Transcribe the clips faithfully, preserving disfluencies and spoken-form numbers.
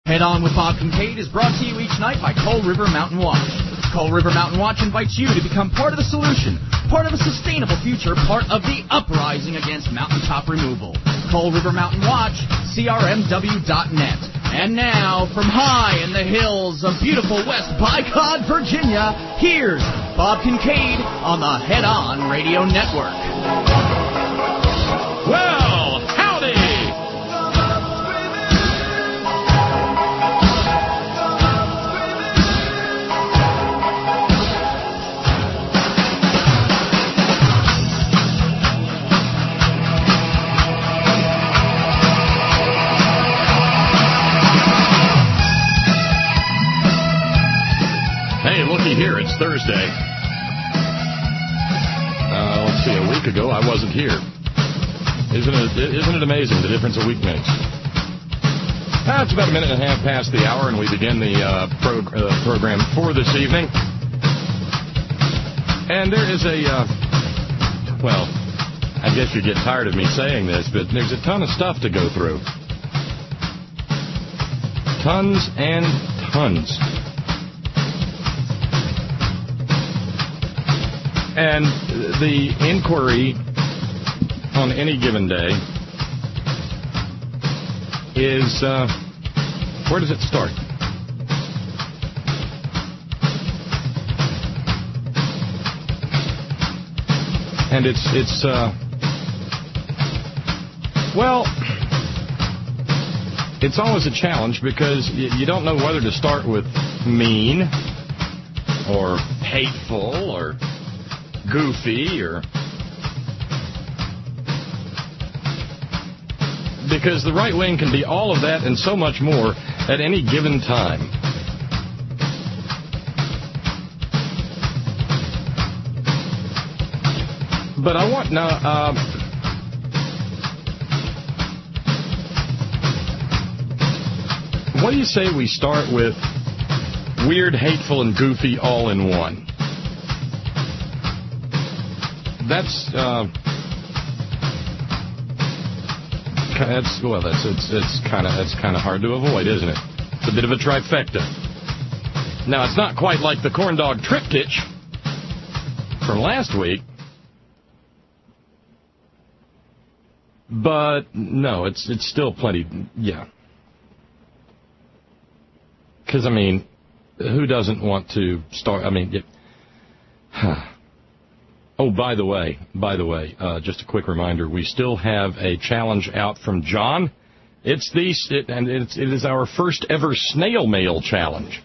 Head On with Bob Kincaid is brought to you each night by Coal River Mountain Watch. Coal River Mountain Watch invites you to become part of the solution, part of a sustainable future, part of the uprising against mountaintop removal. Coal River Mountain Watch, C R M W dot net. And now, from high in the hills of beautiful West Bicod, Virginia, here's Bob Kincaid on the Head On Radio Network. Well, howdy! Hey, looky here, it's Thursday. Uh, let's see, a week ago I wasn't here. Isn't it, isn't it amazing, the difference a week makes? Uh, it's about a minute and a half past the hour, and we begin the uh, pro- uh, program for this evening. And there is a, uh, well, I guess you get tired of me saying this, but there's a ton of stuff to go through. Tons and tons. And the inquiry on any given day is, uh, where does it start? And it's, it's, uh, well, it's always a challenge because you, you don't know whether to start with mean or hateful or goofy, or because the right wing can be all of that and so much more at any given time. But I want now. Uh, what do you say we start with weird, hateful, and goofy all in one? That's, uh, that's, well, that's, it's, it's kind of, that's kind of hard to avoid, isn't it? It's a bit of a trifecta. Now, it's not quite like the corn dog triptych from last week, but no, it's, it's still plenty, yeah. Because, I mean, who doesn't want to start, I mean, it, huh. Oh, by the way, by the way, uh, just a quick reminder, we still have a challenge out from John. It's the, it, and it's, it is our first ever snail mail challenge.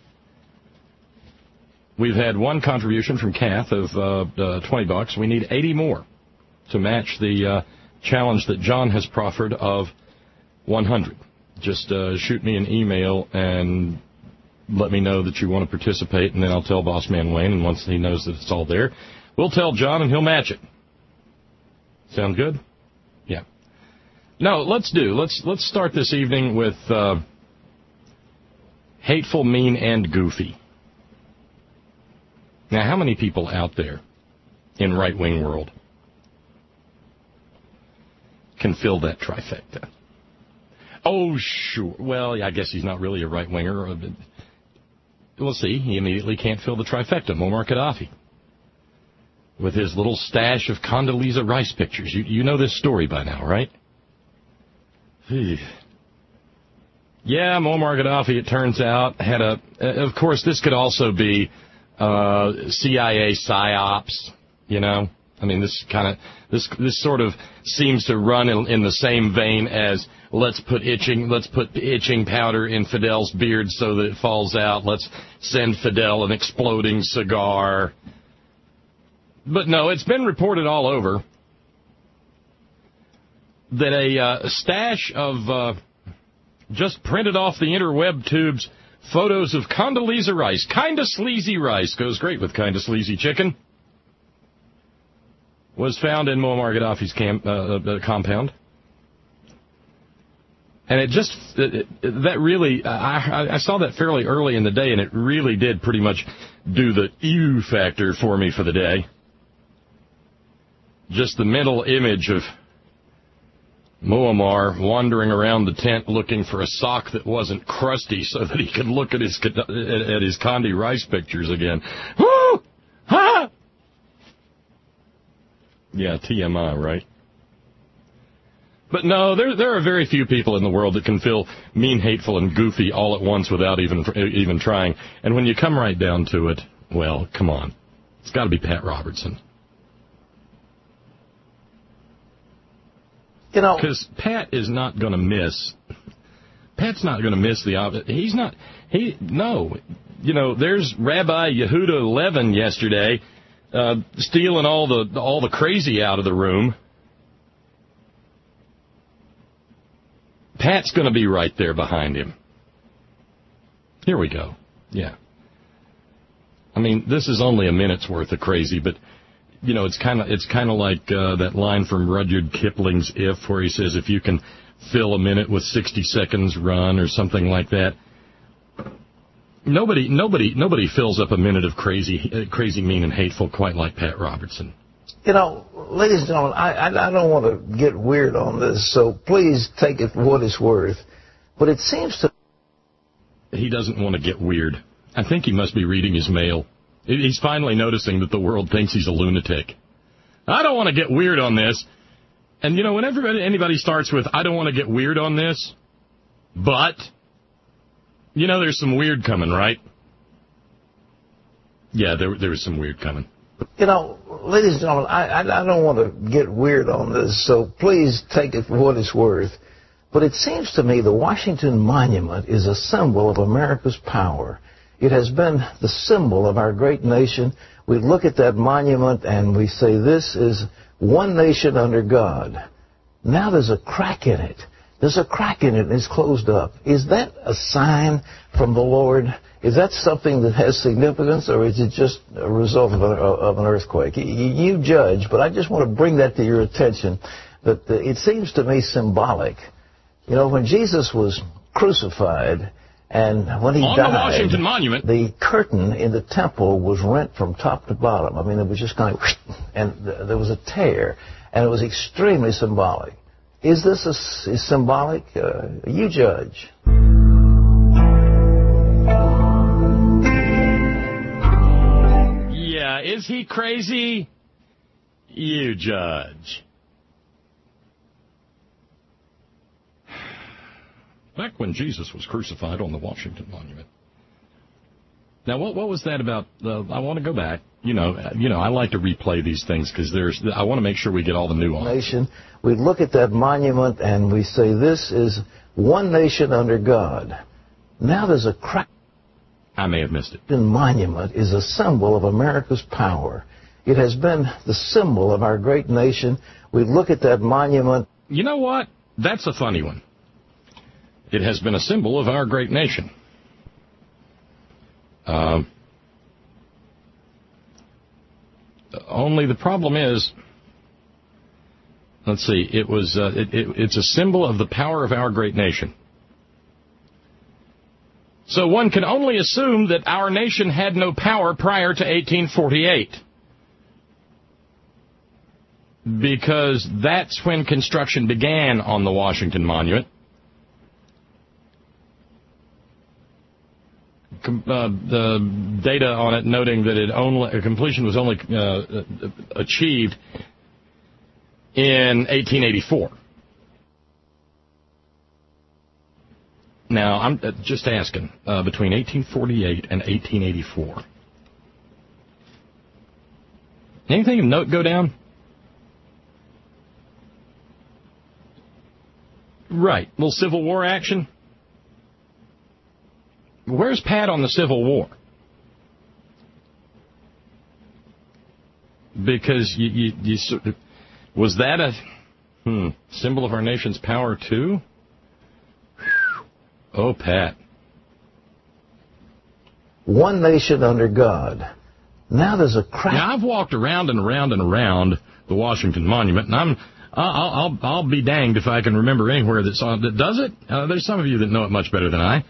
We've had one contribution from Kath of uh, uh, twenty bucks. We need eighty more to match the uh, challenge that John has proffered of one hundred. Just uh, shoot me an email and let me know that you want to participate, and then I'll tell Boss Man Wayne, and once he knows that it's all there, we'll tell John, and he'll match it. Sound good? Yeah. No, let's do. Let's let's start this evening with uh, hateful, mean, and goofy. Now, how many people out there in right-wing world can fill that trifecta? Oh, sure. Well, I guess he's not really a right-winger. We'll see. He immediately can't fill the trifecta. Muammar Gaddafi, with his little stash of Condoleezza Rice pictures. You, you know this story by now, right? Yeah, Muammar Gaddafi, it turns out, had a... Uh, of course, this could also be uh, C I A psyops, you know? I mean, this kind of... This this sort of seems to run in, in the same vein as let's put itching let's put itching powder in Fidel's beard so that it falls out. Let's send Fidel an exploding cigar. But no, it's been reported all over that a uh, stash of uh, just printed off the interweb tubes photos of Condoleezza Rice, kinda sleazy rice, goes great with kinda sleazy chicken, was found in Muammar Gaddafi's camp, uh, uh, compound. And it just, it, it, that really, I, I saw that fairly early in the day, and it really did pretty much do the ew factor for me for the day. Just the mental image of Muammar wandering around the tent looking for a sock that wasn't crusty so that he could look at his at his Condi Rice pictures again. Woo! Ha! Yeah, T M I, right? But no, there there are very few people in the world that can feel mean, hateful, and goofy all at once without even even trying. And when you come right down to it, well, come on. It's got to be Pat Robertson. You know, because Pat is not going to miss. Pat's not going to miss the. He's not. He no. You know, there's Rabbi Yehuda Levin yesterday, uh, stealing all the all the crazy out of the room. Pat's going to be right there behind him. Here we go. Yeah. I mean, this is only a minute's worth of crazy, but. You know, it's kind of it's kind of like uh, that line from Rudyard Kipling's If, where he says, if you can fill a minute with sixty seconds run or something like that. Nobody, nobody, nobody fills up a minute of crazy, uh, crazy, mean, and hateful quite like Pat Robertson. You know, ladies and gentlemen, I, I, I don't want to get weird on this, so please take it for what it's worth. But it seems to... He doesn't want to get weird. I think he must be reading his mail. He's finally noticing that the world thinks he's a lunatic. I don't want to get weird on this. And, you know, whenever anybody starts with, I don't want to get weird on this, but, you know, there's some weird coming, right? Yeah, there, there was some weird coming. You know, ladies and gentlemen, I, I, I don't want to get weird on this, so please take it for what it's worth. But it seems to me the Washington Monument is a symbol of America's power. It has been the symbol of our great nation. We look at that monument and we say, this is one nation under God. Now there's a crack in it. There's a crack in it and it's closed up. Is that a sign from the Lord? Is that something that has significance, or is it just a result of, a, of an earthquake? You, you judge, but I just want to bring that to your attention, that the, it seems to me symbolic. You know, when Jesus was crucified, and when he on died, the Washington Monument, the curtain in the temple was rent from top to bottom. I mean, it was just kind of, and there was a tear, and it was extremely symbolic. Is this a, is symbolic? Uh, you judge. Yeah, is he crazy? You judge. Back when Jesus was crucified on the Washington Monument. Now, what what was that about? Uh, I want to go back. You know, you know, I like to replay these things because there's. I want to make sure we get all the nuance. Nation, we look at that monument and we say, this is one nation under God. Now there's a crack. I may have missed it. The monument is a symbol of America's power. It has been the symbol of our great nation. We look at that monument. You know what? That's a funny one. It has been a symbol of our great nation. Uh, only the problem is, let's see, it was uh, it, it, it's a symbol of the power of our great nation. So one can only assume that our nation had no power prior to eighteen forty-eight. Because that's when construction began on the Washington Monument. Uh, the data on it noting that it only completion was only uh, achieved in eighteen eighty-four. Now, I'm just asking, uh, between eighteen forty-eight and eighteen eighty-four, anything note go down? Right, little Civil War action. Where's Pat on the Civil War? Because you, you, you was that a hmm, symbol of our nation's power too? Oh, Pat. One nation under God. Now there's a crack. Now I've walked around and around and around the Washington Monument, and I'm I'll I'll, I'll be danged if I can remember anywhere that's on, that does it. Uh, there's some of you that know it much better than I.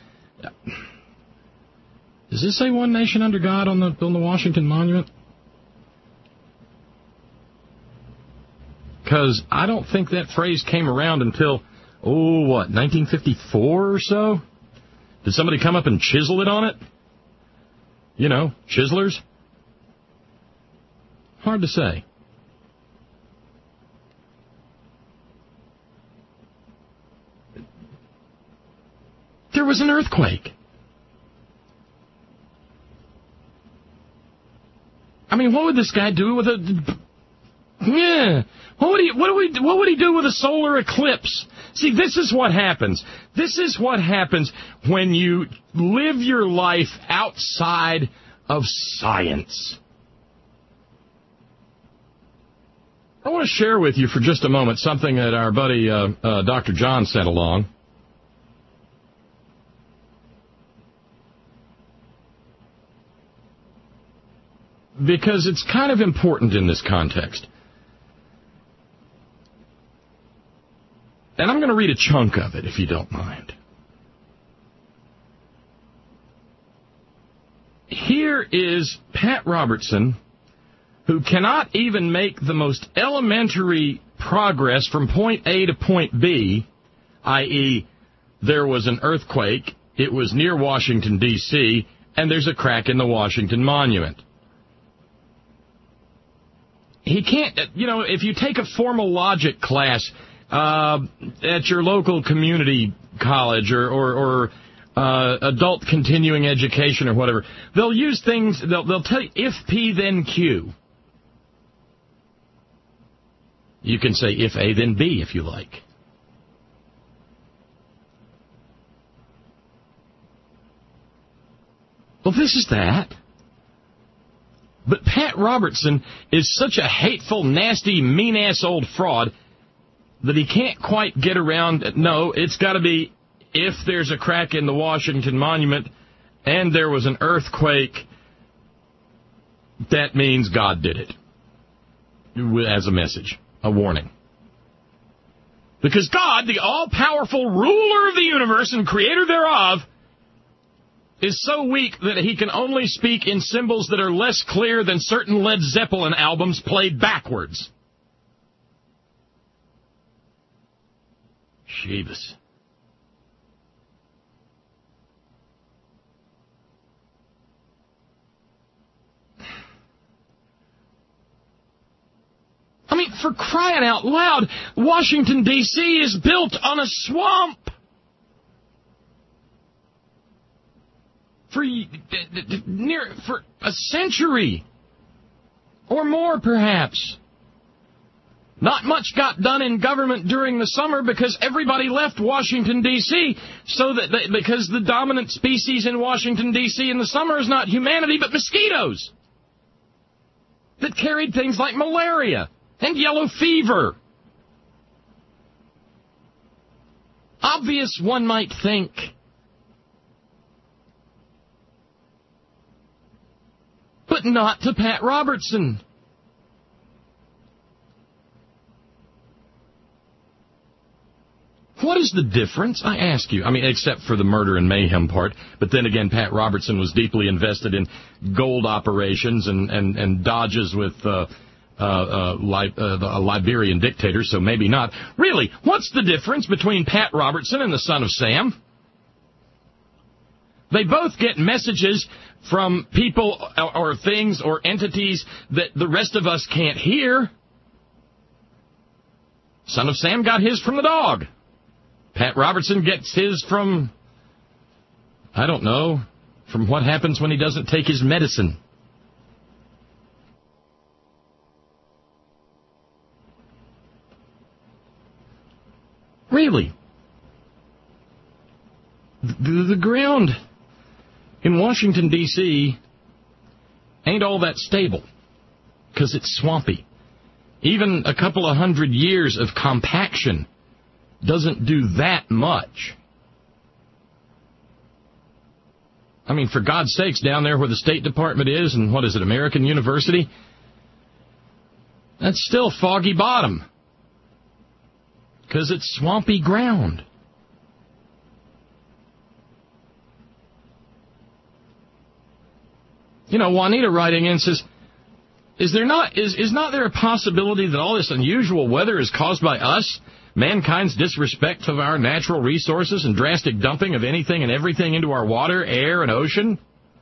Does this say one nation under God on the on the Washington Monument? because I don't think that phrase came around until, oh, what, nineteen fifty-four or so? Did somebody come up and chisel it on it? You know, chiselers? Hard to say. There was an earthquake. I mean, what would this guy do with a... Yeah. What would he, what would he, what would he do with a solar eclipse? See, this is what happens. This is what happens when you live your life outside of science. I want to share with you for just a moment something that our buddy uh, uh, Doctor John sent along. Because it's kind of important in this context. And I'm going to read a chunk of it, if you don't mind. Here is Pat Robertson, who cannot even make the most elementary progress from point A to point B, that is, there was an earthquake, it was near Washington, D C, and there's a crack in the Washington Monument. He can't, you know, if you take a formal logic class uh, at your local community college or, or, or uh, adult continuing education or whatever, they'll use things, they'll, they'll tell you if P then Q. You can say if A then B if you like. Well, this is that. But Pat Robertson is such a hateful, nasty, mean-ass old fraud that he can't quite get around. No, it's got to be if there's a crack in the Washington Monument and there was an earthquake, that means God did it. As a message, a warning. Because God, the all-powerful ruler of the universe and creator thereof, is so weak that he can only speak in symbols that are less clear than certain Led Zeppelin albums played backwards. Jeebus. I mean, for crying out loud, Washington, D C is built on a swamp. For near for a century or more, perhaps. Not much got done in government during the summer because everybody left Washington, D C, so that they, because the dominant species in Washington, D C in the summer is not humanity, but mosquitoes that carried things like malaria and yellow fever. Obvious, one might think. But not to Pat Robertson. What is the difference, I ask you? I mean, except for the murder and mayhem part. But then again, Pat Robertson was deeply invested in gold operations and, and, and dodges with uh, uh, uh, Li- uh, the, a Liberian dictator, so maybe not. Really, what's the difference between Pat Robertson and the Son of Sam? They both get messages from people or, or things or entities that the rest of us can't hear. Son of Sam got his from the dog. Pat Robertson gets his from, I don't know, from what happens when he doesn't take his medicine. Really? The, the ground in Washington, D C ain't all that stable because it's swampy. Even a couple of hundred years of compaction doesn't do that much. I mean, for God's sakes, down there where the State Department is, and what is it, American University? That's still foggy bottom because it's swampy ground. You know, Juanita writing in says, Is there not is, is not there a possibility that all this unusual weather is caused by us, mankind's disrespect of our natural resources and drastic dumping of anything and everything into our water, air, and ocean?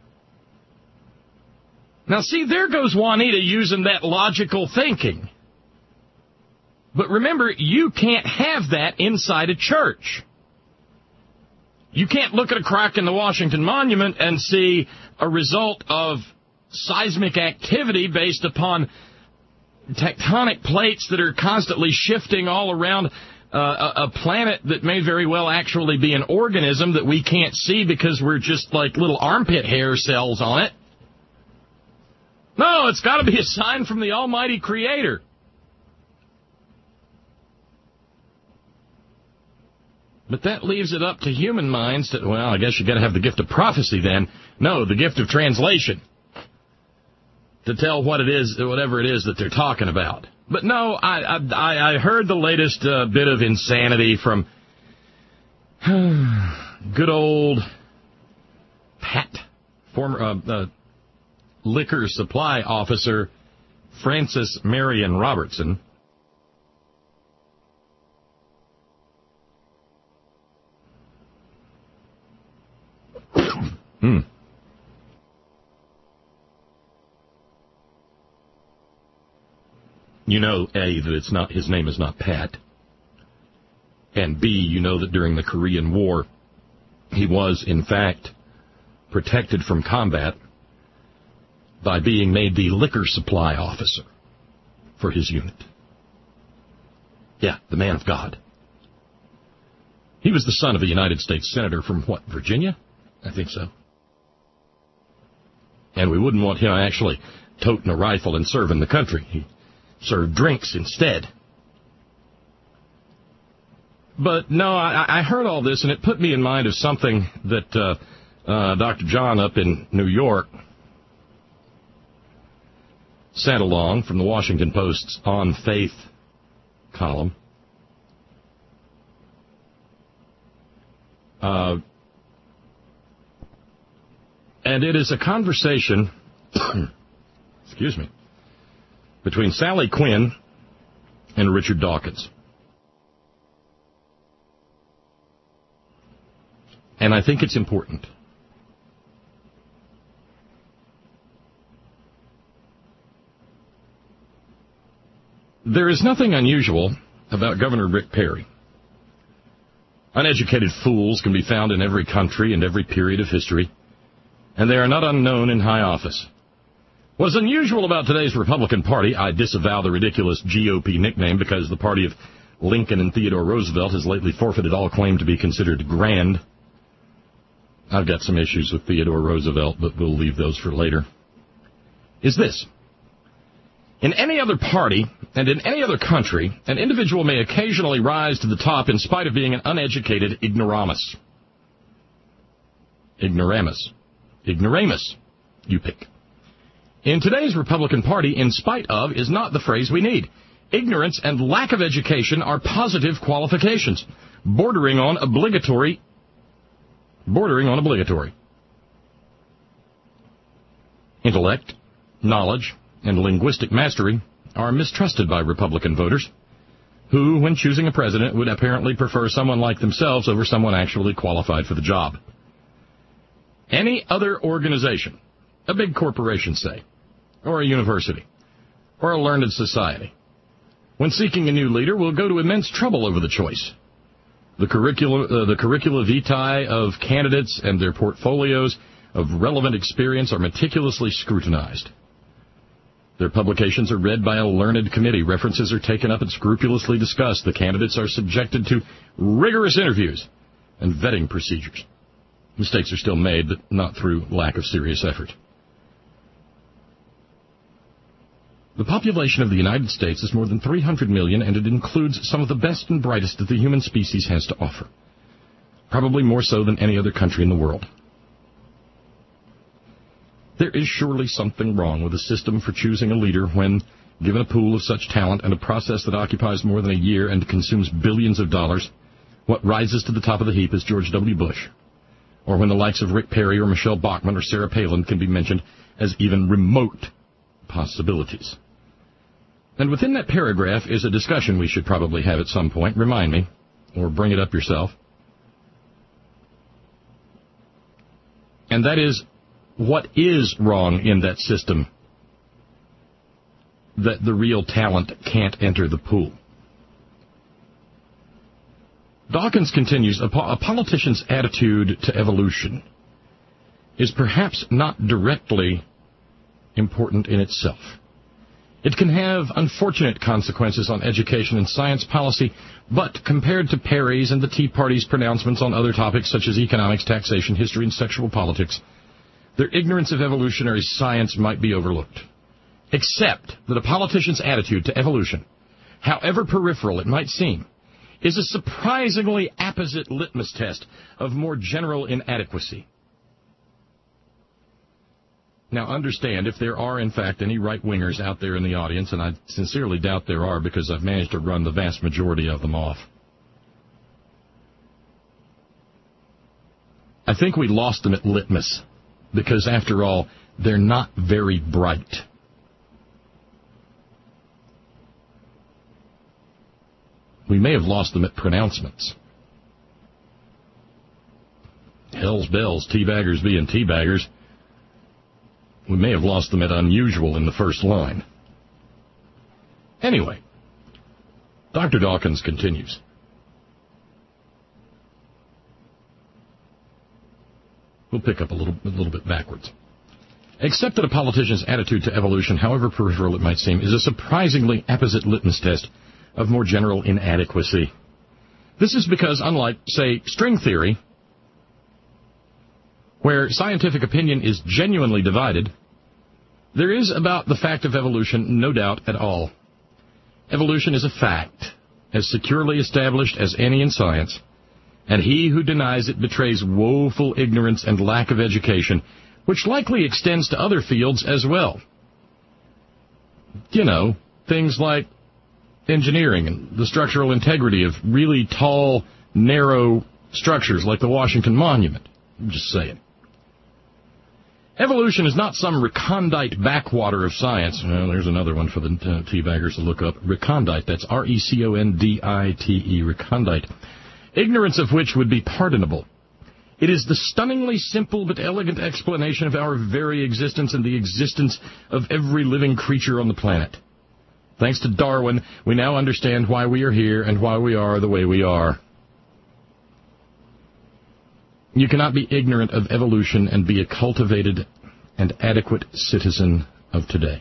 Now, see, there goes Juanita using that logical thinking. But remember, you can't have that inside a church. You can't look at a crack in the Washington Monument and see a result of seismic activity based upon tectonic plates that are constantly shifting all around uh, a, a planet that may very well actually be an organism that we can't see because we're just like little armpit hair cells on it. No, it's got to be a sign from the Almighty Creator. But that leaves it up to human minds to, well, I guess you got to have the gift of prophecy then. No, the gift of translation. To tell what it is, whatever it is that they're talking about. But no, I I, I heard the latest uh, bit of insanity from good old Pat, former uh, uh, liquor supply officer Francis Marion Robertson. hmm. You know, A, that it's not, his name is not Pat. And B, you know that during the Korean War, he was, in fact, protected from combat by being made the liquor supply officer for his unit. Yeah, the man of God. He was the son of a United States senator from, what, Virginia? I think so. And we wouldn't want him actually toting a rifle and serving the country. He served drinks instead. But no, I, I heard all this, and it put me in mind of something that uh, uh, Doctor John up in New York sent along from the Washington Post's On Faith column. Uh, and it is a conversation, excuse me, between Sally Quinn and Richard Dawkins. And I think it's important. There is nothing unusual about Governor Rick Perry. Uneducated fools can be found in every country and every period of history, and they are not unknown in high office. What's unusual about today's Republican Party, I disavow the ridiculous G O P nickname because the party of Lincoln and Theodore Roosevelt has lately forfeited all claim to be considered grand. I've got some issues with Theodore Roosevelt, but we'll leave those for later. Is this. In any other party and in any other country, an individual may occasionally rise to the top in spite of being an uneducated ignoramus. Ignoramus. Ignoramus. You pick. In today's Republican Party, in spite of is not the phrase we need. Ignorance and lack of education are positive qualifications, bordering on obligatory. Bordering on obligatory. Intellect, knowledge, and linguistic mastery are mistrusted by Republican voters, who, when choosing a president, would apparently prefer someone like themselves over someone actually qualified for the job. Any other organization, a big corporation, say, or a university, or a learned society, when seeking a new leader, will go to immense trouble over the choice. The curricula, uh, the curricula vitae of candidates and their portfolios of relevant experience are meticulously scrutinized. Their publications are read by a learned committee. References are taken up and scrupulously discussed. The candidates are subjected to rigorous interviews and vetting procedures. Mistakes are still made, but not through lack of serious effort. The population of the United States is more than three hundred million, and it includes some of the best and brightest that the human species has to offer. Probably more so than any other country in the world. There is surely something wrong with a system for choosing a leader when, given a pool of such talent and a process that occupies more than a year and consumes billions of dollars, what rises to the top of the heap is George W. Bush, or when the likes of Rick Perry or Michelle Bachmann or Sarah Palin can be mentioned as even remote possibilities. And within that paragraph is a discussion we should probably have at some point. Remind me, or bring it up yourself. And that is, what is wrong in that system that the real talent can't enter the pool? Dawkins continues, a, po- a politician's attitude to evolution is perhaps not directly important in itself. It can have unfortunate consequences on education and science policy, but compared to Perry's and the Tea Party's pronouncements on other topics such as economics, taxation, history, and sexual politics, their ignorance of evolutionary science might be overlooked. Except that a politician's attitude to evolution, however peripheral it might seem, is a surprisingly apposite litmus test of more general inadequacy. Now, understand, if there are, in fact, any right-wingers out there in the audience, and I sincerely doubt there are because I've managed to run the vast majority of them off, I think we lost them at litmus because, after all, they're not very bright. We may have lost them at pronouncements. Hell's bells, teabaggers being teabaggers. We may have lost them at unusual in the first line. Anyway, Doctor Dawkins continues. We'll pick up a little, a little bit backwards. Except that a politician's attitude to evolution, however peripheral it might seem, is a surprisingly apposite litmus test of more general inadequacy. This is because, unlike, say, string theory, where scientific opinion is genuinely divided, there is about the fact of evolution no doubt at all. Evolution is a fact, as securely established as any in science, and he who denies it betrays woeful ignorance and lack of education, which likely extends to other fields as well. You know, things like engineering and the structural integrity of really tall, narrow structures like the Washington Monument. I'm just saying. Evolution is not some recondite backwater of science. Well, there's another one for the uh, teabaggers to look up. Recondite, that's R E C O N D I T E, recondite. Ignorance of which would be pardonable. It is the stunningly simple but elegant explanation of our very existence and the existence of every living creature on the planet. Thanks to Darwin, we now understand why we are here and why we are the way we are. You cannot be ignorant of evolution and be a cultivated and adequate citizen of today.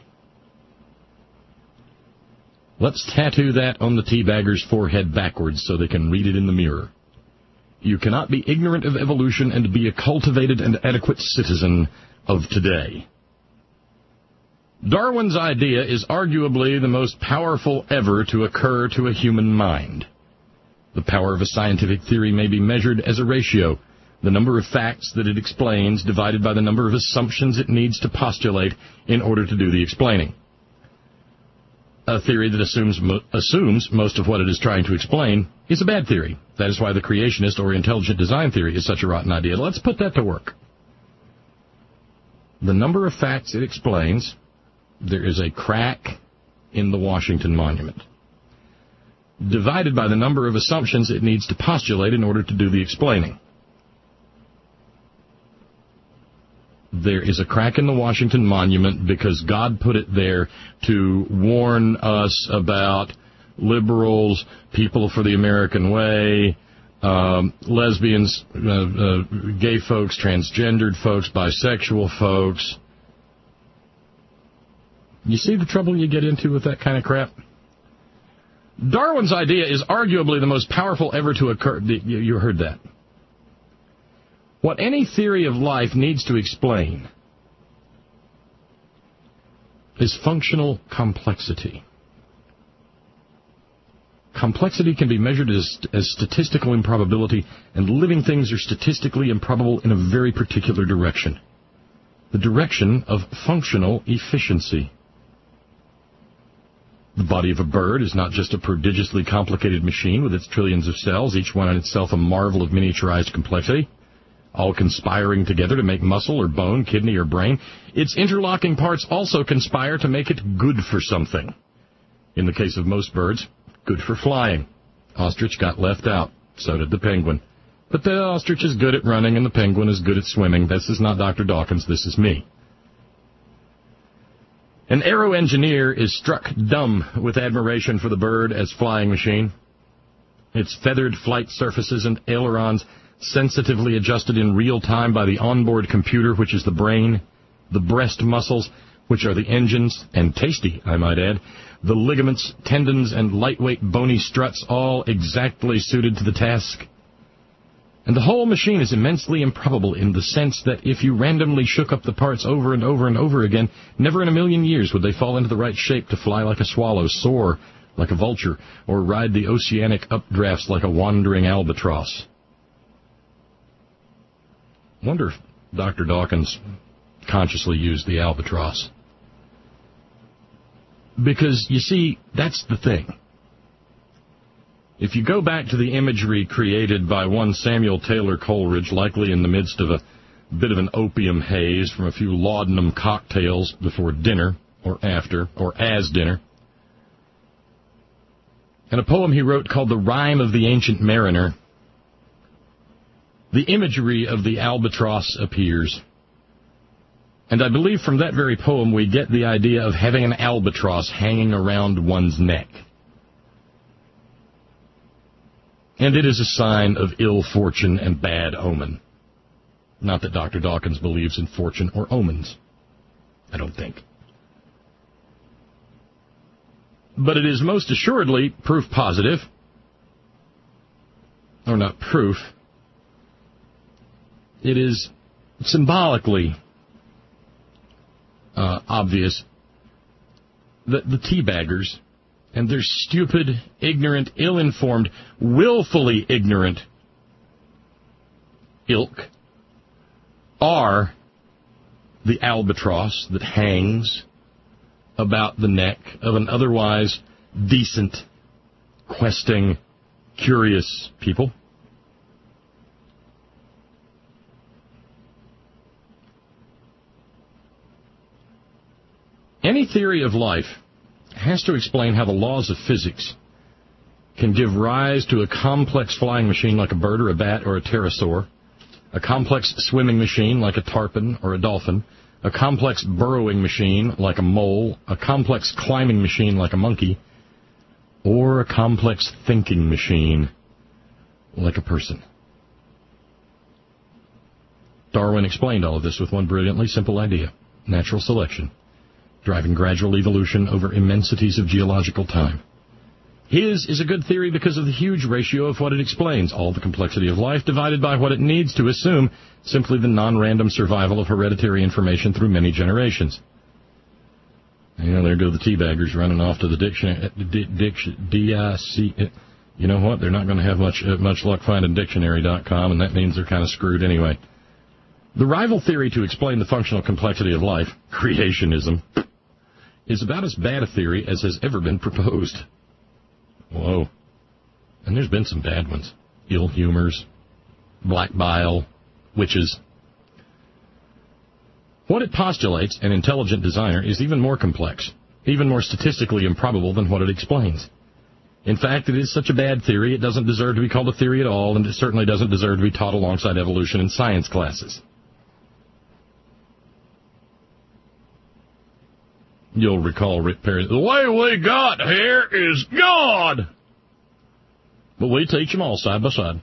Let's tattoo that on the teabagger's forehead backwards so they can read it in the mirror. You cannot be ignorant of evolution and be a cultivated and adequate citizen of today. Darwin's idea is arguably the most powerful ever to occur to a human mind. The power of a scientific theory may be measured as a ratio, the number of facts that it explains divided by the number of assumptions it needs to postulate in order to do the explaining. A theory that assumes, mo- assumes most of what it is trying to explain is a bad theory. That is why the creationist or intelligent design theory is such a rotten idea. Let's put that to work. The number of facts it explains, there is a crack in the Washington Monument, divided by the number of assumptions it needs to postulate in order to do the explaining. There is a crack in the Washington Monument because God put it there to warn us about liberals, people for the American way, um, lesbians, uh, uh, gay folks, transgendered folks, bisexual folks. You see the trouble you get into with that kind of crap? Darwin's idea is arguably the most powerful ever to occur. You heard that. What any theory of life needs to explain is functional complexity. Complexity can be measured as, as statistical improbability, and living things are statistically improbable in a very particular direction. The direction of functional efficiency. The body of a bird is not just a prodigiously complicated machine with its trillions of cells, each one in itself a marvel of miniaturized complexity. all conspiring together to make muscle or bone, kidney or brain. Its interlocking parts also conspire to make it good for something. In the case of most birds, good for flying. Ostrich got left out. So did the penguin. But the ostrich is good at running and the penguin is good at swimming. This is not Doctor Dawkins, this is me. An aero engineer is struck dumb with admiration for the bird as flying machine. Its feathered flight surfaces and ailerons sensitively adjusted in real time by the onboard computer, which is the brain, the breast muscles, which are the engines, and tasty, I might add, the ligaments, tendons, and lightweight bony struts, all exactly suited to the task. And the whole machine is immensely improbable in the sense that if you randomly shook up the parts over and over and over again, never in a million years would they fall into the right shape to fly like a swallow, soar like a vulture, or ride the oceanic updrafts like a wandering albatross. I wonder if Doctor Dawkins consciously used the albatross. Because, you see, that's the thing. If you go back to the imagery created by one Samuel Taylor Coleridge, likely in the midst of a bit of an opium haze from a few laudanum cocktails before dinner, or after, or as dinner, and a poem he wrote called The Rime of the Ancient Mariner, the imagery of the albatross appears. And I believe from that very poem we get the idea of having an albatross hanging around one's neck. And it is a sign of ill fortune and bad omen. Not that Doctor Dawkins believes in fortune or omens. I don't think. But it is most assuredly proof positive, or not proof. It is symbolically uh, obvious that the teabaggers and their stupid, ignorant, ill-informed, willfully ignorant ilk are the albatross that hangs about the neck of an otherwise decent, questing, curious people. Any theory of life has to explain how the laws of physics can give rise to a complex flying machine like a bird or a bat or a pterosaur, a complex swimming machine like a tarpon or a dolphin, a complex burrowing machine like a mole, a complex climbing machine like a monkey, or a complex thinking machine like a person. Darwin explained all of this with one brilliantly simple idea: natural selection, driving gradual evolution over immensities of geological time. His is a good theory because of the huge ratio of what it explains, all the complexity of life divided by what it needs to assume, simply the non-random survival of hereditary information through many generations. You know, there go the teabaggers running off to the dictionary. D I C. You know what? They're not going to have much uh, much luck finding dictionary dot com, and that means they're kind of screwed anyway. The rival theory to explain the functional complexity of life, creationism, is about as bad a theory as has ever been proposed. Whoa. And there's been some bad ones. Ill humors, black bile, witches. What it postulates, an intelligent designer, is even more complex, even more statistically improbable than what it explains. In fact, it is such a bad theory, it doesn't deserve to be called a theory at all, and it certainly doesn't deserve to be taught alongside evolution in science classes. You'll recall Rick Perry, the way we got here is God! But we teach them all side by side.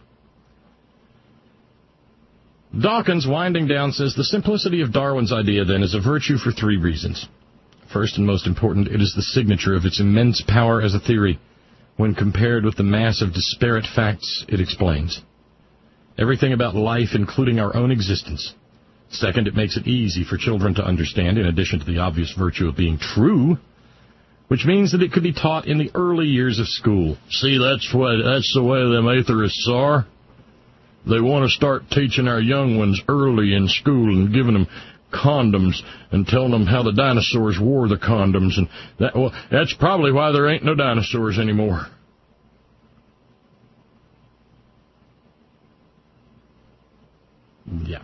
Dawkins, winding down, says the simplicity of Darwin's idea, then, is a virtue for three reasons. First and most important, it is the signature of its immense power as a theory when compared with the mass of disparate facts it explains. Everything about life, including our own existence. Second, it makes it easy for children to understand, in addition to the obvious virtue of being true, which means that it could be taught in the early years of school. See, that's what that's the way them atheists are. They want to start teaching our young ones early in school and giving them condoms and telling them how the dinosaurs wore the condoms, and that well, that's probably why there ain't no dinosaurs anymore. Yeah.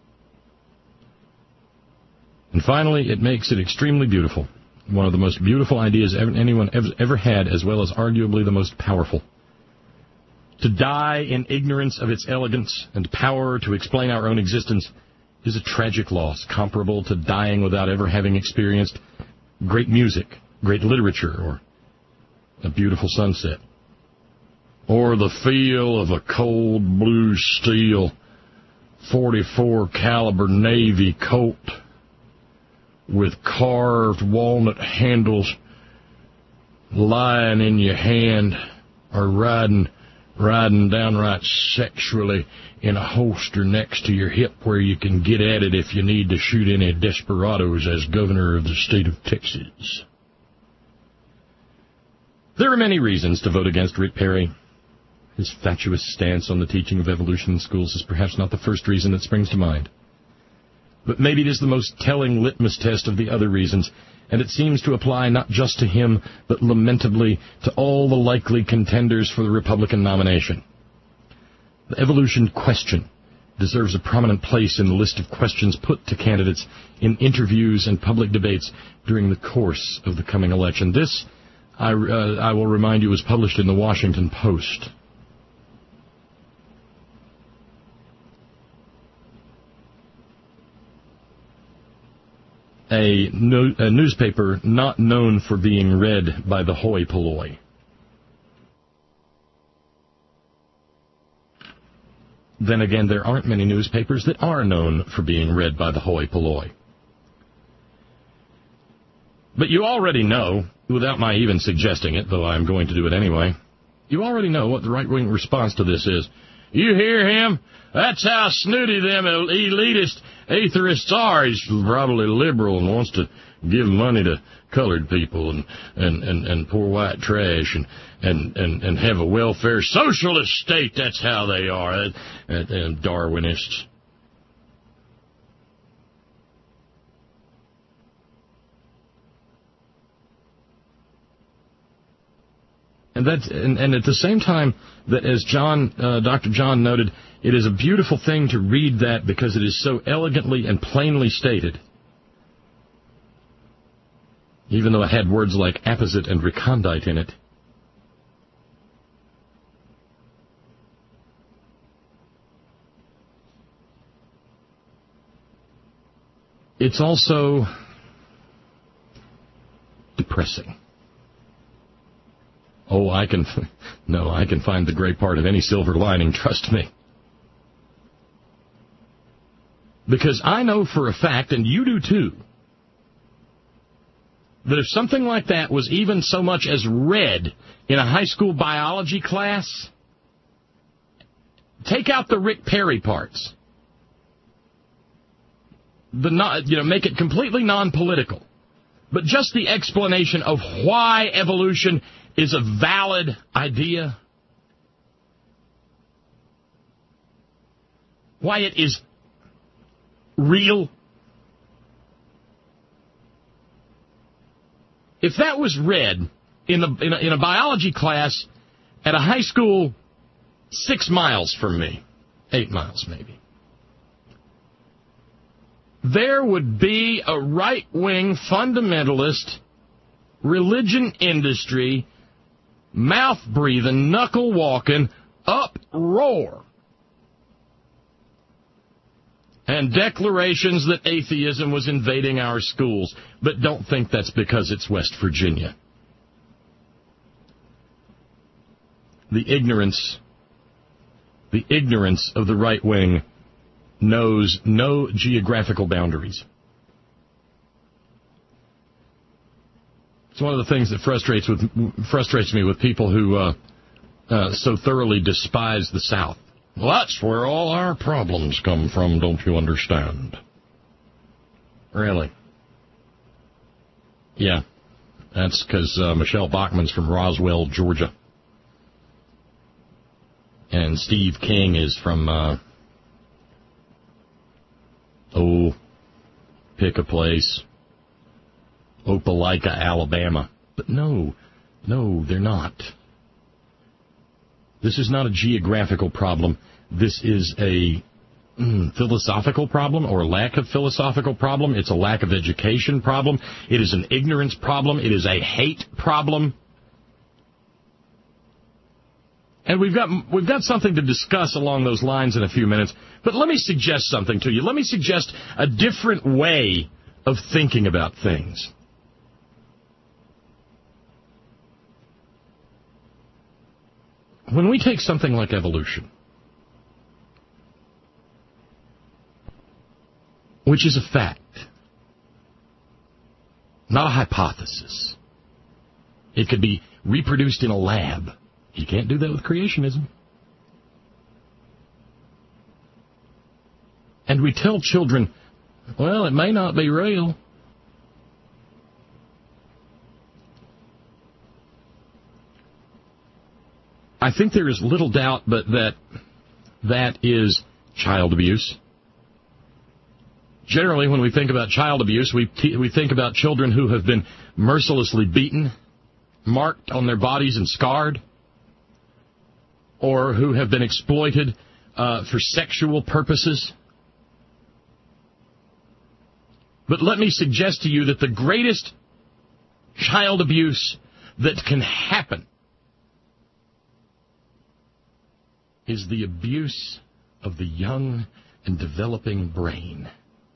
And finally, it makes it extremely beautiful. One of the most beautiful ideas ever, anyone ever, ever had, as well as arguably the most powerful. To die in ignorance of its elegance and power to explain our own existence is a tragic loss, comparable to dying without ever having experienced great music, great literature, or a beautiful sunset. Or the feel of a cold blue steel forty-four caliber Navy Colt with carved walnut handles lying in your hand, or riding riding downright sexually in a holster next to your hip where you can get at it if you need to shoot any desperados as governor of the state of Texas. There are many reasons to vote against Rick Perry. His fatuous stance on the teaching of evolution in schools is perhaps not the first reason that springs to mind. But maybe it is the most telling litmus test of the other reasons, and it seems to apply not just to him, but lamentably to all the likely contenders for the Republican nomination. The evolution question deserves a prominent place in the list of questions put to candidates in interviews and public debates during the course of the coming election. This, I, uh, I will remind you, was published in the Washington Post. A, no, a newspaper not known for being read by the hoi polloi. Then again, there aren't many newspapers that are known for being read by the hoi polloi. But you already know, without my even suggesting it, though I'm going to do it anyway, you already know what the right-wing response to this is. You hear him? That's how snooty them elitist atheists are. He's probably liberal and wants to give money to colored people and, and, and, and poor white trash and, and, and, and have a welfare socialist state. That's how they are. And, and Darwinists. And that's and, and at the same time that, as John, uh, Doctor John noted, it is a beautiful thing to read that because it is so elegantly and plainly stated. Even though it had words like apposite and recondite in it. It's also depressing. Oh, I can, no, I can find the gray part of any silver lining, trust me. Because I know for a fact, and you do too, that if something like that was even so much as read in a high school biology class, take out the Rick Perry parts. The not, you know, make it completely non-political. But just the explanation of why evolution is a valid idea, why it is real. If that was read in, the, in, a, in a biology class at a high school six miles from me, eight miles maybe, there would be a right-wing fundamentalist religion industry, mouth-breathing, knuckle-walking uproar. And declarations that atheism was invading our schools. But don't think that's because it's West Virginia. The ignorance, the ignorance of the right wing knows no geographical boundaries. It's one of the things that frustrates with frustrates me with people who uh, uh, so thoroughly despise the South. Well, that's where all our problems come from, don't you understand? Really? Yeah, that's because uh, Michelle Bachmann's from Roswell, Georgia. And Steve King is from, uh, oh, pick a place, Opelika, Alabama. But no, no, they're not. This is not a geographical problem. This is a mm, philosophical problem or lack of philosophical problem. It's a lack of education problem. It is an ignorance problem. It is a hate problem. And we've got we've got something to discuss along those lines in a few minutes. But let me suggest something to you. Let me suggest a different way of thinking about things. When we take something like evolution, which is a fact, not a hypothesis. It could be reproduced in a lab. You can't do that with creationism. And we tell children, well, it may not be real. I think there is little doubt but that that is child abuse. Generally, when we think about child abuse, we t- we think about children who have been mercilessly beaten, marked on their bodies and scarred, or who have been exploited uh, for sexual purposes. But let me suggest to you that the greatest child abuse that can happen is the abuse of the young and developing brain.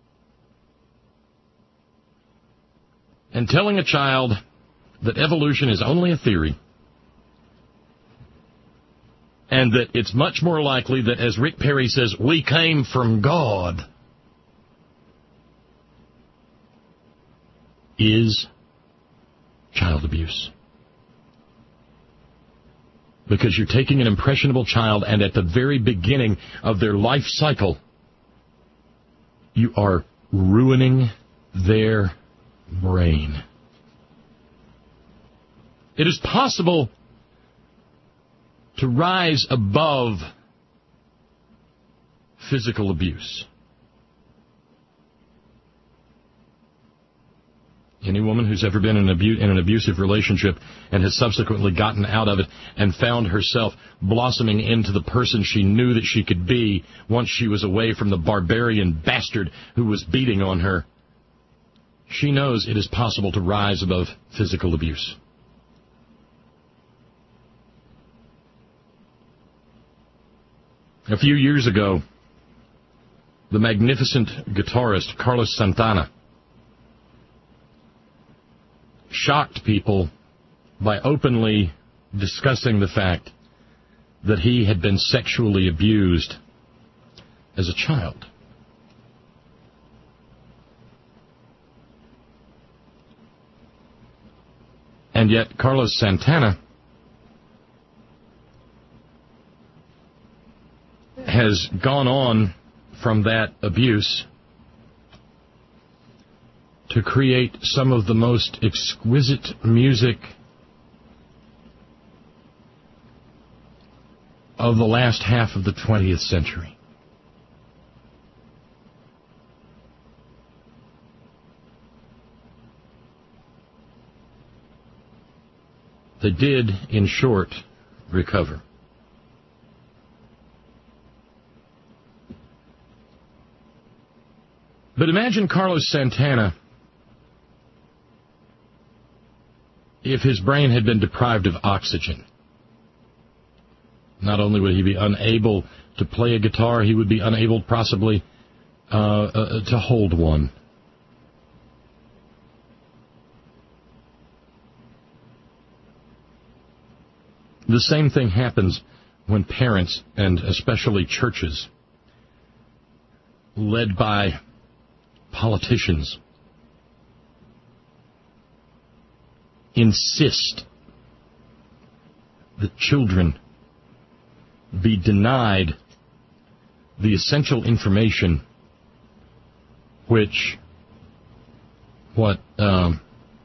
And telling a child that evolution is only a theory, and that it's much more likely that, as Rick Perry says, we came from God, is child abuse. Because you're taking an impressionable child, and at the very beginning of their life cycle, you are ruining their brain. It is possible to rise above physical abuse. Any woman who's ever been in an, abu- in an abusive relationship and has subsequently gotten out of it and found herself blossoming into the person she knew that she could be once she was away from the barbarian bastard who was beating on her, she knows it is possible to rise above physical abuse. A few years ago, the magnificent guitarist Carlos Santana shocked people by openly discussing the fact that he had been sexually abused as a child. And yet Carlos Santana has gone on from that abuse to create some of the most exquisite music of the last half of the twentieth century. They did, in short, recover. But imagine Carlos Santana if his brain had been deprived of oxygen. Not only would he be unable to play a guitar, he would be unable possibly uh, uh, to hold one. The same thing happens when parents, and especially churches, led by politicians, insist that children be denied the essential information which what um,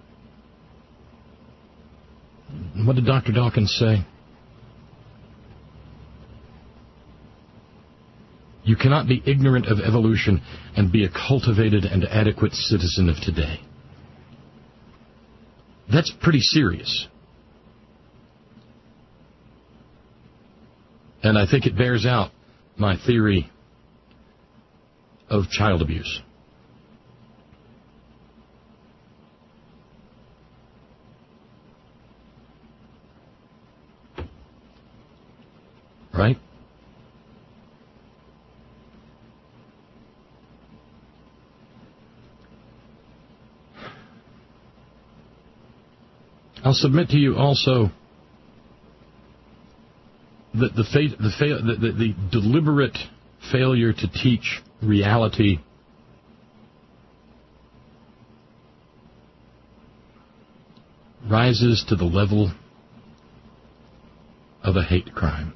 what did Doctor Dawkins say? You cannot be ignorant of evolution and be a cultivated and adequate citizen of today. That's pretty serious. And I think it bears out my theory of child abuse. Right? I'll submit to you also that the, fa- the, fa- the, the, the deliberate failure to teach reality rises to the level of a hate crime.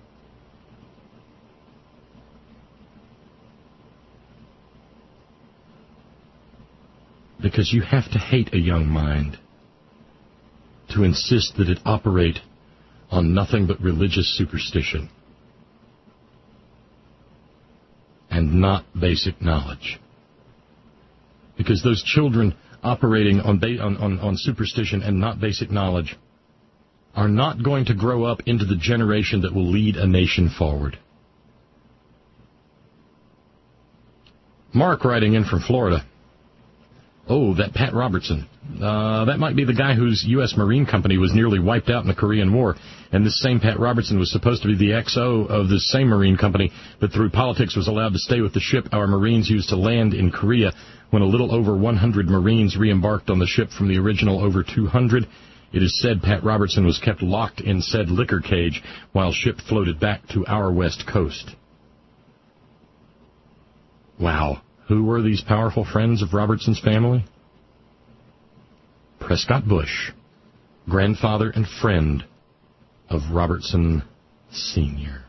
Because you have to hate a young mind to insist that it operate on nothing but religious superstition and not basic knowledge. Because those children operating on, ba- on, on, on superstition and not basic knowledge are not going to grow up into the generation that will lead a nation forward. Mark writing in from Florida. Oh, that Pat Robertson. Uh, that might be the guy whose U S Marine Company was nearly wiped out in the Korean War. And this same Pat Robertson was supposed to be the X O of this same Marine Company, but through politics was allowed to stay with the ship our Marines used to land in Korea. When a little over one hundred Marines re-embarked on the ship from the original over two hundred, it is said Pat Robertson was kept locked in said liquor cage while ship floated back to our west coast. Wow. Who were these powerful friends of Robertson's family? Prescott Bush, grandfather and friend of Robertson Senior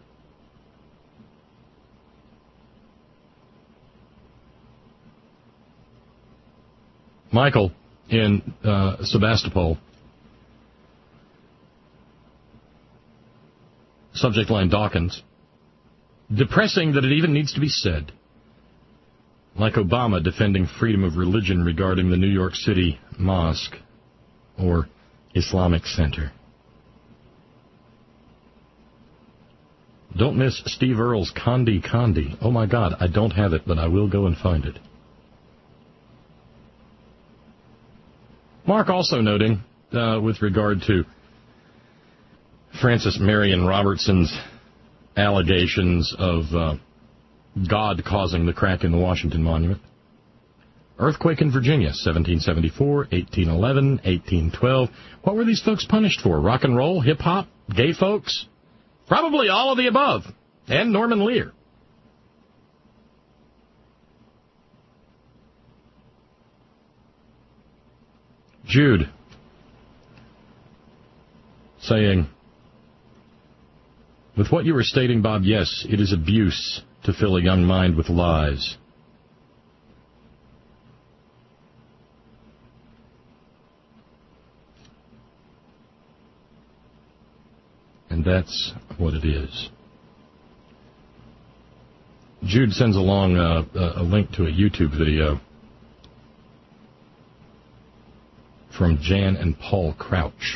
Michael in uh, Sebastopol. Subject line Dawkins. Depressing that it even needs to be said. Like Obama defending freedom of religion regarding the New York City Mosque or Islamic Center. Don't miss Steve Earle's Condi Condi. Oh, my God, I don't have it, but I will go and find it. Mark also noting, uh, with regard to Frances Marion Robertson's allegations of uh, God causing the crack in the Washington Monument. Earthquake in Virginia, seventeen seventy-four, eighteen eleven, eighteen twelve. What were these folks punished for? Rock and roll? Hip-hop? Gay folks? Probably all of the above. And Norman Lear. Jude saying, with what you were stating, Bob, yes, it is abuse to fill a young mind with lies. And that's what it is. Jude sends along a, a link to a YouTube video from Jan and Paul Crouch.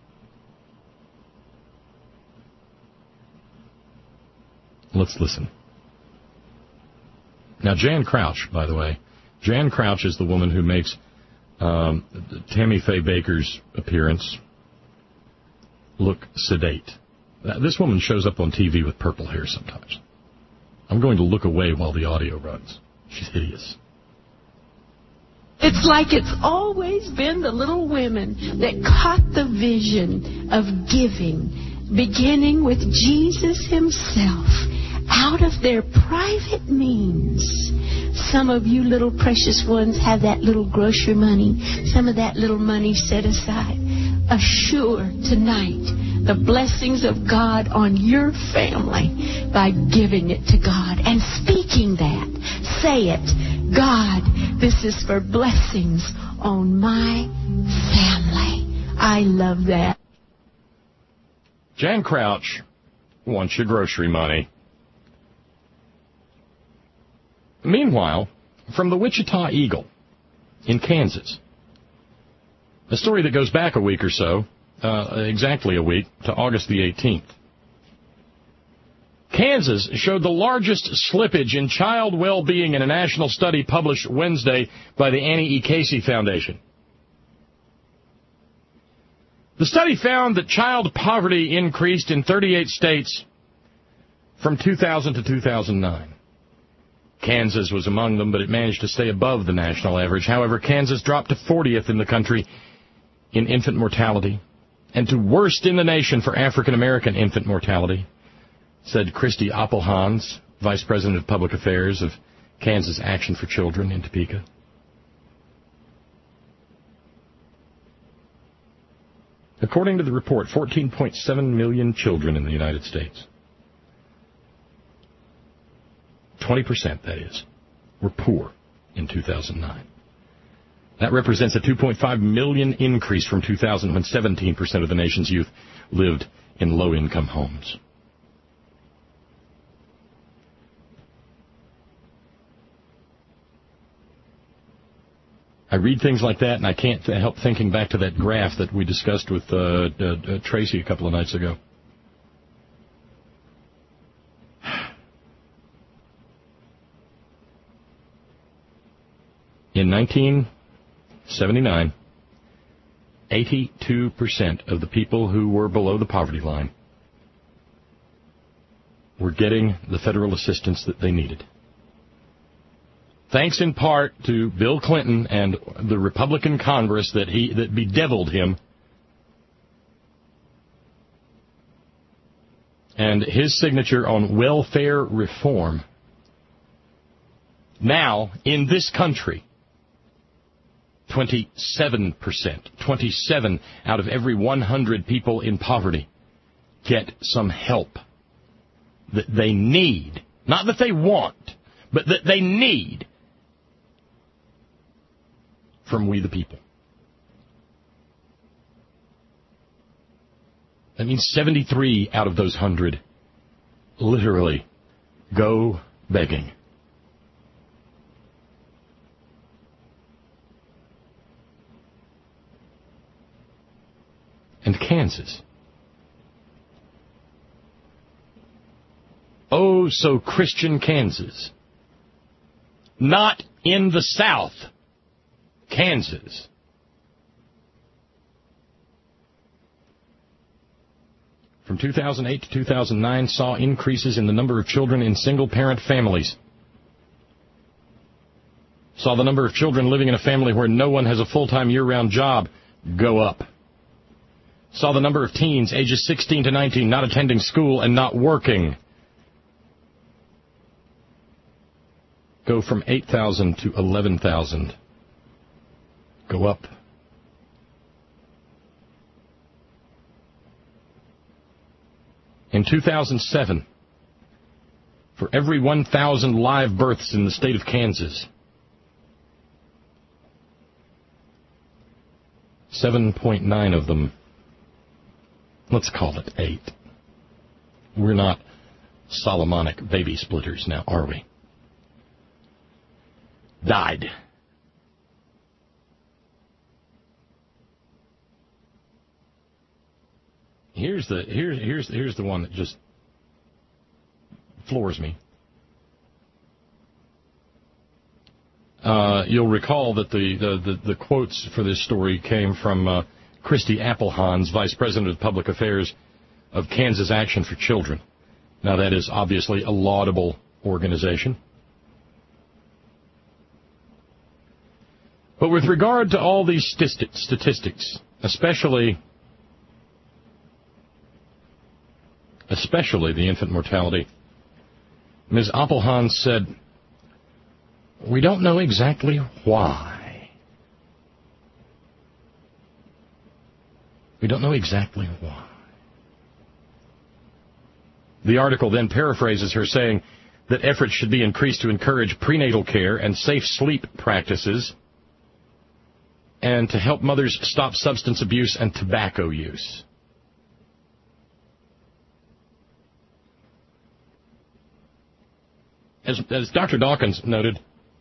Let's listen. Now, Jan Crouch, by the way, Jan Crouch is the woman who makes um, Tammy Faye Baker's appearance look sedate. This woman shows up on T V with purple hair sometimes. I'm going to look away while the audio runs. She's hideous. It's like it's always been the little women that caught the vision of giving, beginning with Jesus himself, out of their private means. Some of you little precious ones have that little grocery money, some of that little money set aside. Assure tonight the blessings of God on your family by giving it to God and speaking that. Say it. God, this is for blessings on my family. I love that. Jan Crouch wants your grocery money. Meanwhile, from the Wichita Eagle in Kansas, a story that goes back a week or so, uh, exactly a week, to August the eighteenth. Kansas showed the largest slippage in child well-being in a national study published Wednesday by the Annie E. Casey Foundation. The study found that child poverty increased in thirty-eight states from two thousand to two thousand nine. Kansas was among them, but it managed to stay above the national average. However, Kansas dropped to fortieth in the country in infant mortality and to worst in the nation for African-American infant mortality, said Christy Appelhans, Vice President of Public Affairs of Kansas Action for Children in Topeka. According to the report, fourteen point seven million children in the United States, twenty percent, that is, were poor in two thousand nine. That represents a two point five million increase from two thousand, when seventeen percent of the nation's youth lived in low-income homes. I read things like that, and I can't help thinking back to that graph that we discussed with uh, uh, uh, Tracy a couple of nights ago. In nineteen seventy-nine, eighty-two percent of the people who were below the poverty line were getting the federal assistance that they needed. Thanks in part to Bill Clinton and the Republican Congress that he that bedeviled him, and his signature on welfare reform. Now, in this country, twenty-seven percent, twenty-seven out of every one hundred people in poverty get some help that they need. Not that they want, but that they need from we the people. That means seventy-three out of those one hundred literally go begging. And Kansas, oh, so Christian Kansas, not in the South, Kansas, from two thousand eight to two thousand nine saw increases in the number of children in single-parent families. Saw the number of children living in a family where no one has a full-time year-round job go up. Saw the number of teens ages sixteen to nineteen not attending school and not working go from eight thousand to eleven thousand. Go up. In two thousand seven, for every one thousand live births in the state of Kansas, seven point nine of them, let's call it eight. We're not Solomonic baby splitters now, are we? Died. Here's the here's here's here's the one that just floors me. Uh, you'll recall that the, the, the, the quotes for this story came from uh, Christy Appelhans, Vice President of Public Affairs of Kansas Action for Children. Now, that is obviously a laudable organization. But with regard to all these statistics, especially especially the infant mortality, Miz Appelhans said, we don't know exactly why. We don't know exactly why. The article then paraphrases her, saying that efforts should be increased to encourage prenatal care and safe sleep practices and to help mothers stop substance abuse and tobacco use. As, as Doctor Dawkins noted,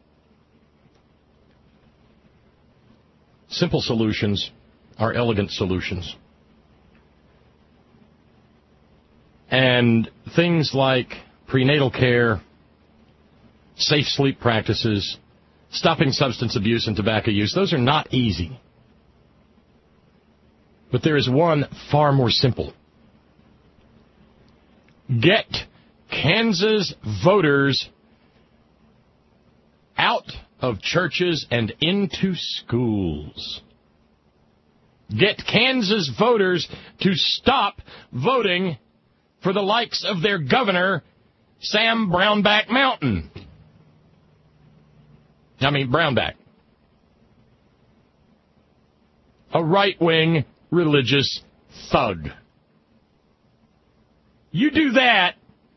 simple solutions are elegant solutions. And things like prenatal care, safe sleep practices, stopping substance abuse and tobacco use, those are not easy. But there is one far more simple. Get Kansas voters out of churches and into schools. Get Kansas voters to stop voting for the likes of their governor, Sam Brownback Mountain. I mean, Brownback. A right-wing religious thug. You do that,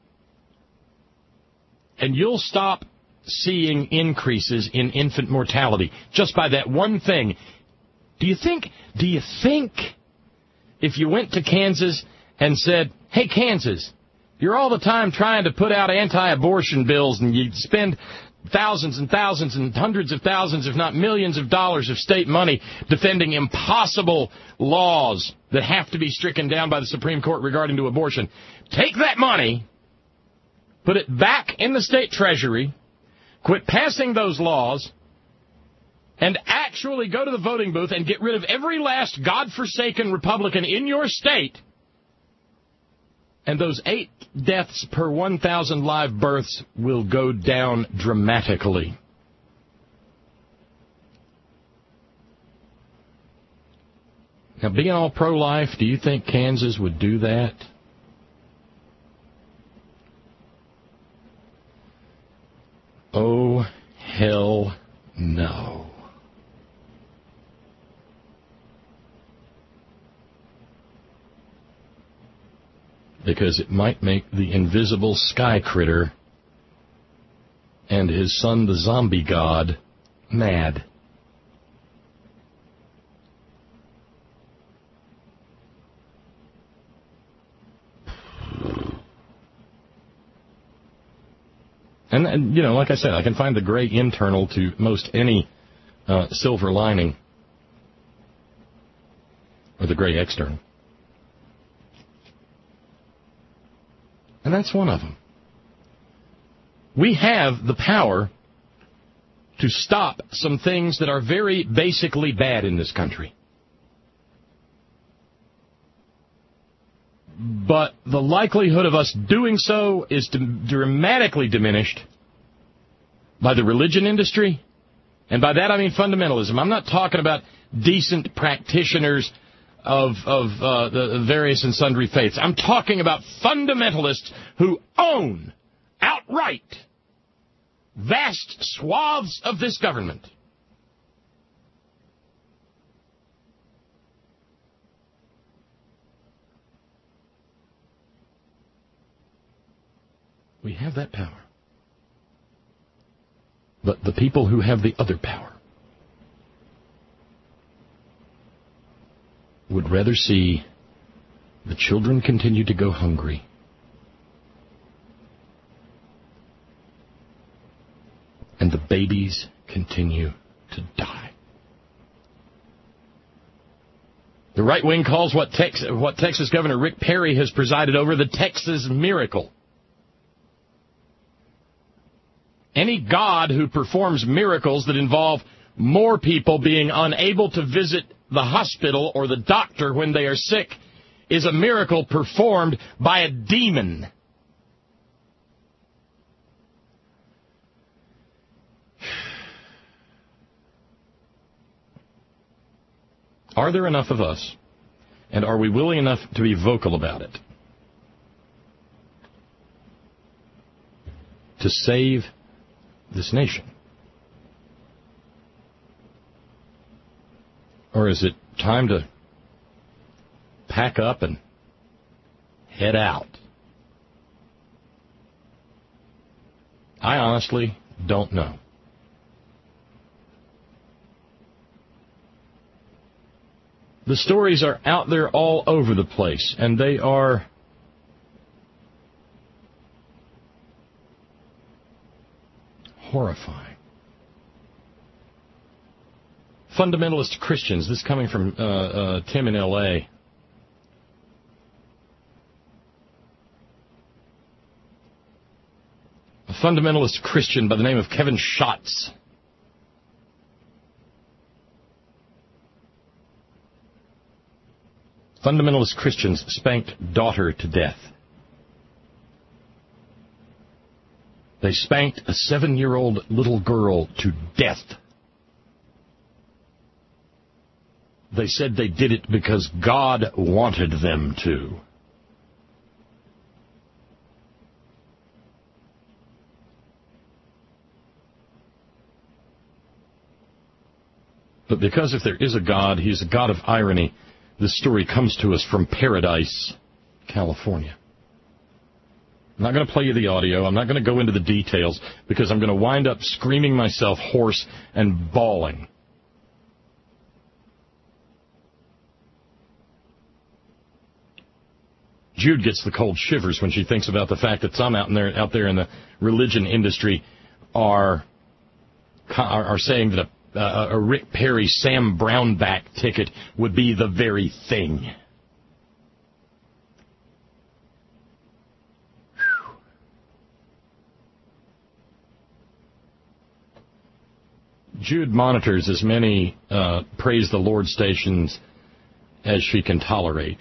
and you'll stop seeing increases in infant mortality just by that one thing. Do you think, do you think if you went to Kansas and said, hey, Kansas, you're all the time trying to put out anti-abortion bills and you spend thousands and thousands and hundreds of thousands, if not millions of dollars of state money defending impossible laws that have to be stricken down by the Supreme Court regarding to abortion. Take that money, put it back in the state treasury, quit passing those laws, and actually go to the voting booth and get rid of every last godforsaken Republican in your state. And those eight deaths per one thousand live births will go down dramatically. Now, being all pro-life, do you think Kansas would do that? Oh, hell no. Because it might make the invisible sky critter and his son, the zombie god, mad. And, and, you know, like I said, I can find the gray internal to most any uh, silver lining, or the gray external. And that's one of them. We have the power to stop some things that are very basically bad in this country. But the likelihood of us doing so is dramatically diminished by the religion industry. And by that I mean fundamentalism. I'm not talking about decent practitioners of, of uh, the various and sundry faiths. I'm talking about fundamentalists who own outright vast swaths of this government. We have that power. But the people who have the other power would rather see the children continue to go hungry and the babies continue to die. The right wing calls what, Tex- what Texas Governor Rick Perry has presided over the Texas miracle. Any God who performs miracles that involve more people being unable to visit the hospital or the doctor when they are sick is a miracle performed by a demon. Are there enough of us, and are we willing enough to be vocal about it, to save this nation? Or is it time to pack up and head out? I honestly don't know. The stories are out there all over the place, and they are horrifying. Fundamentalist Christians, this coming from uh, uh, Tim in L A, fundamentalist Christian by the name of Kevin Schatz. Fundamentalist Christians spanked daughter to death. They spanked a seven-year-old little girl to death. They said they did it because God wanted them to. But because if there is a God, he's a God of irony, this story comes to us from Paradise, California. I'm not going to play you the audio. I'm not going to go into the details because I'm going to wind up screaming myself hoarse and bawling. Jude gets the cold shivers when she thinks about the fact that some out there, out there in the religion industry are are, are saying that a Uh, a Rick Perry Sam Brownback ticket would be the very thing. Whew. Jude monitors as many uh, Praise the Lord stations as she can tolerate.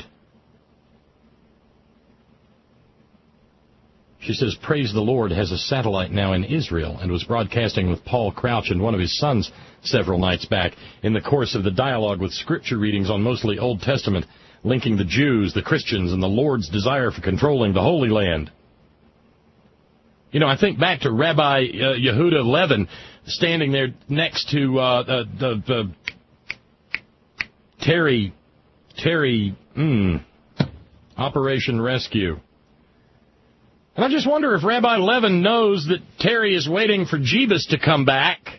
She says, Praise the Lord has a satellite now in Israel and was broadcasting with Paul Crouch and one of his sons several nights back in the course of the dialogue with scripture readings on mostly Old Testament, linking the Jews, the Christians, and the Lord's desire for controlling the Holy Land. You know, I think back to Rabbi uh, Yehuda Levin standing there next to uh, uh, the, the Terry, Terry, mm, Operation Rescue. And I just wonder if Rabbi Levin knows that Terry is waiting for Jebus to come back.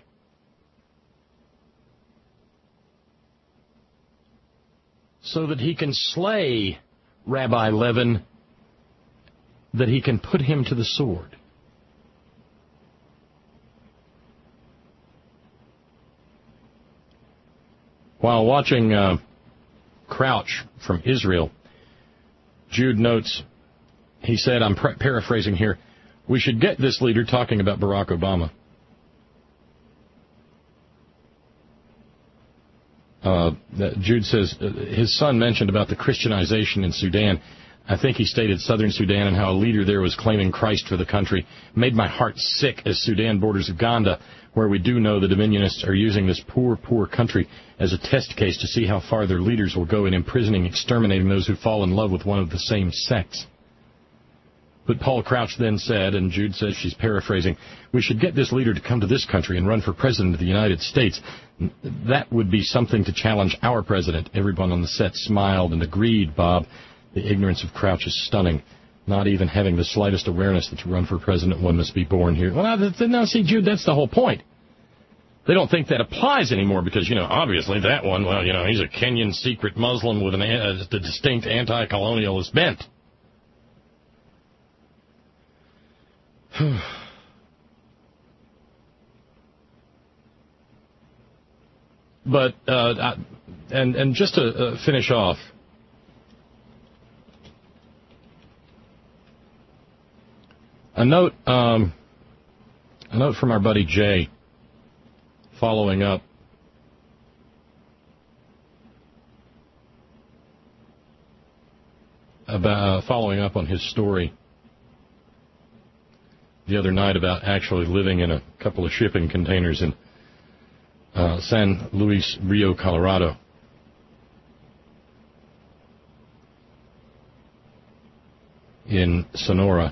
So that he can slay Rabbi Levin, that he can put him to the sword. While watching uh, Crouch from Israel, Jude notes, he said, I'm pra- paraphrasing here, we should get this leader talking about Barack Obama. Uh, Jude says, uh, his son mentioned about the Christianization in Sudan. I think he stated southern Sudan and how a leader there was claiming Christ for the country. Made my heart sick as Sudan borders Uganda, where we do know the Dominionists are using this poor, poor country as a test case to see how far their leaders will go in imprisoning, exterminating those who fall in love with one of the same sex. But Paul Crouch then said, and Jude says she's paraphrasing, we should get this leader to come to this country and run for president of the United States. That would be something to challenge our president. Everyone on the set smiled and agreed, Bob. The ignorance of Crouch is stunning. Not even having the slightest awareness that to run for president, one must be born here. Well, now, now see, Jude, that's the whole point. They don't think that applies anymore because, you know, obviously that one, well, you know, he's a Kenyan secret Muslim with an, a, a distinct anti-colonialist bent. But, uh, and, and just to uh, finish off, a note, um, a note from our buddy Jay, following up. About, uh, following up on his story the other night about actually living in a couple of shipping containers in uh, San Luis Rio, Colorado. In Sonora.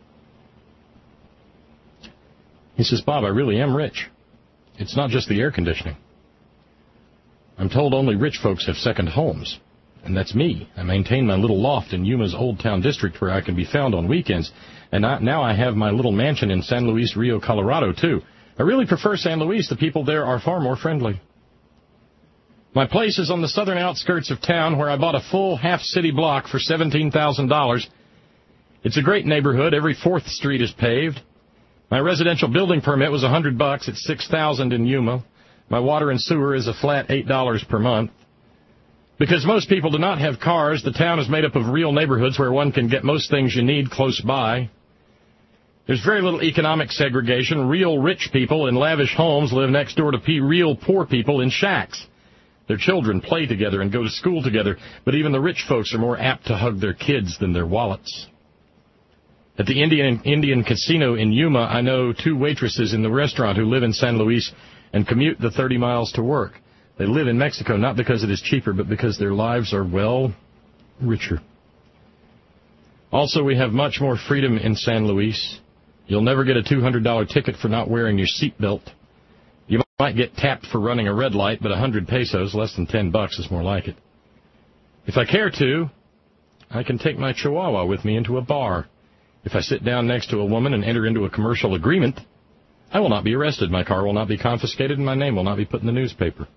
He says, Bob, I really am rich. It's not just the air conditioning. I'm told only rich folks have second homes. And that's me. I maintain my little loft in Yuma's Old Town District where I can be found on weekends. And I, now I have my little mansion in San Luis Rio, Colorado, too. I really prefer San Luis. The people there are far more friendly. My place is on the southern outskirts of town where I bought a full half-city block for seventeen thousand dollars. It's a great neighborhood. Every fourth street is paved. My residential building permit was one hundred bucks. It's six thousand dollars in Yuma. My water and sewer is a flat eight dollars per month. Because most people do not have cars, the town is made up of real neighborhoods where one can get most things you need close by. There's very little economic segregation. Real rich people in lavish homes live next door to p- real poor people in shacks. Their children play together and go to school together, but even the rich folks are more apt to hug their kids than their wallets. At the Indian Indian Casino in Yuma, I know two waitresses in the restaurant who live in San Luis and commute the thirty miles to work. They live in Mexico not because it is cheaper, but because their lives are, well, richer. Also, we have much more freedom in San Luis. You'll never get a two hundred dollars ticket for not wearing your seatbelt. You might get tapped for running a red light, but one hundred pesos, less than ten bucks, is more like it. If I care to, I can take my chihuahua with me into a bar. If I sit down next to a woman and enter into a commercial agreement, I will not be arrested, my car will not be confiscated, and my name will not be put in the newspaper.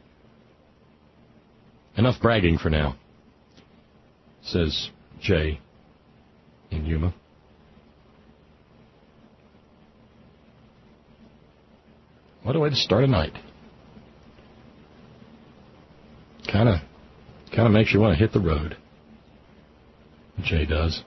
Enough bragging for now, says Jay in Yuma. What a way to start a night. Kind of kind of makes you want to hit the road. Jay does.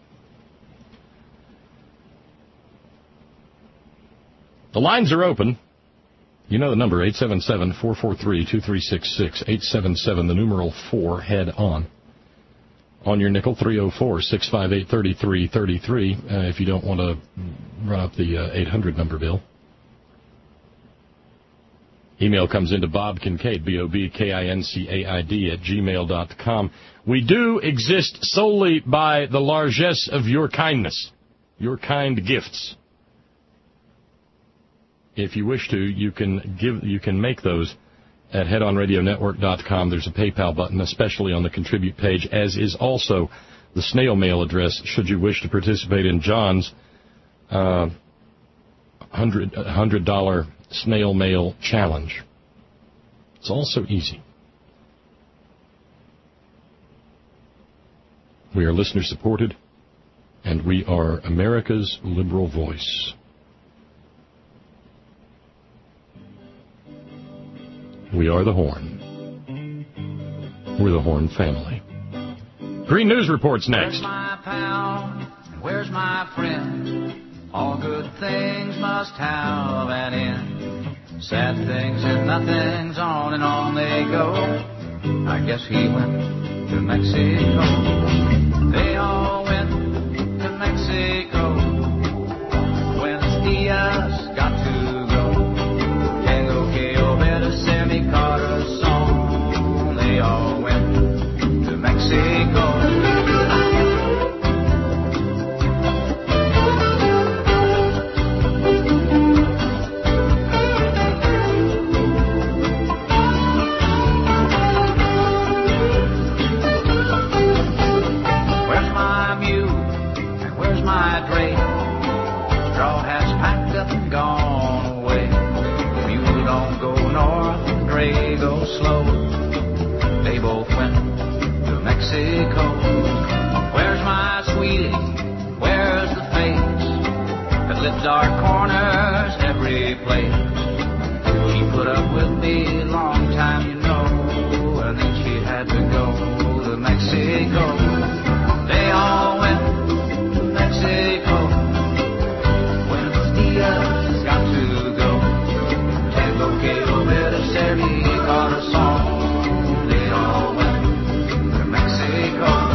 The lines are open. You know the number, eight seven seven, four four three, two three six six, eight seven seven, the numeral four, head on. On your nickel, three oh four, six five eight, three three three three, uh, if you don't want to run up the uh, eight hundred number bill. Email comes into Bob Kincaid, B O B K I N C A I D, at gmail dot com. We do exist solely by the largesse of your kindness, your kind gifts. If you wish to, you can give, you can make those at head on radio network dot com. There's a PayPal button, especially on the contribute page, as is also the snail mail address, should you wish to participate in John's uh, one hundred dollars snail mail challenge. It's also easy. We are listener supported, and we are America's liberal voice. We are the Horn. We're the Horn family. Green News Report's next. Where's my pal? Where's my friend? All good things must have an end. Sad things and nothings, on and on they go. I guess he went to Mexico. They all went to Mexico. Buenos dias, got to go. Tengo que obedecer mi corazón. They all went to Mexico. Go slow. They both went to Mexico. Where's my sweetie? Where's the face that lit dark corners every place? She put up with me a long time, you know, and then she had to go to Mexico. They all went to Mexico. Buenos dias, got to go. Tengo que obedecer mi corazón. They all went to Mexico.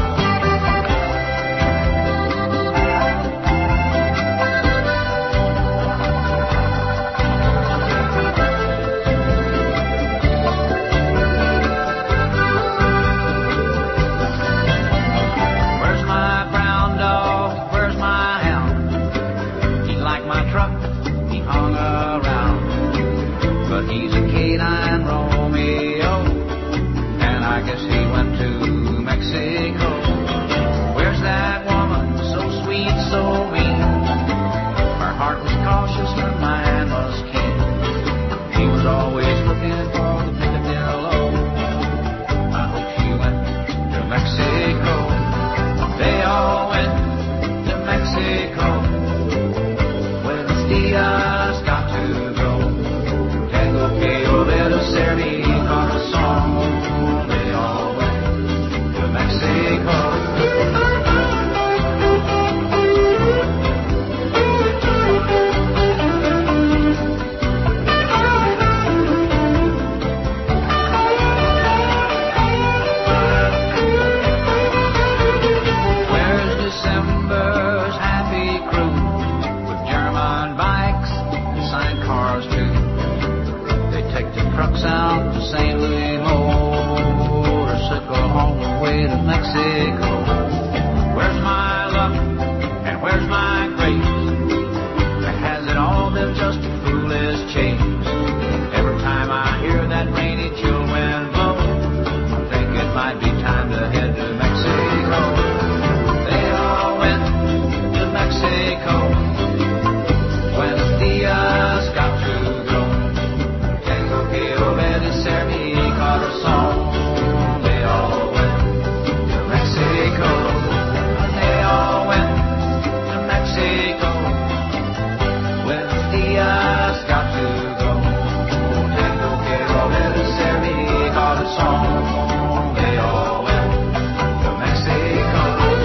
Mexico. Where's my luck and where's my grace? Has it all been just a foolish chase? Every time I hear that rainy chill wind blow, I think it might be time to head to Mexico. They all went to Mexico. Buenos dias, got to go. Tengo que obedecer mi corazón. They all went to Mexico. They all went to Mexico. Buenos dias, got to go. Tengo que obedecer mi corazón. They all went to Mexico.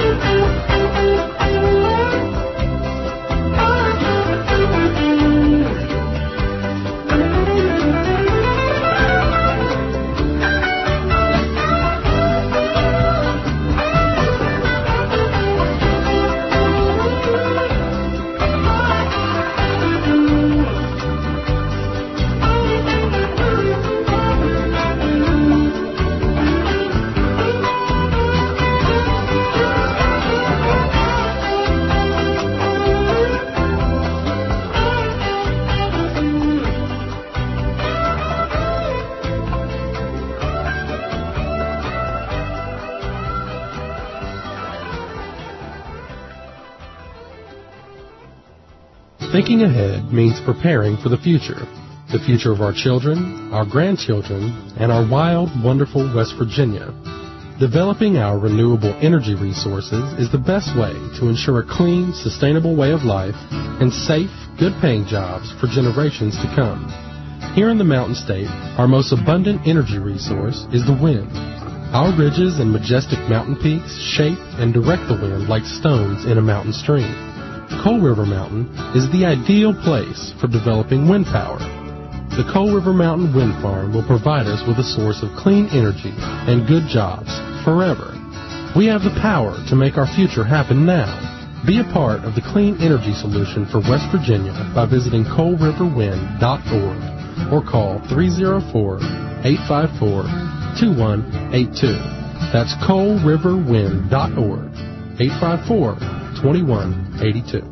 Thinking ahead means preparing for the future. The future of our children, our grandchildren, and our wild, wonderful West Virginia. Developing our renewable energy resources is the best way to ensure a clean, sustainable way of life and safe, good-paying jobs for generations to come. Here in the Mountain State, our most abundant energy resource is the wind. Our ridges and majestic mountain peaks shape and direct the wind like stones in a mountain stream. Coal River Mountain is the ideal place for developing wind power. The Coal River Mountain Wind Farm will provide us with a source of clean energy and good jobs forever. We have the power to make our future happen now. Be a part of the clean energy solution for West Virginia by visiting coal river wind dot org or call three oh four, eight five four, two one eight two. That's coal river wind dot org, eight five four, two one eight two.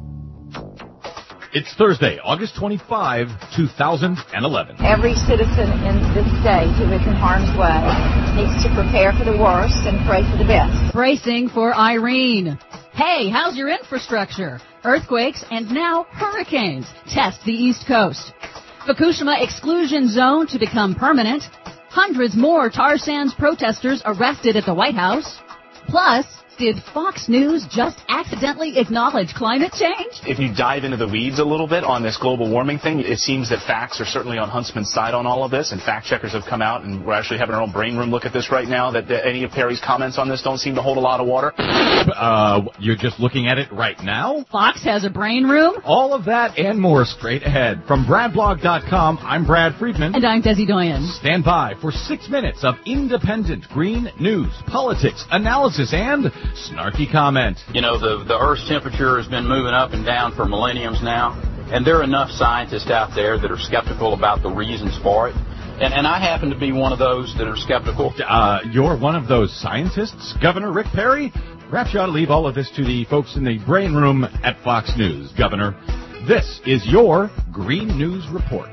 It's Thursday, August twenty-fifth, two thousand eleven. Every citizen in this state who is in harm's way needs to prepare for the worst and pray for the best. Bracing for Irene. Hey, how's your infrastructure? Earthquakes and now hurricanes test the East Coast. Fukushima exclusion zone to become permanent. Hundreds more tar sands protesters arrested at the White House. Plus, did Fox News just accidentally acknowledge climate change? If you dive into the weeds a little bit on this global warming thing, it seems that facts are certainly on Huntsman's side on all of this, and fact checkers have come out, and we're actually having our own brain room look at this right now, that, that any of Perry's comments on this don't seem to hold a lot of water. Uh, you're just looking at it right now? Fox has a brain room? All of that and more straight ahead. From brad blog dot com, I'm Brad Friedman. And I'm Desi Doyen. Stand by for six minutes of independent green news, politics, analysis, and snarky comment. You know, the, the Earth's temperature has been moving up and down for millenniums now, and there are enough scientists out there that are skeptical about the reasons for it. And, and I happen to be one of those that are skeptical. Uh, you're one of those scientists, Governor Rick Perry? Perhaps you ought to leave all of this to the folks in the brain room at Fox News, Governor. This is your Green News Report.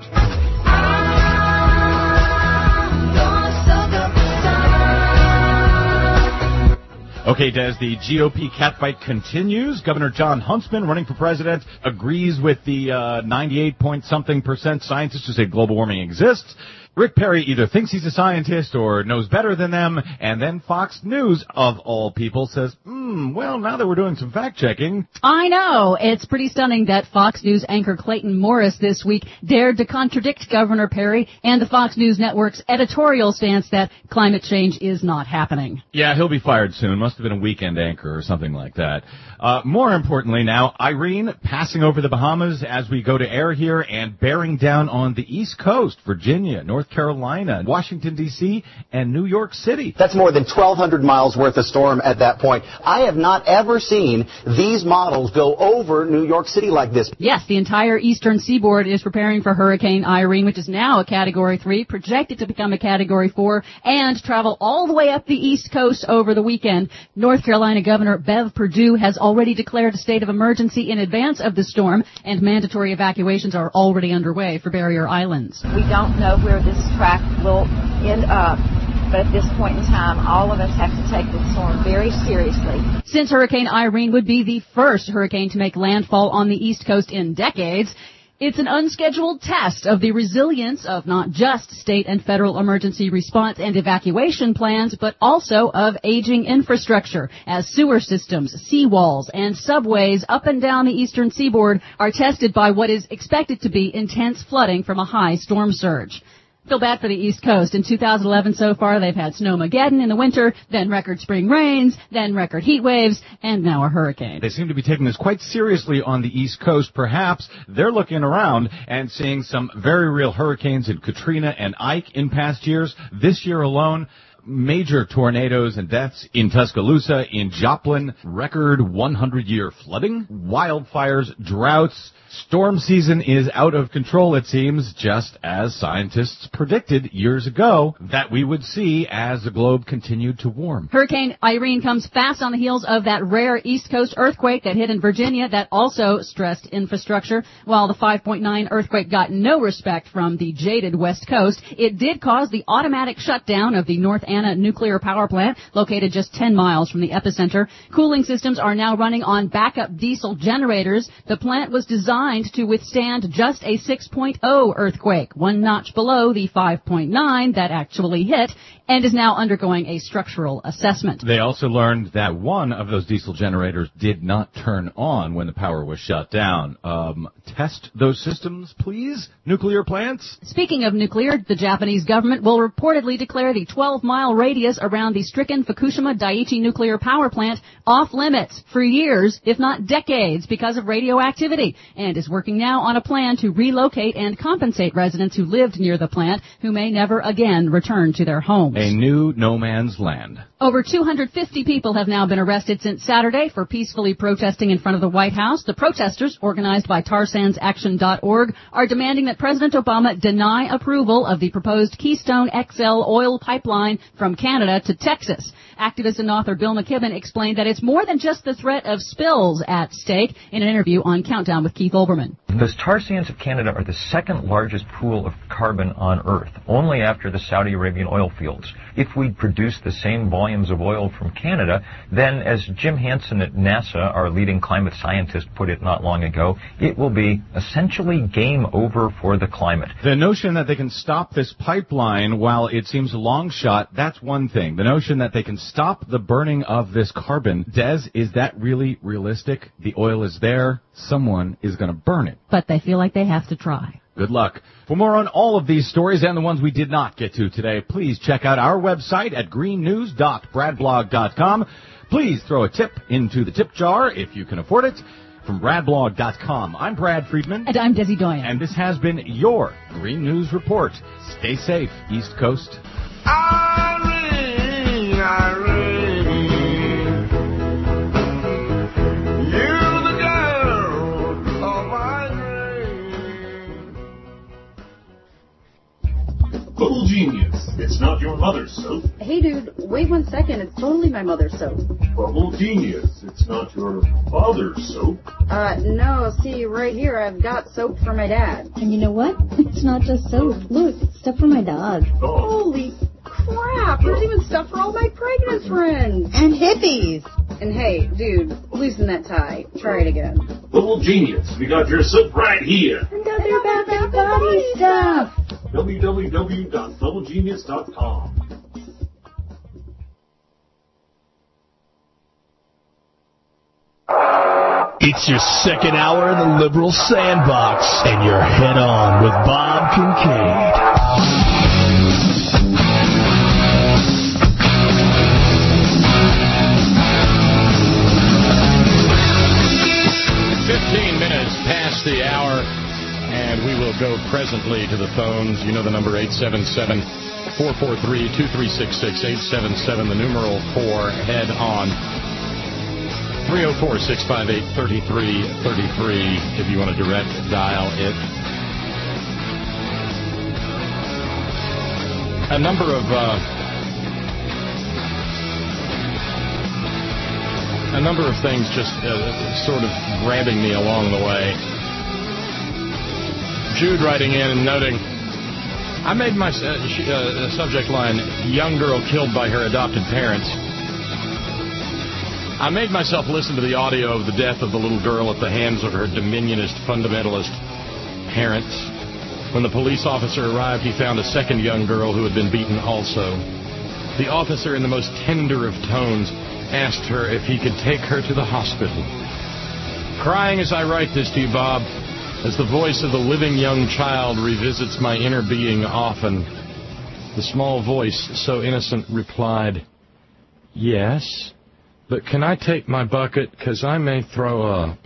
Okay, Des, the G O P catfight continues. Governor John Huntsman, running for president, agrees with the uh, ninety-eight point something percent scientists who say global warming exists. Rick Perry either thinks he's a scientist or knows better than them, and then Fox News, of all people, says, hmm, well, now that we're doing some fact-checking... I know. It's pretty stunning that Fox News anchor Clayton Morris this week dared to contradict Governor Perry and the Fox News Network's editorial stance that climate change is not happening. Yeah, he'll be fired soon. Must have been a weekend anchor or something like that. Uh, more importantly now, Irene passing over the Bahamas as we go to air here and bearing down on the East Coast, Virginia, North North Carolina, Washington, D C, and New York City. That's more than twelve hundred miles worth of storm at that point. I have not ever seen these models go over New York City like this. Yes, the entire eastern seaboard is preparing for Hurricane Irene, which is now a Category three, projected to become a Category four, and travel all the way up the East Coast over the weekend. North Carolina Governor Bev Perdue has already declared a state of emergency in advance of the storm, and mandatory evacuations are already underway for barrier islands. We don't know where this track will end up, but at this point in time, all of us have to take this storm very seriously. Since Hurricane Irene would be the first hurricane to make landfall on the East Coast in decades, it's an unscheduled test of the resilience of not just state and federal emergency response and evacuation plans, but also of aging infrastructure, as sewer systems, seawalls, and subways up and down the eastern seaboard are tested by what is expected to be intense flooding from a high storm surge. Feel bad for the East Coast. In two thousand eleven so far, they've had Snowmageddon in the winter, then record spring rains, then record heat waves, and now a hurricane. They seem to be taking this quite seriously on the East Coast. Perhaps they're looking around and seeing some very real hurricanes in Katrina and Ike in past years. This year alone, major tornadoes and deaths in Tuscaloosa, in Joplin, record one hundred year flooding, wildfires, droughts. Storm season is out of control, it seems, just as scientists predicted years ago that we would see as the globe continued to warm. Hurricane Irene comes fast on the heels of that rare East Coast earthquake that hit in Virginia that also stressed infrastructure. While the five point nine earthquake got no respect from the jaded West Coast, it did cause the automatic shutdown of the North Anna nuclear power plant, located just ten miles from the epicenter. Cooling systems are now running on backup diesel generators. The plant was designed to withstand just a six point oh earthquake, one notch below the five point nine that actually hit, and is now undergoing a structural assessment. They also learned that one of those diesel generators did not turn on when the power was shut down. Um, test those systems, please, nuclear plants. Speaking of nuclear, the Japanese government will reportedly declare the twelve mile radius around the stricken Fukushima Daiichi nuclear power plant off limits for years, if not decades, because of radioactivity, and is working now on a plan to relocate and compensate residents who lived near the plant who may never again return to their homes. A new no man's land. Over two hundred fifty people have now been arrested since Saturday for peacefully protesting in front of the White House. The protesters, organized by tar sands action dot org, are demanding that President Obama deny approval of the proposed Keystone X L oil pipeline from Canada to Texas. Activist and author Bill McKibben explained that it's more than just the threat of spills at stake in an interview on Countdown with Keith Olbermann. The tar sands of Canada are the second largest pool of carbon on Earth, only after the Saudi Arabian oil fields. If we produce the same volumes of oil from Canada, then, as Jim Hansen at NASA, our leading climate scientist, put it not long ago, it will be essentially game over for the climate. The notion that they can stop this pipeline, while it seems a long shot, that's one thing. The notion that they can stop the burning of this carbon, Des, is that really realistic? The oil is there. Someone is going to burn it. But they feel like they have to try. Good luck. For more on all of these stories and the ones we did not get to today, please check out our website at green news dot brad blog dot com. Please throw a tip into the tip jar if you can afford it. From brad blog dot com, I'm Brad Friedman. And I'm Desi Doyen. And this has been your Green News Report. Stay safe, East Coast. Irene, Irene. Little Genius, it's not your mother's soap. Hey dude, wait one second, it's totally my mother's soap. Bubble Genius, it's not your father's soap. Uh, no, see, right here I've got soap for my dad. And you know what? It's not just soap. Look, it's stuff for my dog. Oh. Holy crap, there's even stuff for all my pregnant friends. And hippies. And hey, dude, loosen that tie. Try it again. Little Genius, we got your soap right here. And other Bath and Body stuff. w w w dot double genius dot com. It's your second hour in the liberal sandbox, and you're head on with Bob Kincaid. fifteen minutes past the hour, and we will go presently to the phones. You know the number, eight seven seven, four four three, two three six six, eight seven seven, the numeral four, head on. three oh four, six five eight, three three three three if you want to direct dial it. A number of uh, a number of things just uh, sort of grabbing me along the way. Jude writing in and noting, I made my uh, she, uh, subject line, young girl killed by her adopted parents. I made myself listen to the audio of the death of the little girl at the hands of her dominionist, fundamentalist parents. When the police officer arrived, he found a second young girl who had been beaten also. The officer, in the most tender of tones, asked her if he could take her to the hospital. Crying as I write this to you, Bob, as the voice of the living young child revisits my inner being often, the small voice, so innocent, replied, yes, but can I take my bucket, because I may throw up.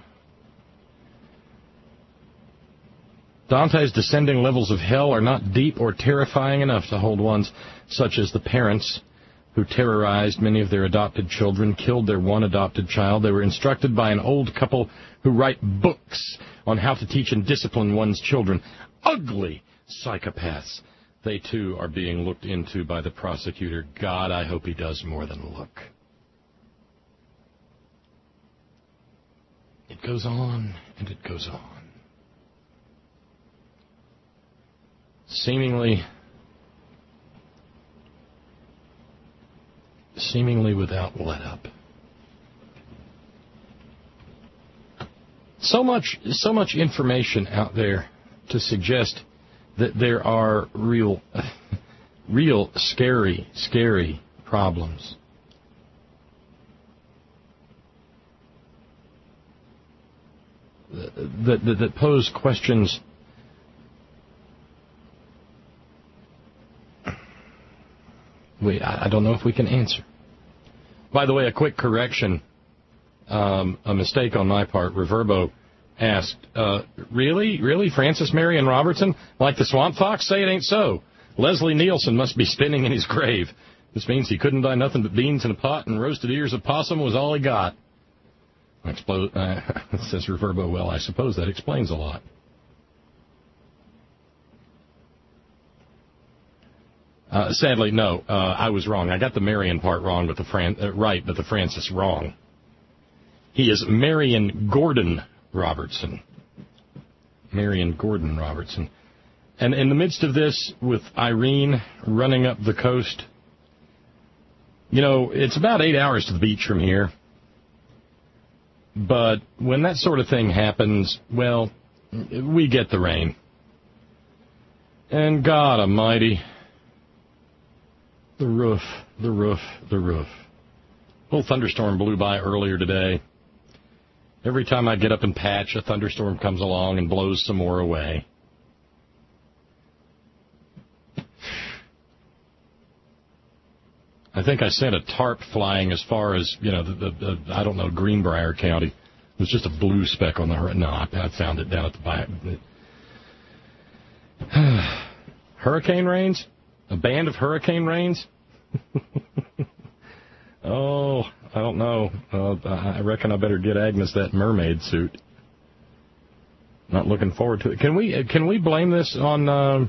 Dante's descending levels of hell are not deep or terrifying enough to hold ones such as the parents who terrorized many of their adopted children, killed their one adopted child. They were instructed by an old couple who write books on how to teach and discipline one's children. Ugly psychopaths. They, too, are being looked into by the prosecutor. God, I hope he does more than look. It goes on, and it goes on. Seemingly, seemingly without let up. So much, so much information out there to suggest that there are real, real scary, scary problems. That, that, that pose questions we I don't know if we can answer. By the way, a quick correction, um, a mistake on my part. Reverbo asked, uh, really, really, Francis Marion Robertson, like the Swamp Fox? Say it ain't so. Leslie Nielsen must be spinning in his grave. This means he couldn't buy nothing but beans in a pot, and roasted ears of possum was all he got. Explo- uh, says Reverbo, well, I suppose that explains a lot. Uh, sadly, no, uh, I was wrong. I got the Marion part wrong, but the Fran- uh, right, but the Francis wrong. He is Marion Gordon Robertson. Marion Gordon Robertson. And in the midst of this, with Irene running up the coast, you know, it's about eight hours to the beach from here. But when that sort of thing happens, well, we get the rain. And God Almighty, the roof, the roof, the roof. A little thunderstorm blew by earlier today. Every time I get up and patch, a thunderstorm comes along and blows some more away. I think I sent a tarp flying as far as, you know, the, the, the I don't know, Greenbrier County. It was just a blue speck on the horizon. No, I, I found it down at the back. Hurricane rains? A band of hurricane rains? Oh, I don't know. Uh, I reckon I better get Agnes that mermaid suit. Not looking forward to it. Can we, can we blame this on... Uh,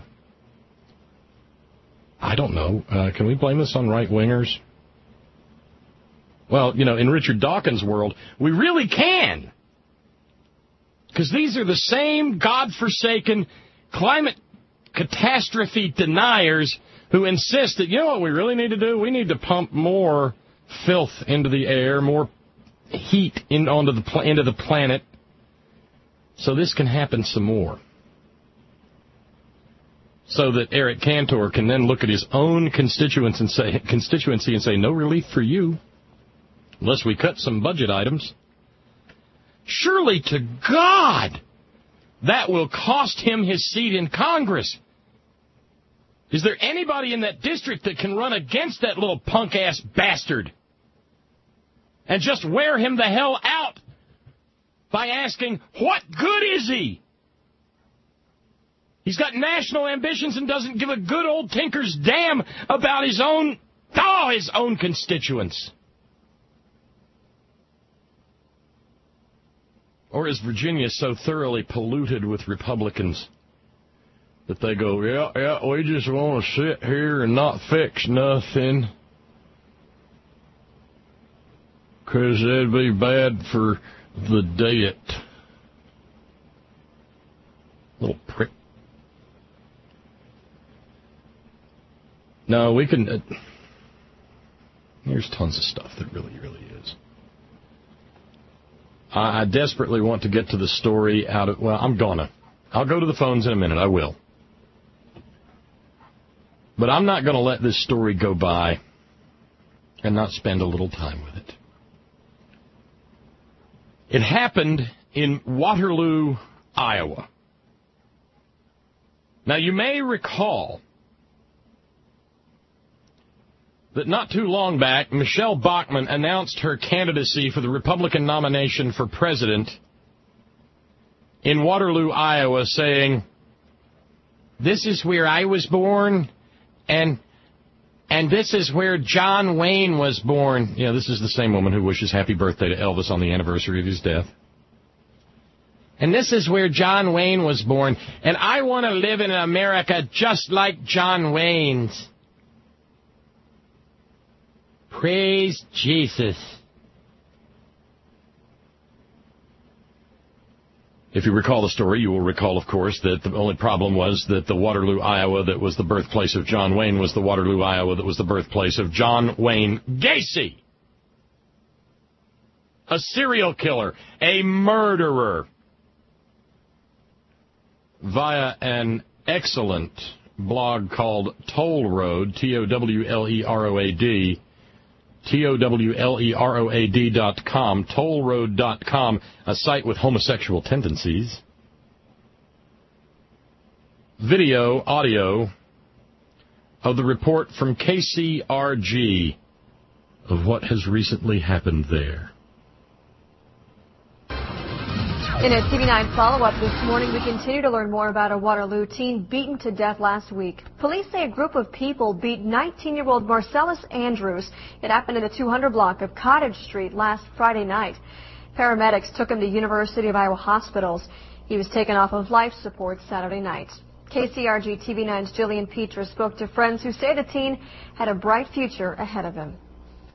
I don't know. Uh, can we blame this on right-wingers? Well, you know, in Richard Dawkins' world, we really can. Because these are the same godforsaken climate catastrophe deniers who insist that, you know what we really need to do? We need to pump more filth into the air, more heat in, onto the pl- into the planet, so this can happen some more. So that Eric Cantor can then look at his own constituents and say, constituency and say, no relief for you, unless we cut some budget items. Surely to God, that will cost him his seat in Congress. Is there anybody in that district that can run against that little punk-ass bastard and just wear him the hell out by asking, what good is he? He's got national ambitions and doesn't give a good old tinker's damn about his own, oh, his own constituents. Or is Virginia so thoroughly polluted with Republicans that they go, yeah, yeah, we just want to sit here and not fix nothing because it'd be bad for the debt. Little prick. No, we can... Uh, there's tons of stuff that really, really is. I, I desperately want to get to the story out of... Well, I'm gonna. I'll go to the phones in a minute. I will. But I'm not going to let this story go by and not spend a little time with it. It happened in Waterloo, Iowa. Now, you may recall that not too long back, Michelle Bachmann announced her candidacy for the Republican nomination for president in Waterloo, Iowa, saying, "This is where I was born, and and this is where John Wayne was born." Yeah, this is the same woman who wishes happy birthday to Elvis on the anniversary of his death. "And this is where John Wayne was born, and I want to live in America just like John Wayne's." Praise Jesus. If you recall the story, you will recall, of course, that the only problem was that the Waterloo, Iowa, that was the birthplace of John Wayne was the Waterloo, Iowa, that was the birthplace of John Wayne Gacy. A serial killer, a murderer. Via an excellent blog called Toll Road, T O W L E R O A D, T O W L E R O A D dot com, toll road dot com, a site with homosexual tendencies. Video, audio of the report from K C R G of what has recently happened there. In a T V nine follow-up this morning, we continue to learn more about a Waterloo teen beaten to death last week. Police say a group of people beat nineteen-year-old Marcellus Andrews. It happened in the two hundred block of Cottage Street last Friday night. Paramedics took him to University of Iowa hospitals. He was taken off of life support Saturday night. K C R G T V nine's Jillian Petra spoke to friends who say the teen had a bright future ahead of him.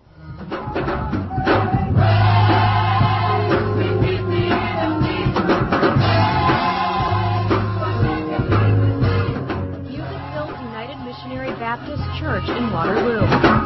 Baptist Church in Waterloo.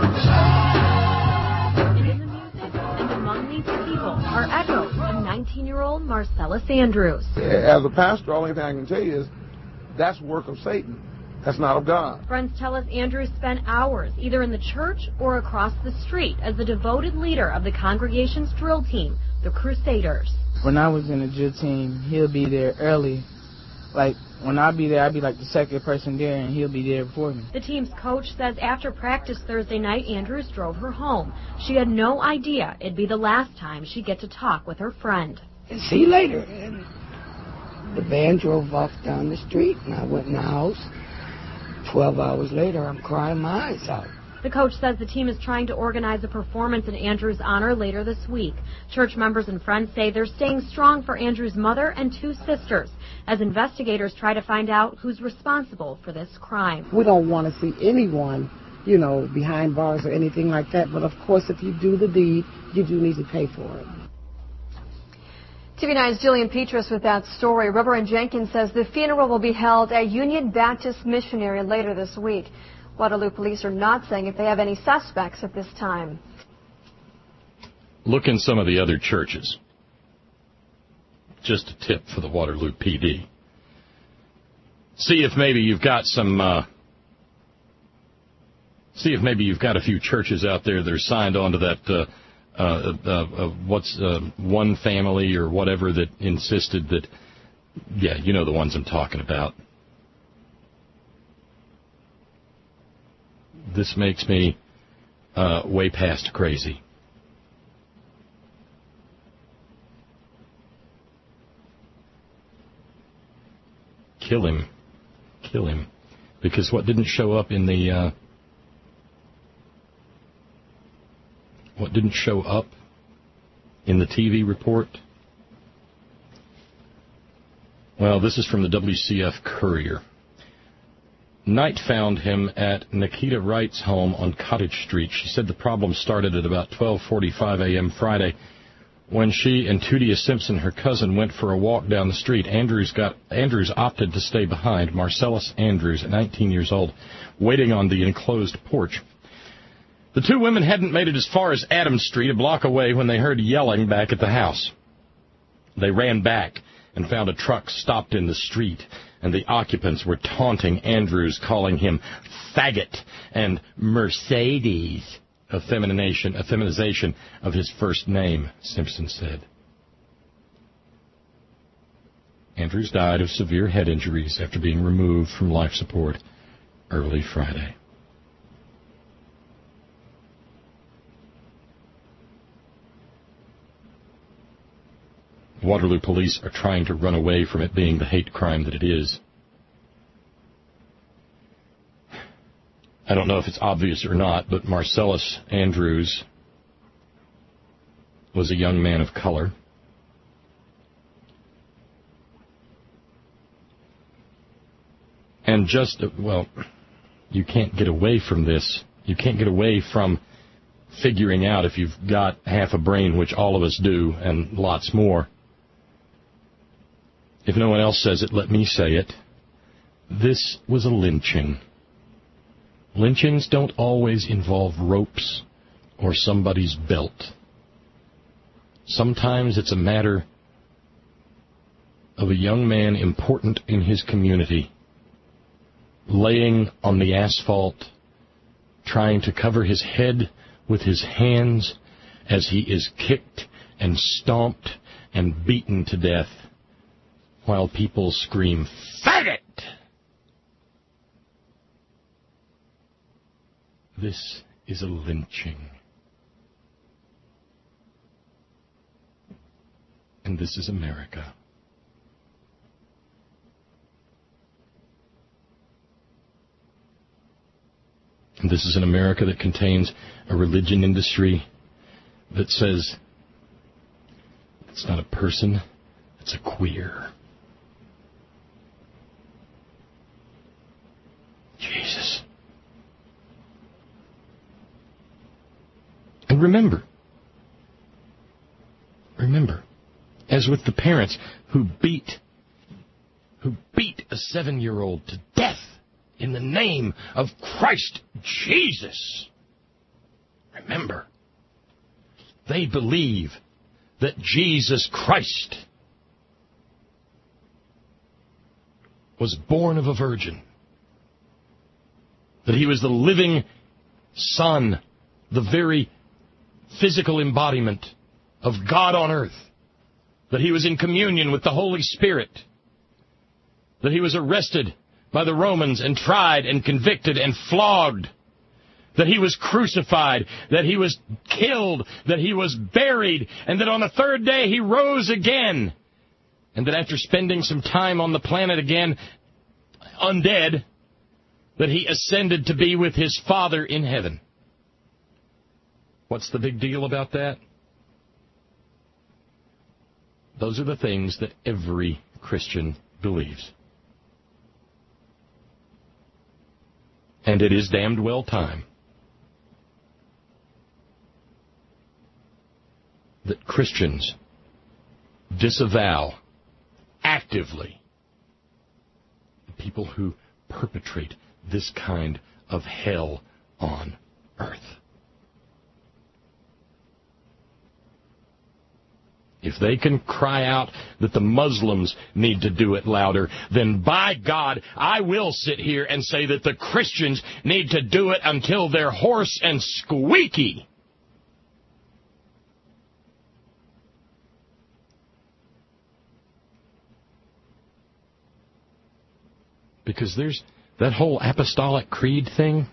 And in the music and among these people are echoes of nineteen-year-old Marcellus Andrews. As a pastor, only thing I can tell you is that's work of Satan. That's not of God. Friends tell us Andrews spent hours either in the church or across the street as the devoted leader of the congregation's drill team, the Crusaders. When I was in the drill team, he'll be there early. Like, when I'll be there, I'll be like the second person there, and he'll be there before me. The team's coach says after practice Thursday night, Andrews drove her home. She had no idea it'd be the last time she'd get to talk with her friend. See you later. And the band drove off down the street, and I went in the house. Twelve hours later, I'm crying my eyes out. The coach says the team is trying to organize a performance in Andrews' honor later this week. Church members and friends say they're staying strong for Andrews' mother and two sisters as investigators try to find out who's responsible for this crime. We don't want to see anyone, you know, behind bars or anything like that, but of course if you do the deed, you do need to pay for it. T V nine's Jillian Petrus with that story. Reverend Jenkins says the funeral will be held at Union Baptist Missionary later this week. Waterloo police are not saying if they have any suspects at this time. Look in some of the other churches. Just a tip for the Waterloo P D. See if maybe you've got some, uh, see if maybe you've got a few churches out there that are signed on to that, uh, uh, uh, uh, what's, uh, one family or whatever that insisted that, yeah, you know the ones I'm talking about. This makes me uh, way past crazy. Kill him. kill him. Because what didn't show up in the, uh, what didn't show up in the T V report? Well, this is from the W C F Courier. Night found him at Nikita Wright's home on Cottage Street. She said the problem started at about twelve forty-five a.m. Friday when she and Tudia Simpson, her cousin, went for a walk down the street. Andrews got Andrews opted to stay behind. Marcellus Andrews, nineteen years old, waiting on the enclosed porch. The two women hadn't made it as far as Adams Street, a block away, when they heard yelling back at the house. They ran back and found a truck stopped in the street, and the occupants were taunting Andrews, calling him faggot and Mercedes, a feminization, a feminization of his first name, Simpson said. Andrews died of severe head injuries after being removed from life support early Friday. Waterloo police are trying to run away from it being the hate crime that it is. I don't know if it's obvious or not, but Marcellus Andrews was a young man of color. And just, well, you can't get away from this. You can't get away from figuring out, if you've got half a brain, which all of us do, and lots more. If no one else says it, let me say it. This was a lynching. Lynchings don't always involve ropes or somebody's belt. Sometimes it's a matter of a young man important in his community laying on the asphalt, trying to cover his head with his hands as he is kicked and stomped and beaten to death while people scream, "Faggot!" This is a lynching. And this is America. And this is an America that contains a religion industry that says it's not a person, it's a queer. Jesus. And remember, remember, as with the parents who beat, who beat a seven-year-old to death in the name of Christ Jesus, remember, they believe that Jesus Christ was born of a virgin, that he was the living Son, the very physical embodiment of God on earth, that he was in communion with the Holy Spirit, that he was arrested by the Romans and tried and convicted and flogged, that he was crucified, that he was killed, that he was buried, and that on the third day he rose again, and that after spending some time on the planet again, undead, that he ascended to be with his Father in heaven. What's the big deal about that? Those are the things that every Christian believes. And it is damned well time that Christians disavow actively the people who perpetrate this kind of hell on earth. If they can cry out that the Muslims need to do it louder, then by God, I will sit here and say that the Christians need to do it until they're hoarse and squeaky. Because there's that whole apostolic creed thing.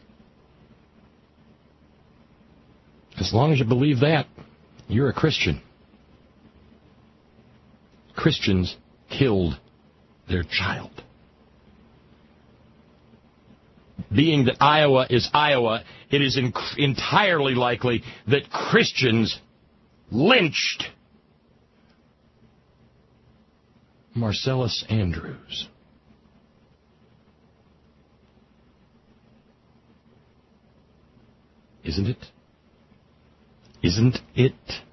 As long as you believe that, you're a Christian. Christians killed their child. being that Iowa is Iowa, it is in- entirely likely that Christians lynched Marcellus Andrews. Isn't it? Isn't it?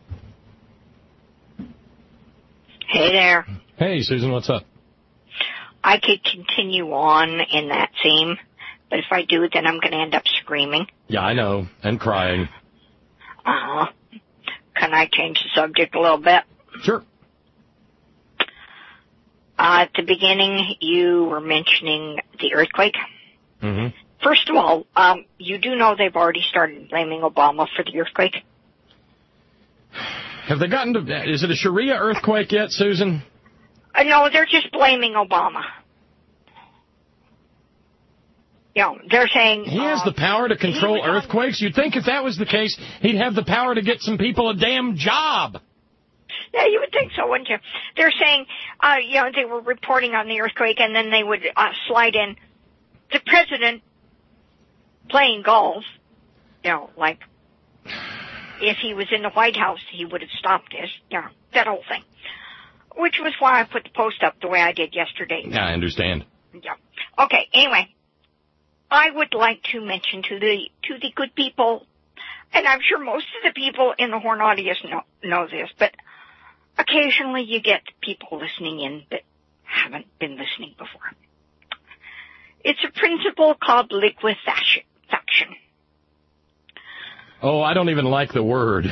Hey there. Hey, Susan, what's up? I could continue on in that theme, but if I do, then I'm going to end up screaming. Yeah, I know, and crying. Uh-huh. Can I change the subject a little bit? Sure. Uh, at the beginning, you were mentioning the earthquake. Mm-hmm. First of all, um, you do know they've already started blaming Obama for the earthquake? Have they gotten to... Is it a Sharia earthquake yet, Susan? Uh, no, they're just blaming Obama. You know, they're saying... He has uh, the power to control earthquakes. You'd think if that was the case, he'd have the power to get some people a damn job. Yeah, you would think so, wouldn't you? They're saying, uh, you know, they were reporting on the earthquake, and then they would uh, slide in the president playing golf. You know, like, if he was in the White House, he would have stopped this. You know, that whole thing. Which was why I put the post up the way I did yesterday. Yeah, I understand. Yeah. Okay, anyway. I would like to mention to the to the good people, and I'm sure most of the people in the Horn audience know, know this, but occasionally you get people listening in that haven't been listening before. It's a principle called liquefaction. Oh, I don't even like the word.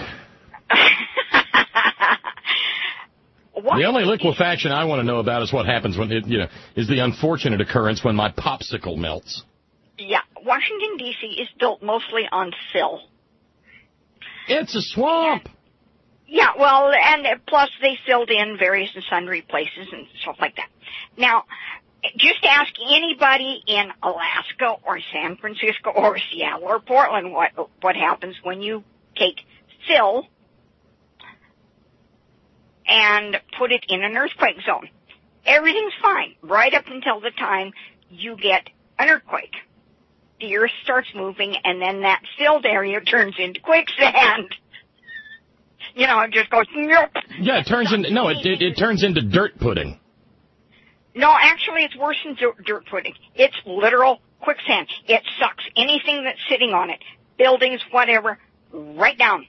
The only liquefaction I want to know about is what happens when it, you know, is the unfortunate occurrence when my popsicle melts. Yeah, Washington, D C is built mostly on fill. It's a swamp. Yeah, well, and plus they filled in various and sundry places and stuff like that. Now, just ask anybody in Alaska or San Francisco or Seattle or Portland what what happens when you take fill and put it in an earthquake zone. Everything's fine right up until the time you get an earthquake. The earth starts moving, and then that filled area turns into quicksand. You know, it just goes, nope. Yeah, it turns into, no, it, it, it turns into dirt pudding. No, actually, it's worse than dirt, dirt pudding. It's literal quicksand. It sucks anything that's sitting on it, buildings, whatever, right down.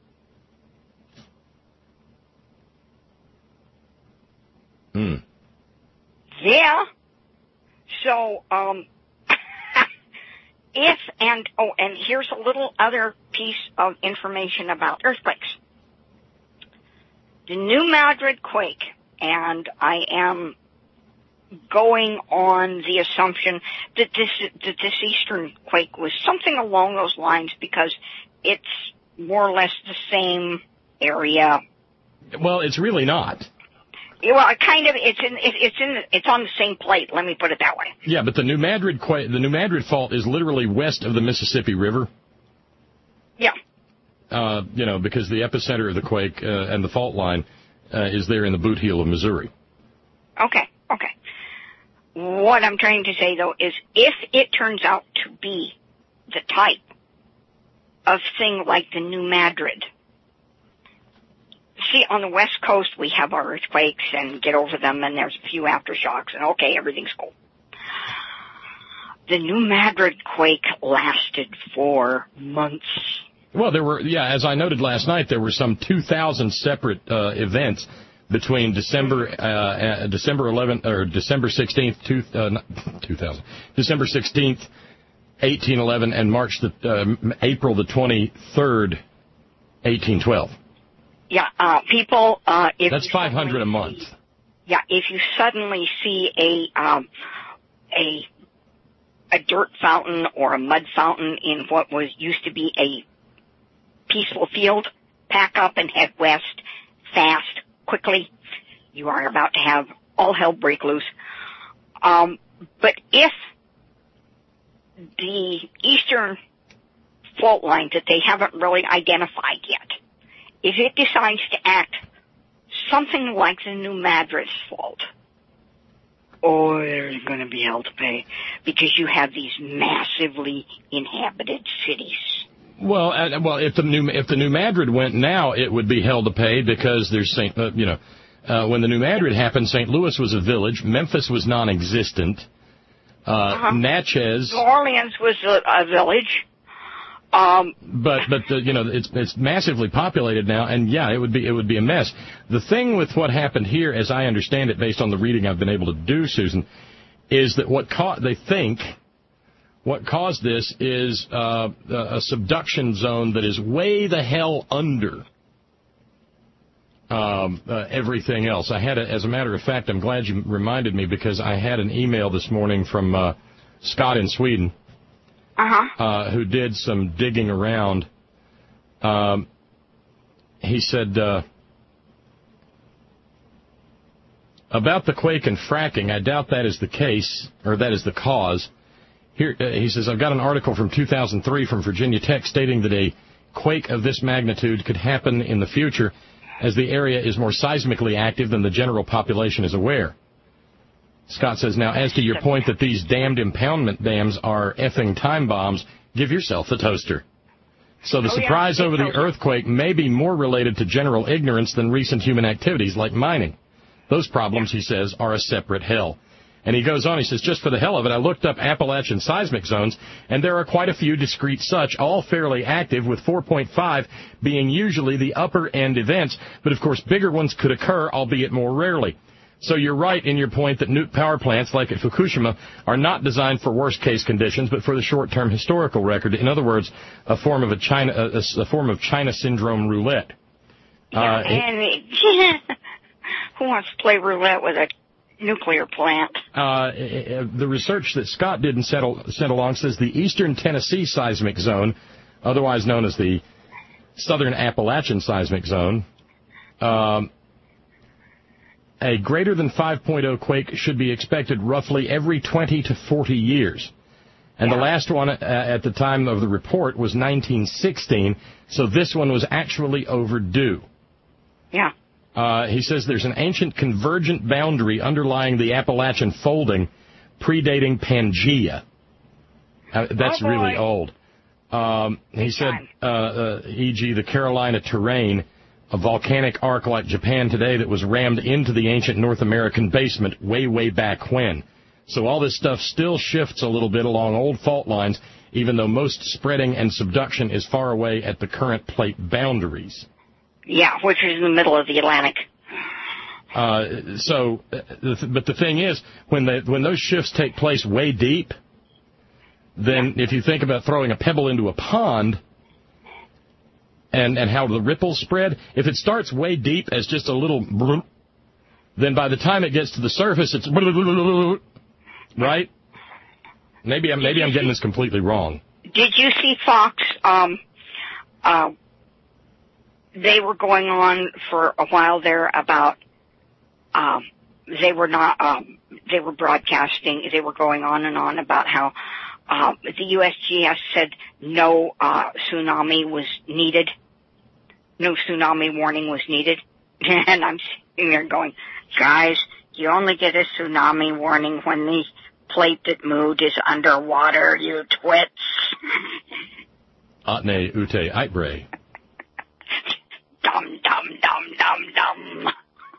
Hmm. Yeah. So, um, if, and, oh, and here's a little other piece of information about earthquakes. The New Madrid quake, and I am going on the assumption that this, that this eastern quake was something along those lines because it's more or less the same area. Well, it's really not. Well, kind of. It's in. It's in. It's on the same plate. Let me put it that way. Yeah, but the New Madrid quake, the New Madrid fault is literally west of the Mississippi River. Yeah. Uh, you know, because the epicenter of the quake uh, and the fault line uh, is there in the boot heel of Missouri. Okay. Okay. What I'm trying to say though is, if it turns out to be the type of thing like the New Madrid. See, on the West Coast, we have our earthquakes and get over them, and there's a few aftershocks, and okay, everything's cool. The New Madrid quake lasted for months. Well, there were, yeah, as I noted last night, there were some two thousand separate uh, events between December uh, December eleventh or December sixteenth, two, uh, two thousand, December sixteenth, eighteen eleven, and March the uh, April the twenty-third, eighteen twelve. Yeah, uh, people, uh, if that's five hundred a month. Yeah, if you suddenly see a, um, a, a dirt fountain or a mud fountain in what was, used to be a peaceful field, pack up and head west, fast, quickly. You are about to have all hell break loose. Um, but if the eastern fault line that they haven't really identified yet, if it decides to act something like the New Madrid fault, oh, they're going to be held to pay because you have these massively inhabited cities. Well, uh, well, if the new if the New Madrid went now, it would be held to pay because there's Saint Uh, you know, uh, when the New Madrid happened, Saint Louis was a village, Memphis was non-existent, uh, uh-huh. New Natchez. Orleans was a, a village. Um, but but the, you know it's it's massively populated now, and yeah, it would be it would be a mess. The thing with what happened here, as I understand it, based on the reading I've been able to do, Susan, is that what ca- they think. What caused this is uh, a subduction zone that is way the hell under um, uh, everything else. I had, a, as a matter of fact, I'm glad you reminded me because I had an email this morning from uh, Scott in Sweden, uh-huh. uh, who did some digging around. Um, he said uh, about the quake and fracking. I doubt that is the case, or that is the cause. Here, uh, he says, I've got an article from two thousand three from Virginia Tech stating that a quake of this magnitude could happen in the future as the area is more seismically active than the general population is aware. Scott says, now, as to your point that these damned impoundment dams are effing time bombs, give yourself a toaster. So the oh, surprise yeah, over the earthquake may be more related to general ignorance than recent human activities like mining. Those problems, he says, are a separate hell. And he goes on, he says, just for the hell of it, I looked up Appalachian seismic zones, and there are quite a few discrete such, all fairly active, with four point five being usually the upper-end events. But, of course, bigger ones could occur, albeit more rarely. So you're right in your point that nuke power plants, like at Fukushima, are not designed for worst-case conditions, but for the short-term historical record. In other words, a form of a China, a, a form of China syndrome roulette. Yeah, uh, and it, who wants to play roulette with a nuclear plant? Uh, the research that Scott did and sent, sent along says the Eastern Tennessee seismic zone, otherwise known as the Southern Appalachian seismic zone, um, a greater than five point oh quake should be expected roughly every twenty to forty years. And yeah. the last one uh, at the time of the report was nineteen sixteen, so this one was actually overdue. Yeah. Uh, he says there's an ancient convergent boundary underlying the Appalachian folding predating Pangea. Uh, that's oh really old. Um, he said, uh, uh, for example, the Carolina terrain, a volcanic arc like Japan today that was rammed into the ancient North American basement way, way back when. So all this stuff still shifts a little bit along old fault lines, even though most spreading and subduction is far away at the current plate boundaries. Yeah, which is in the middle of the Atlantic. Uh, so, but the thing is, when the, when those shifts take place way deep, then if you think about throwing a pebble into a pond and, and how the ripples spread, if it starts way deep as just a little, then by the time it gets to the surface, it's right? Maybe I'm maybe I'm getting this completely wrong. Did you see Fox? Um, uh, they were going on for a while there about. Um, they were not. Um, they were broadcasting. They were going on and on about how uh, the U S G S said no uh, tsunami was needed. No tsunami warning was needed, and I'm sitting there going, guys, you only get a tsunami warning when the plate that moved is underwater, you twits. Atne ute aibre. Dum, dum, dum, dum, dum.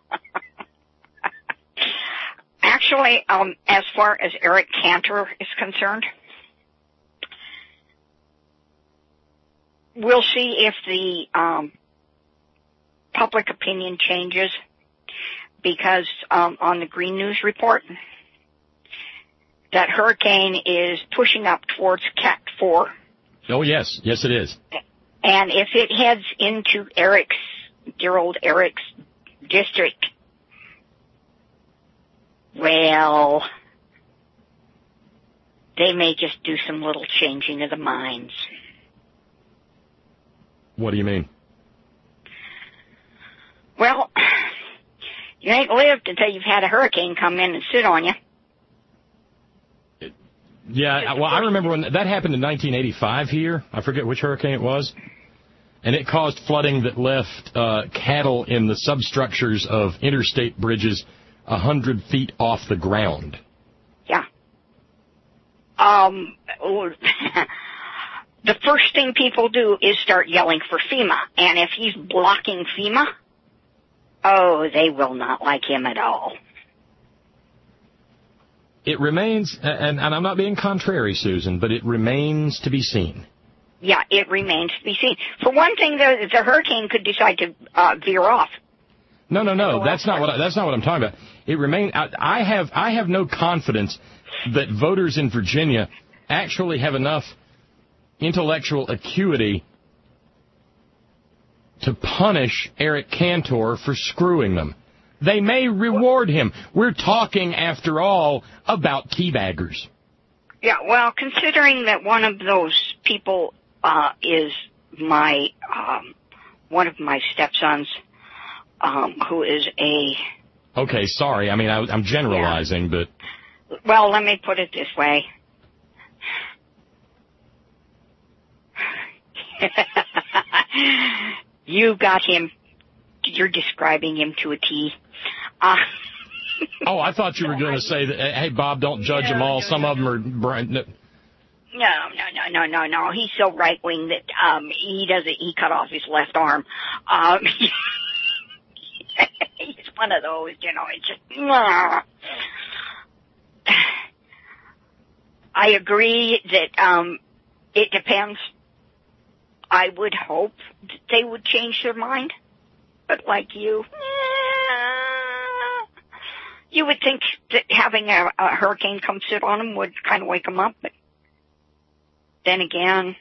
Actually, um, as far as Eric Cantor is concerned, we'll see if the um, public opinion changes, because um, on the Green News report, that hurricane is pushing up towards Cat four. Oh, yes. Yes, it is. And if it heads into Eric's, dear old Eric's district, well, they may just do some little changing of the minds. What do you mean? Well, you ain't lived until you've had a hurricane come in and sit on you. Yeah, well, I remember when that happened in nineteen eighty-five here. I forget which hurricane it was. And it caused flooding that left uh, cattle in the substructures of interstate bridges a hundred feet off the ground. Yeah. Um, the first thing people do is start yelling for FEMA. And if he's blocking FEMA, oh, they will not like him at all. It remains, and, and I'm not being contrary, Susan, but it remains to be seen. Yeah, it remains to be seen. For one thing, the, the hurricane could decide to uh, veer off. No, no, no. That's not what I, that's not what I'm talking about. It remain. I, I have I have no confidence that voters in Virginia actually have enough intellectual acuity to punish Eric Cantor for screwing them. They may reward him. We're talking, after all, about teabaggers. Yeah, well, considering that one of those people uh, is my um, one of my stepsons, um, who is a... Okay, sorry. I mean, I, I'm generalizing, yeah. but... Well, let me put it this way. You got him. You're describing him to a T. Uh, oh, I thought you were going to say that, hey, Bob, don't judge no, them all. No, Some no, of them are... No. no, no, no, no, no. He's so right-wing that um, he doesn't... He cut off his left arm. Um, he's one of those, you know, it's just... Nah. I agree that um, it depends. I would hope that they would change their mind. But like you... You would think that having a, a hurricane come sit on them would kind of wake them up, but then again,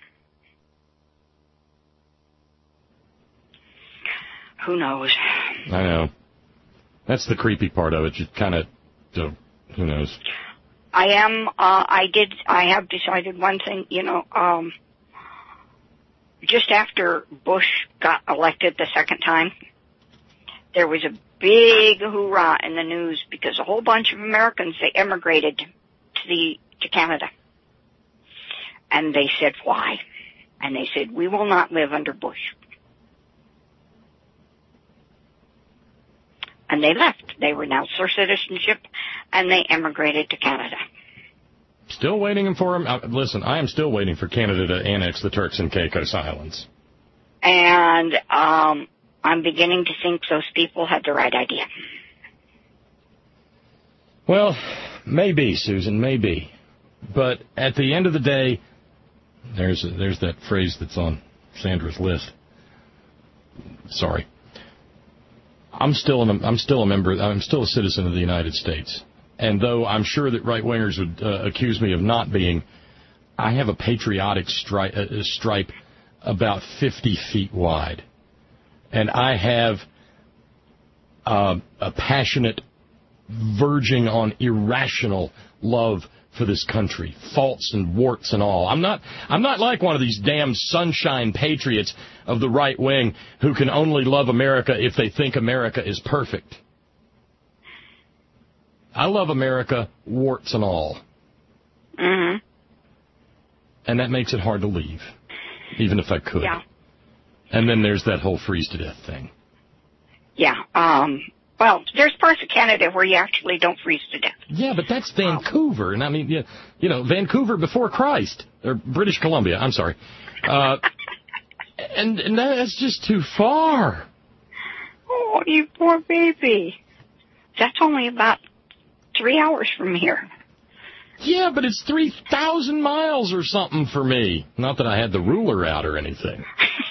who knows? I know. That's the creepy part of it. Just kind of, who knows? I am, uh, I did, I have decided one thing, you know, um, just after Bush got elected the second time, there was a big hoorah in the news because a whole bunch of Americans, they emigrated to the to Canada. And they said, why? And they said, we will not live under Bush. And they left. They renounced their citizenship, and they emigrated to Canada. Still waiting for him. Uh, listen, I am still waiting for Canada to annex the Turks and Caicos Islands. And, um... I'm beginning to think those people had the right idea. Well, maybe, Susan, maybe. But at the end of the day, there's a, there's that phrase that's on Sandra's list. Sorry. I'm still an, I'm still a member. I'm still a citizen of the United States. And though I'm sure that right-wingers would uh, accuse me of not being, I have a patriotic stri- uh, stripe about fifty feet wide. And I have uh, a passionate, verging on irrational love for this country, faults and warts and all. I'm not I'm not like one of these damn sunshine patriots of the right wing who can only love America if they think America is perfect. I love America, warts and all. Mm-hmm. And that makes it hard to leave, even if I could. Yeah. And then there's that whole freeze-to-death thing. Yeah. Um, well, there's parts of Canada where you actually don't freeze to death. Yeah, but that's Vancouver. And I mean, you, you know, Vancouver before Christ. Or British Columbia, I'm sorry. Uh, and, and that's just too far. Oh, you poor baby. That's only about three hours from here. Yeah, but it's three thousand miles or something for me. Not that I had the ruler out or anything.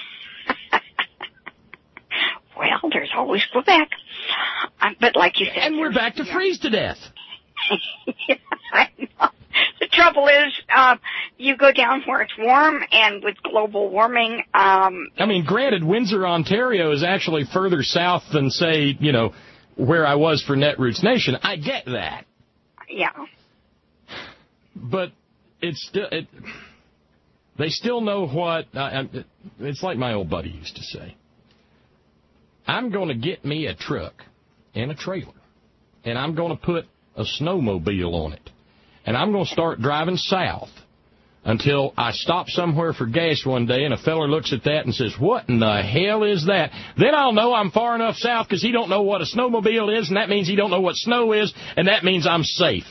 Well, there's always Quebec. Um, but like you said... And we're back to yeah. freeze to death. Yeah, I know. The trouble is, uh, you go down where it's warm, and with global warming... Um, I mean, granted, Windsor, Ontario is actually further south than, say, you know, where I was for Netroots Nation. I get that. Yeah. But it's still... It, they still know what... Uh, it's like my old buddy used to say. I'm going to get me a truck and a trailer, and I'm going to put a snowmobile on it, and I'm going to start driving south until I stop somewhere for gas one day and a feller looks at that and says, what in the hell is that? Then I'll know I'm far enough south because he don't know what a snowmobile is, and that means he don't know what snow is, and that means I'm safe.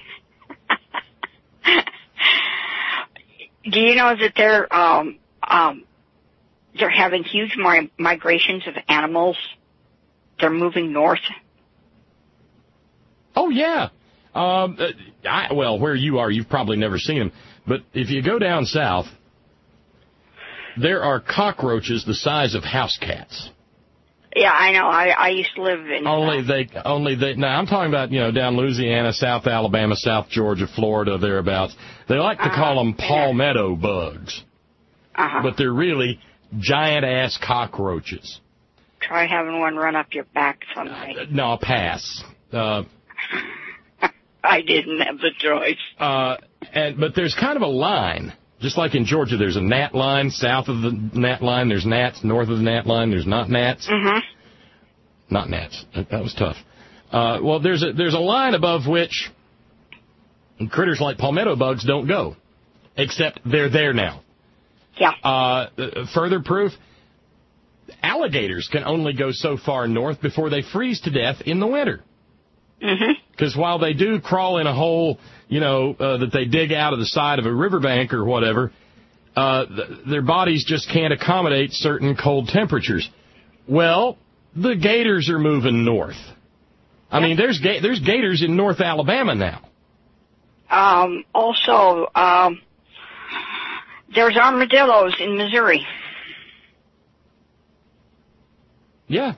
Do you know that they're um, um, they're having huge mi- migrations of animals? They're moving north. Oh, yeah. Um, I, well, where you are, you've probably never seen them. But if you go down south, there are cockroaches the size of house cats. Yeah, I know. I, I used to live in... Only they, only they, now I'm talking about, you know, down Louisiana, South Alabama, South Georgia, Florida, thereabouts. They like to uh-huh. call them palmetto bugs. Uh-huh. But they're really giant-ass cockroaches. Try having one run up your back someday. Uh, no, pass. Uh, I didn't have the choice. Uh, and but there's kind of a line. Just like in Georgia, there's a gnat line. South of the gnat line, there's gnats. North of the gnat line, there's not gnats. Mm-hmm. Not gnats. That was tough. Uh, well, there's a, there's a line above which critters like palmetto bugs don't go. Except they're there now. Yeah. Uh, further proof, alligators can only go so far north before they freeze to death in the winter. Because mm-hmm. while they do crawl in a hole, you know, uh, that they dig out of the side of a riverbank or whatever, uh, th- their bodies just can't accommodate certain cold temperatures. Well, the gators are moving north. I yep. mean, there's ga- there's gators in North Alabama now. Um, also, um, there's armadillos in Missouri. Yeah.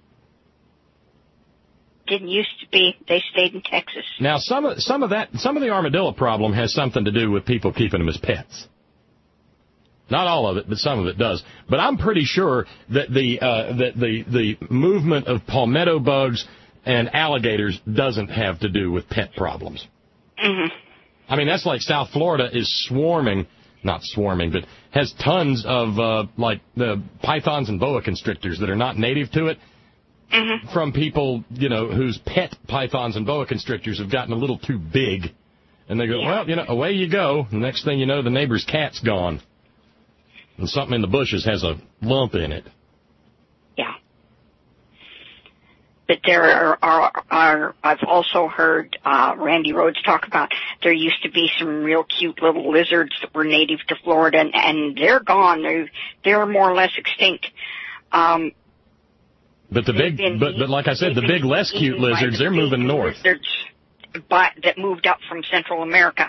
Didn't used to be. They stayed in Texas. Now, some of some of that, some of the armadillo problem has something to do with people keeping them as pets. Not all of it, but some of it does. But I'm pretty sure that the uh, that the the movement of palmetto bugs and alligators doesn't have to do with pet problems. Mm-hmm. I mean, that's like South Florida is swarming, not swarming, but has tons of uh, like the pythons and boa constrictors that are not native to it. Mm-hmm. From people, you know, whose pet pythons and boa constrictors have gotten a little too big. And they go, yeah. well, you know, away you go. The next thing you know, the neighbor's cat's gone. And something in the bushes has a lump in it. Yeah. But there are, are, are I've also heard uh, Randy Rhodes talk about there used to be some real cute little lizards that were native to Florida, and, and they're gone. They're, they're more or less extinct. Um But the big, been, but, but like I said, the big, less cute lizards, they're moving north. Lizards by, that moved up from Central America.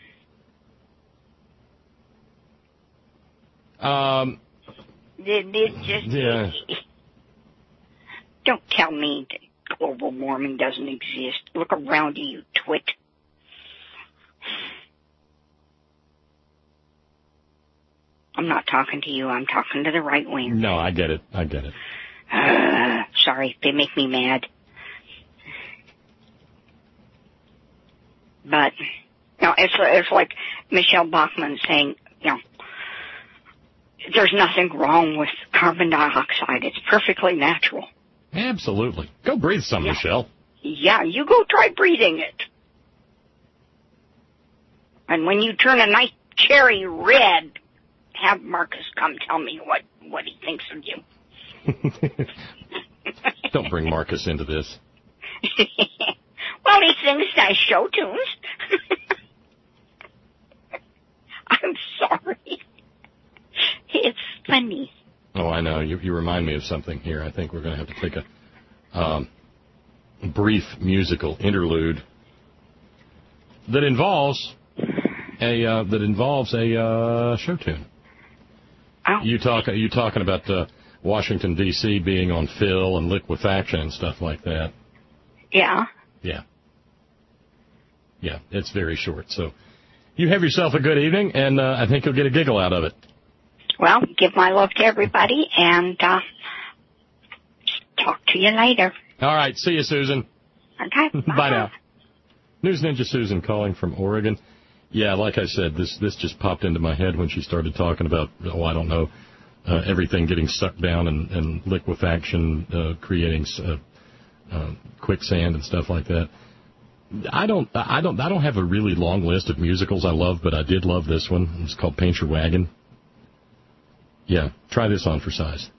Um. It, it just, yeah. Don't tell me that global warming doesn't exist. Look around you, you twit. I'm not talking to you. I'm talking to the right wing. No, I get it. I get it. Uh, sorry, they make me mad. But, you know, it's, it's like Michelle Bachmann saying, you know, there's nothing wrong with carbon dioxide. It's perfectly natural. Absolutely. Go breathe some, yeah. Michelle. Yeah, you go try breathing it. And when you turn a nice cherry red, have Marcus come tell me what, what he thinks of you. Don't bring Marcus into this. Well, he sings nice show tunes. I'm sorry. It's funny. Oh, I know. You, you remind me of something here. I think we're going to have to take a um, brief musical interlude that involves a uh, that involves a uh, show tune. Oh. You talk. You talking about uh, Washington D C being on fill and liquefaction and stuff like that. Yeah. Yeah. Yeah. It's very short. So you have yourself a good evening, and uh, I think you'll get a giggle out of it. Well, give my love to everybody, and uh, talk to you later. All right. See you, Susan. Okay. Bye. Bye now. News Ninja Susan calling from Oregon. Yeah, like I said, this this just popped into my head when she started talking about, oh, I don't know, uh, everything getting sucked down and, and liquefaction, uh, creating uh, uh, quicksand and stuff like that. I don't, I don't, I don't have a really long list of musicals I love, but I did love this one. It's called Paint Your Wagon. Yeah, try this on for size.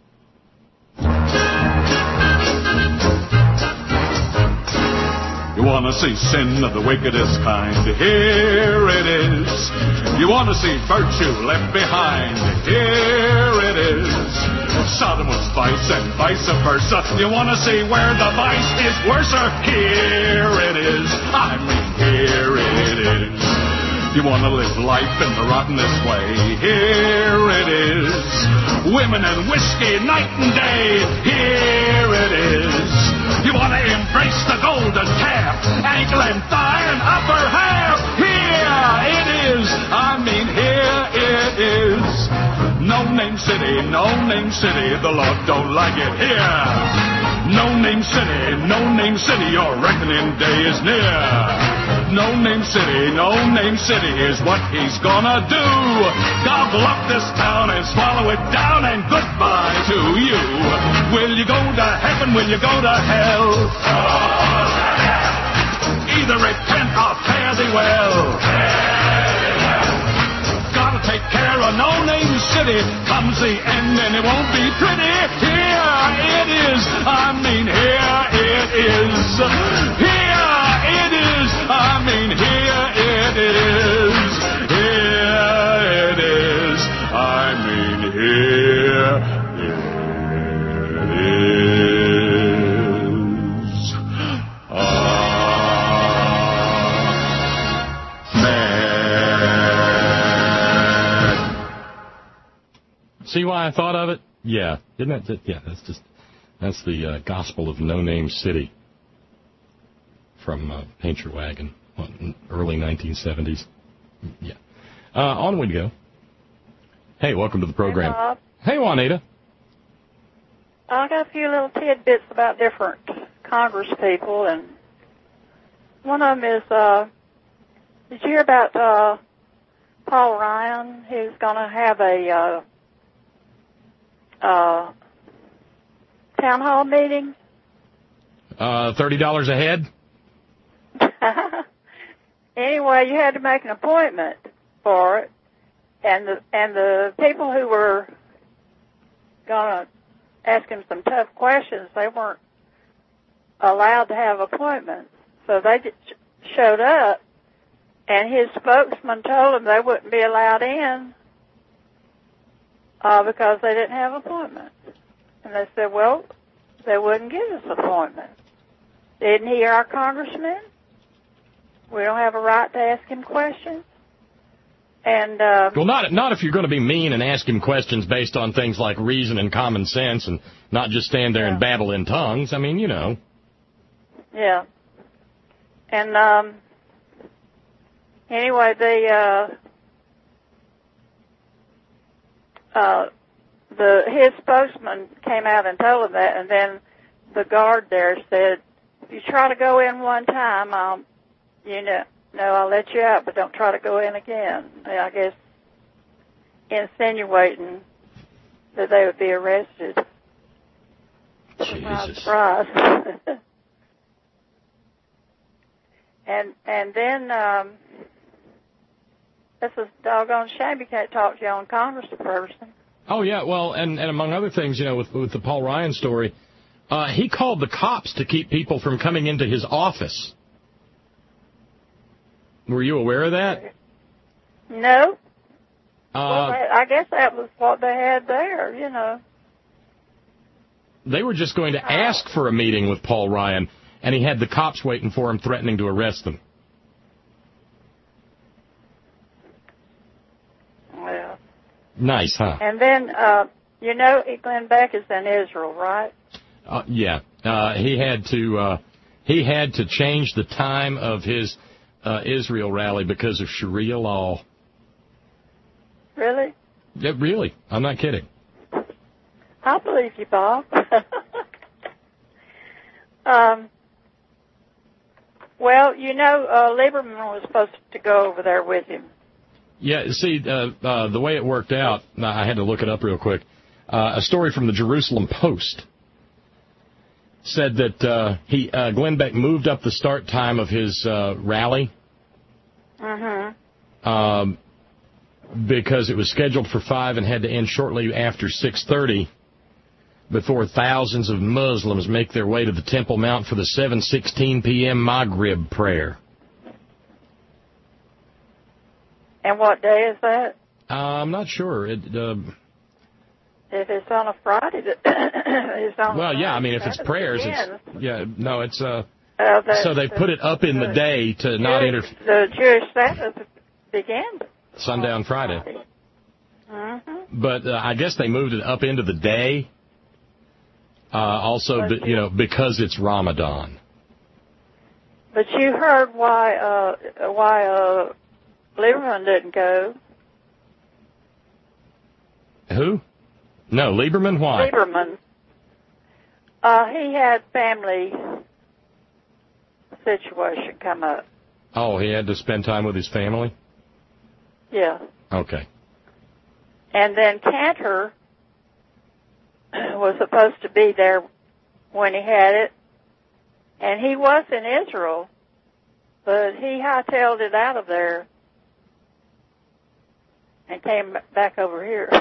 You want to see sin of the wickedest kind? Here it is. You want to see virtue left behind? Here it is. Sodom was vice and vice versa. You want to see where the vice is worser? Here it is. I mean, here it is. You want to live life in the rottenest way? Here it is. Women and whiskey night and day. Here it is. You want to embrace the golden calf, ankle and thigh and upper half. Here it is. I mean, here it is. No name city, no name city. The Lord don't like it here. No name city, no name city. Your reckoning day is near. No name city, no name city is what he's gonna do. Gobble up this town and swallow it down and goodbye to you. Will you go to heaven? Will you go to hell? Either repent or fare thee well. Gotta take care of no name city. Comes the end and it won't be pretty. Here it is. I mean, here it is. Here it is. I mean, here it is. Here it is. I mean, here it is. Amen. See why I thought of it? Yeah. Isn't that, yeah, that's just, that's the uh, gospel of No Name City from uh, Paint Your Wagon, what, early nineteen seventies. Yeah. Uh, on we go. Hey, welcome to the program. Hey, Bob. Hey, Juanita. I got a few little tidbits about different Congress people, and one of them is, uh, did you hear about uh, Paul Ryan, who's going to have a uh, uh, town hall meeting? Uh, thirty dollars a head? Anyway, you had to make an appointment for it, and the and the people who were going to ask him some tough questions, they weren't allowed to have appointments. So they just showed up, and his spokesman told them they wouldn't be allowed in uh, because they didn't have appointments. And they said, well, they wouldn't give us appointments. Didn't he our congressman? We don't have a right to ask him questions. And uh, well, not not if you're going to be mean and ask him questions based on things like reason and common sense, and not just stand there yeah. and babble in tongues. I mean, you know. Yeah. And um, anyway, the uh, uh, the his spokesman came out and told him that, and then the guard there said, "If you try to go in one time, I'll, you know." No, I'll let you out, but don't try to go in again. I guess insinuating that they would be arrested. Surprise, surprise. and and then um, that's a doggone shame you can't talk to your own congressperson. Oh yeah, well, and and among other things, you know, with with the Paul Ryan story, uh, he called the cops to keep people from coming into his office. Were you aware of that? No. Uh, well, I guess that was what they had there, you know. They were just going to ask for a meeting with Paul Ryan, and he had the cops waiting for him, threatening to arrest them. Well. Nice, huh? And then, uh, you know, Glenn Beck is in Israel, right? Uh, yeah. Uh, he had to. Uh, he had to change the time of his Uh, Israel rally because of Sharia law. Really? Yeah, really. I'm not kidding. I believe you, Bob. um, well, you know, uh, Lieberman was supposed to go over there with him. Yeah, see, uh, uh, the way it worked out, I had to look it up real quick. Uh, a story from the Jerusalem Post said that uh, he uh, Glenn Beck moved up the start time of his uh, rally. Mm-hmm. Um, because it was scheduled for five and had to end shortly after six thirty before thousands of Muslims make their way to the Temple Mount for the seven sixteen p.m. Maghrib prayer. And what day is that? Uh, I'm not sure. It, uh, If it's on a Friday, it's on well, a yeah, I mean, if Friday, it's prayers, begins. it's, yeah, no, it's, uh, Uh, the, so they the, put it up in the, the day to not Jewish, interfere. The Jewish Sabbath begins. Sundown Friday. Mm-hmm. But uh, I guess they moved it up into the day. Uh, also, be, you know, because it's Ramadan. But you heard why uh, why uh, Lieberman didn't go. Who? No, Lieberman. Why? Lieberman. Uh, he had family situation come up. Oh, he had to spend time with his family? Yeah. Okay. And then Cantor was supposed to be there when he had it. And he was in Israel, but he hightailed it out of there and came back over here.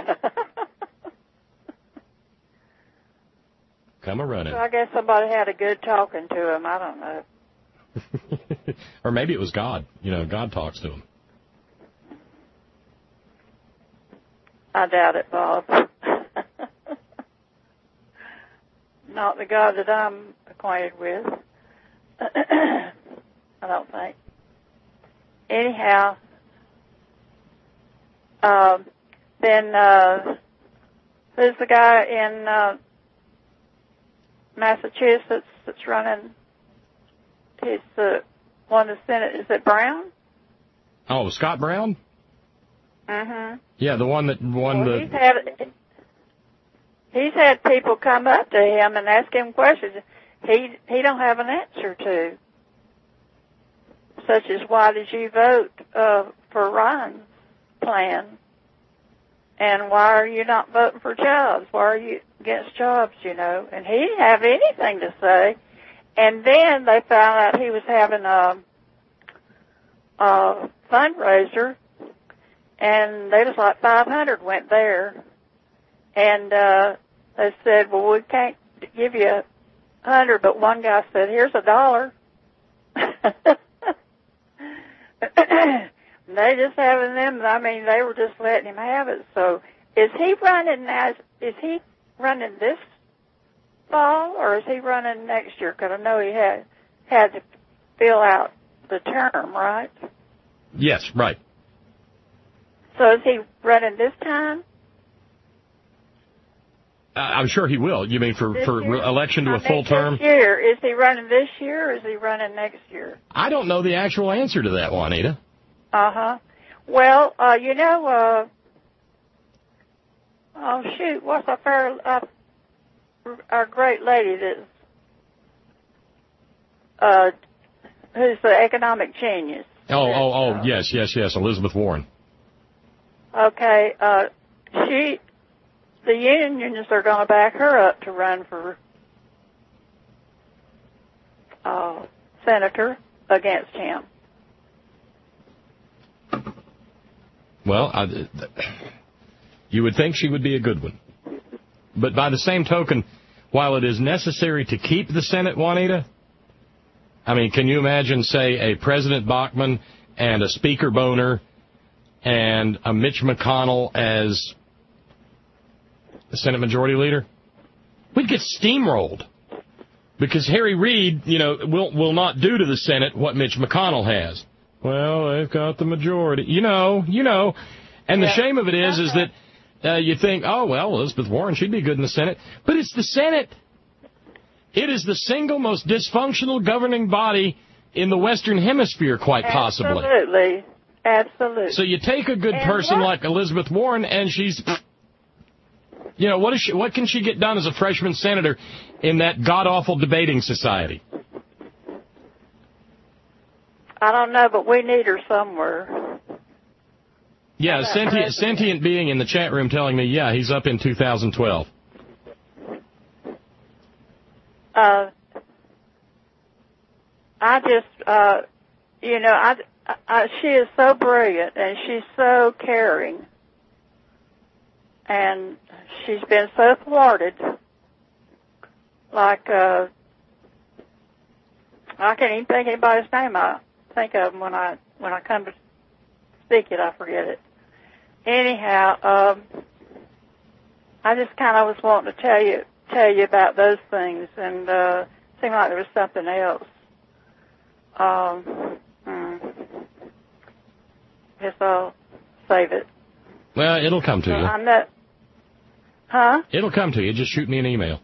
Come a running. So I guess somebody had a good talking to him. I don't know. Or maybe it was God. You know, God talks to him. I doubt it, Bob. Not the God that I'm acquainted with. I don't think. Anyhow, um, then uh, who's the guy in uh, Massachusetts that's running? He's the one of the Senate. Is it Brown? Oh, Scott Brown? Mm-hmm. Yeah, the one that won well, the... He's had, he's had people come up to him and ask him questions he he don't have an answer to, such as why did you vote uh, for Ryan's plan, and why are you not voting for jobs? Why are you against jobs? You know, and he didn't have anything to say. And then they found out he was having a, a fundraiser, and they was like five hundred went there, and uh, they said, well, we can't give you a hundred, but one guy said, here's a dollar. They just having them, I mean, they were just letting him have it. So is he running as, is he running this fall, or is he running next year? Because I know he had, had to fill out the term, right? Yes, right. So is he running this time? Uh, I'm sure he will. You mean for, for year? election to I a full mean, term? This year. Is he running this year, or is he running next year? I don't know the actual answer to that, Juanita. Uh-huh. Well, uh, you know, uh, oh, shoot, what's our fair, uh, our great lady that's, uh, who's the economic genius? Oh, oh, oh, yes, yes, yes, Elizabeth Warren. Okay, uh, she, the unions are going to back her up to run for, uh, senator against him. Well, I, you would think she would be a good one. But by the same token, while it is necessary to keep the Senate, Juanita, I mean, can you imagine, say, a President Bachmann and a Speaker Boner and a Mitch McConnell as the Senate Majority Leader? We'd get steamrolled. Because Harry Reid, you know, will will not do to the Senate what Mitch McConnell has. Well, they've got the majority. You know, you know. And the Yeah. shame of it is, is that uh, you think, oh, well, Elizabeth Warren, she'd be good in the Senate. But it's the Senate. It is the single most dysfunctional governing body in the Western Hemisphere, quite possibly. Absolutely. Absolutely. So you take a good And person what- like Elizabeth Warren, and she's, you know, what is she? What can she get done as a freshman senator in that god-awful debating society? I don't know, but we need her somewhere. Yeah, a How about sentient, president? sentient being in the chat room telling me, yeah, he's up in two thousand twelve. Uh, I just, uh, you know, I, I, she is so brilliant and she's so caring. And she's been so thwarted. Like, uh, I can't even think of anybody's name. I think of them when I, when I come to speak it, I forget it. Anyhow, um, I just kind of was wanting to tell you, tell you about those things, and, uh, it seemed like there was something else. Um, mm, guess I'll save it. Well, it'll come to you. I'm not, huh? It'll come to you. Just shoot me an email.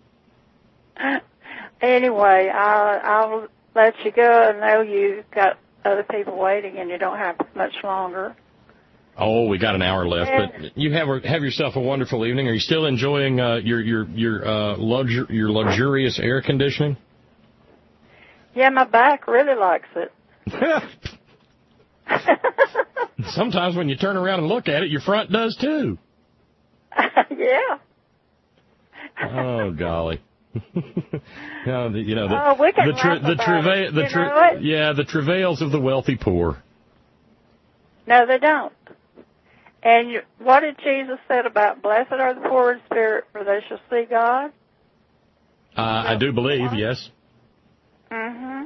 Anyway, I'll, I'll let you go. I know you've got other people waiting and you don't have much longer. Oh, we got an hour left, And, but you have have yourself a wonderful evening. Are you still enjoying uh, your your your uh, luxur- your luxurious air conditioning? Yeah, my back really likes it. Sometimes when you turn around and look at it, your front does too. Yeah. Oh golly. No, the, you know the oh, we can the tra- laugh the about travail it. the You tra- know it? yeah the travails of the wealthy poor. No, they don't. And you, what did Jesus said about blessed are the poor in spirit, for they shall see God? Uh, I do believe, yes. Mm-hmm.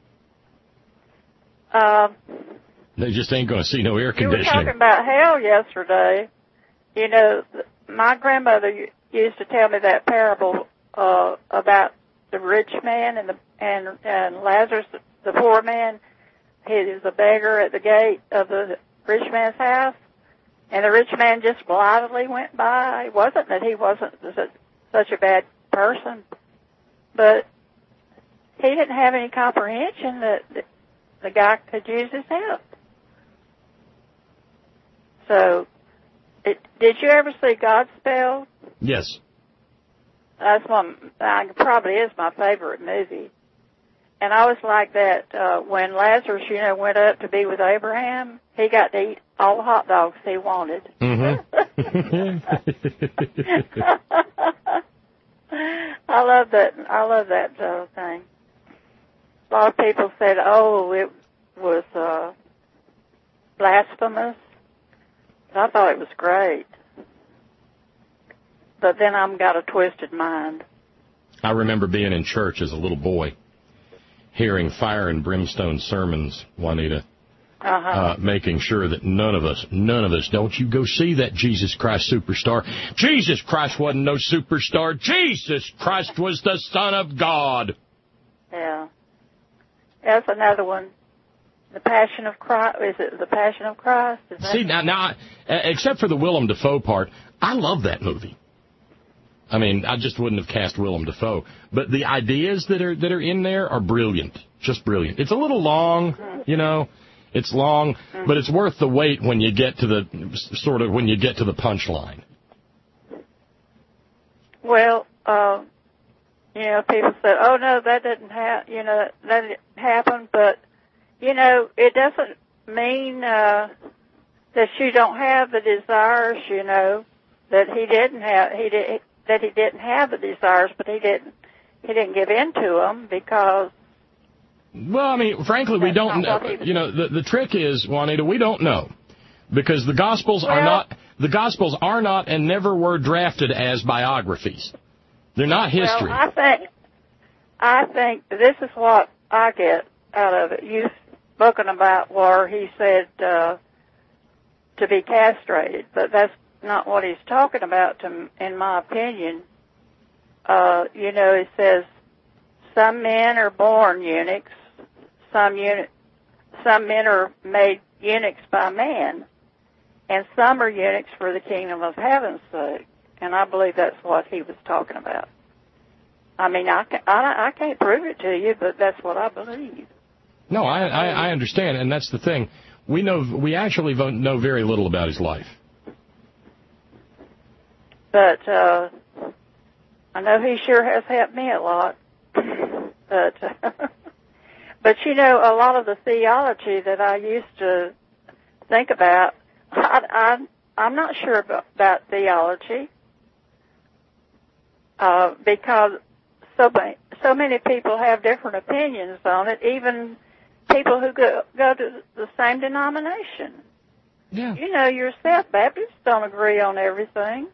Um, They just ain't going to see no air you were conditioning. talking about hell yesterday. You know, my grandmother used to tell me that parable uh, about the rich man and the and and Lazarus, the poor man. He was a beggar at the gate of the rich man's house, and the rich man just blithely went by. It wasn't that he wasn't such a bad person, but he didn't have any comprehension that the guy could use his help. So, it, did you ever see Godspell? Yes. That's one. Uh, probably is my favorite movie. And I was like that uh, when Lazarus, you know, went up to be with Abraham. He got to eat all the hot dogs he wanted. Mm-hmm. I love that. I love that uh, thing. A lot of people said, "Oh, it was uh, blasphemous." I thought it was great, but then I've got a twisted mind. I remember being in church as a little boy, hearing fire and brimstone sermons, Juanita, uh-huh. uh, making sure that none of us, none of us, don't you go see that Jesus Christ superstar. Jesus Christ wasn't no superstar. Jesus Christ was the Son of God. Yeah. That's another one. The Passion of Christ. Is it The Passion of Christ? Is that See, now, now I, except for the Willem Dafoe part, I love that movie. I mean, I just wouldn't have cast Willem Dafoe. But the ideas that are that are in there are brilliant. Just brilliant. It's a little long, you know. It's long, but it's worth the wait when you get to the, sort of, when you get to the punchline. Well, uh, you know, people said, oh, no, that didn't happen, you know, that, that didn't happen, but, you know, it doesn't mean uh, that you don't have the desires, you know, that he didn't have, he did, that he didn't have the desires, but he didn't, he didn't give in to them because. Well, I mean, frankly, we don't know. You know, the, the trick is, Juanita, we don't know. Because the Gospels well, are not, the Gospels are not and never were drafted as biographies. They're not history. Well, I think, I think this is what I get out of it. You've spoken about where he said uh, to be castrated, but that's not what he's talking about, to, in my opinion. Uh, you know, he says some men are born eunuchs, some eunuch, some men are made eunuchs by man, and some are eunuchs for the kingdom of heaven's sake. And I believe that's what he was talking about. I mean, I, can, I, I can't prove it to you, but that's what I believe. No, I, I, I understand, and that's the thing. We know we actually know very little about his life. But uh, I know he sure has helped me a lot. but but you know, a lot of the theology that I used to think about, I, I I'm not sure about, about theology uh, because so many so many people have different opinions on it, even people who go, go to the same denomination. Yeah. You know yourself, Baptists don't agree on everything.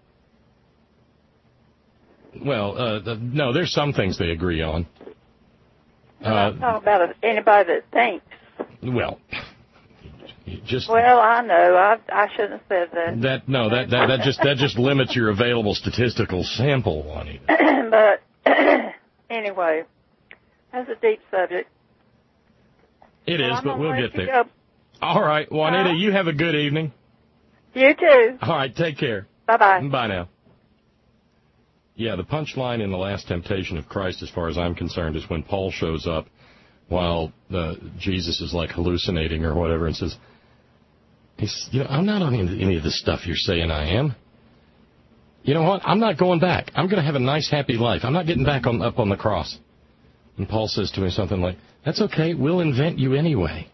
Well, uh, the, no, there's some things they agree on. Uh, I'm talking about anybody that thinks. Well, just well, I know. I I shouldn't have said that. That no, that, that that just that just limits your available statistical sample, Juanita. But anyway, that's a deep subject. It well, is, I'm but we'll get there. Go. All right, Juanita, uh, you have a good evening. You too. All right, take care. Bye-bye. Bye now. Yeah, the punchline in The Last Temptation of Christ, as far as I'm concerned, is when Paul shows up while uh, Jesus is like hallucinating or whatever and says, he's, you know, I'm not on any, any of the stuff you're saying I am. You know what? I'm not going back. I'm going to have a nice, happy life. I'm not getting back on up on the cross. And Paul says to me something like, that's okay. We'll invent you anyway.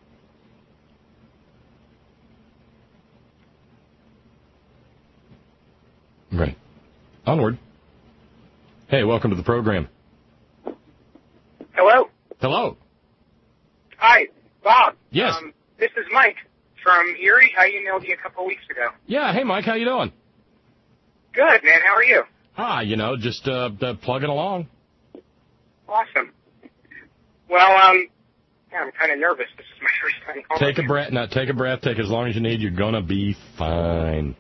Right. Onward. Hey, welcome to the program. Hello. Hello. Hi, Bob. Yes. Um, this is Mike from Erie. I emailed you a couple of weeks ago. Yeah. Hey, Mike. How you doing? Good, man. How are you? Ah, you know, just uh, uh, plugging along. Awesome. Well, um, yeah, I'm kind of nervous. This is my first time calling. Take a breath. No, take a breath. Take as long as you need. You're gonna be fine.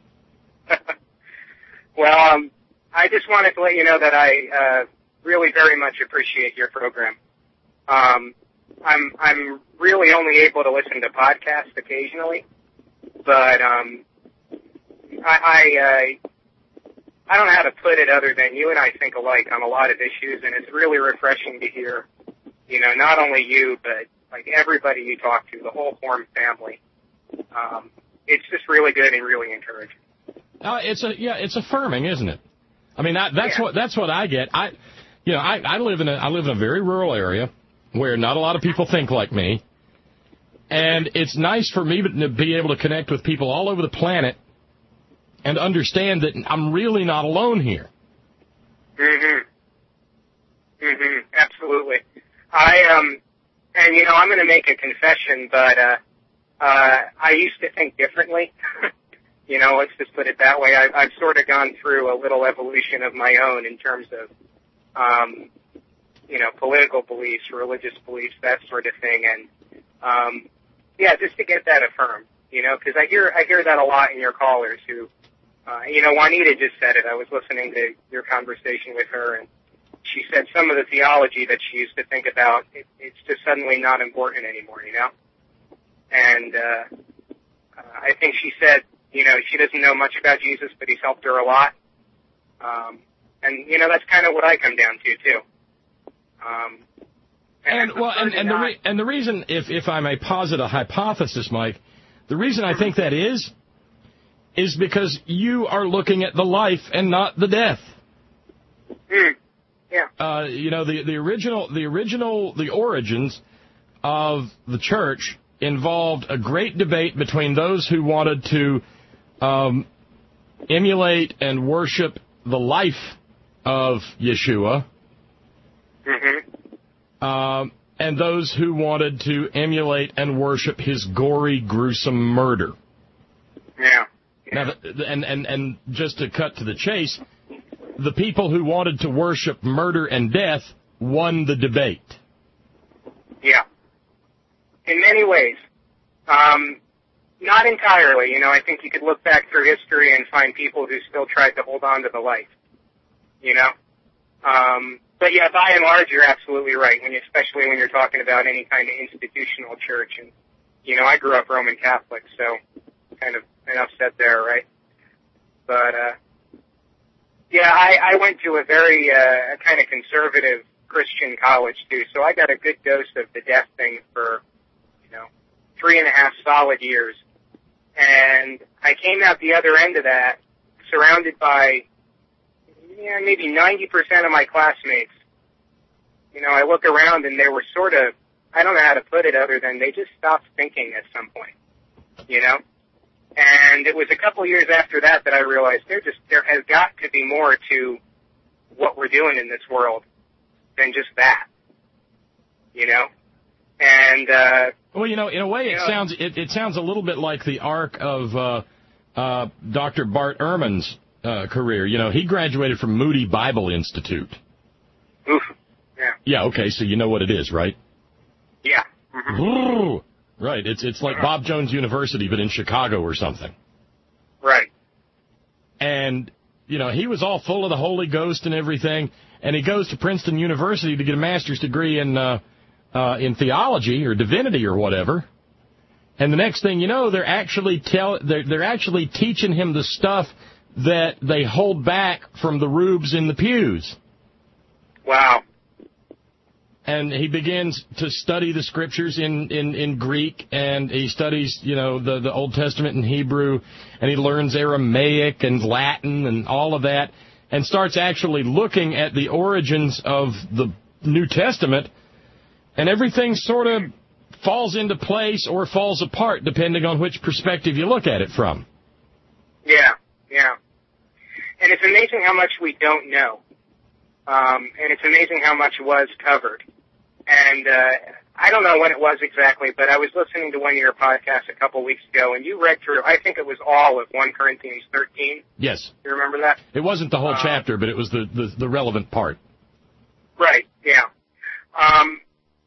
Well, um, I just wanted to let you know that I uh, really very much appreciate your program. Um, I'm I'm really only able to listen to podcasts occasionally, but um, I I, uh, I don't know how to put it other than you and I think alike on a lot of issues, and it's really refreshing to hear, you know, not only you but like everybody you talk to, the whole Forum family. Um, it's just really good and really encouraging. Uh, it's a yeah, it's affirming, isn't it? I mean, that, that's yeah. what that's what I get. I, you know, I, I live in a I live in a very rural area where not a lot of people think like me, and it's nice for me to be able to connect with people all over the planet and understand that I'm really not alone here. Mhm. Mhm. Absolutely. I um, and you know, I'm going to make a confession, but uh, uh, I used to think differently. You know, let's just put it that way. I've, I've sort of gone through a little evolution of my own in terms of, um, you know, political beliefs, religious beliefs, that sort of thing. And, um, yeah, just to get that affirmed, you know, because I hear, I hear that a lot in your callers who, uh, you know, Juanita just said it. I was listening to your conversation with her, and she said some of the theology that she used to think about, it, it's just suddenly not important anymore, you know? And, uh, I think she said, you know, she doesn't know much about Jesus, but he's helped her a lot. Um, and, you know, that's kind of what I come down to, too. Um, and, and well, and, and, the re- and the reason, if, if I may posit a hypothesis, Mike, the reason I think that is, is because you are looking at the life and not the death. Mm. Yeah. Uh, you know, the, the original, the original, the origins of the church involved a great debate between those who wanted to Um, emulate and worship the life of Yeshua, mm-hmm. um, and those who wanted to emulate and worship his gory, gruesome murder. Yeah. yeah. Now, and, and, and just to cut to the chase, the people who wanted to worship murder and death won the debate. Yeah. In many ways. Um, Not entirely. You know, I think you could look back through history and find people who still tried to hold on to the life, you know? Um, but, yeah, by and large, you're absolutely right, when you, especially when you're talking about any kind of institutional church. And, you know, I grew up Roman Catholic, so kind of enough said there, right? But, uh, yeah, I, I went to a very uh, kind of conservative Christian college, too, so I got a good dose of the death thing for, you know, three and a half solid years. And I came out the other end of that surrounded by, yeah, maybe ninety percent of my classmates. You know, I look around and they were sort of, I don't know how to put it other than they just stopped thinking at some point, you know? And it was a couple years after that that I realized there just, there has got to be more to what we're doing in this world. than just that. You know? And, uh... Well, you know, in a way, it know, sounds it, it sounds a little bit like the arc of uh, uh, Doctor Bart Ehrman's uh, career. You know, he graduated from Moody Bible Institute. Oof. Yeah. Yeah, okay, so you know what it is, right? Yeah. Mm-hmm. Right, it's it's like Bob Jones University, but in Chicago or something. Right. And, you know, he was all full of the Holy Ghost and everything, and he goes to Princeton University to get a master's degree in uh, uh, in theology or divinity or whatever. And the next thing you know, they're actually tell they're, they're actually teaching him the stuff that they hold back from the rubes in the pews. Wow. And he begins to study the scriptures in, in, in Greek, and he studies, you know, the, the Old Testament in Hebrew, and he learns Aramaic and Latin and all of that, and starts actually looking at the origins of the New Testament, and everything sort of falls into place or falls apart depending on which perspective you look at it from. Yeah, yeah. And it's amazing how much we don't know. Um, and it's amazing how much was covered. And uh, I don't know when it was exactly, but I was listening to one of your podcasts a couple weeks ago, and you read through, I think it was all of First Corinthians thirteen. Yes. You remember that? It wasn't the whole uh, chapter, but it was the, the, the relevant part. Right, yeah. Um,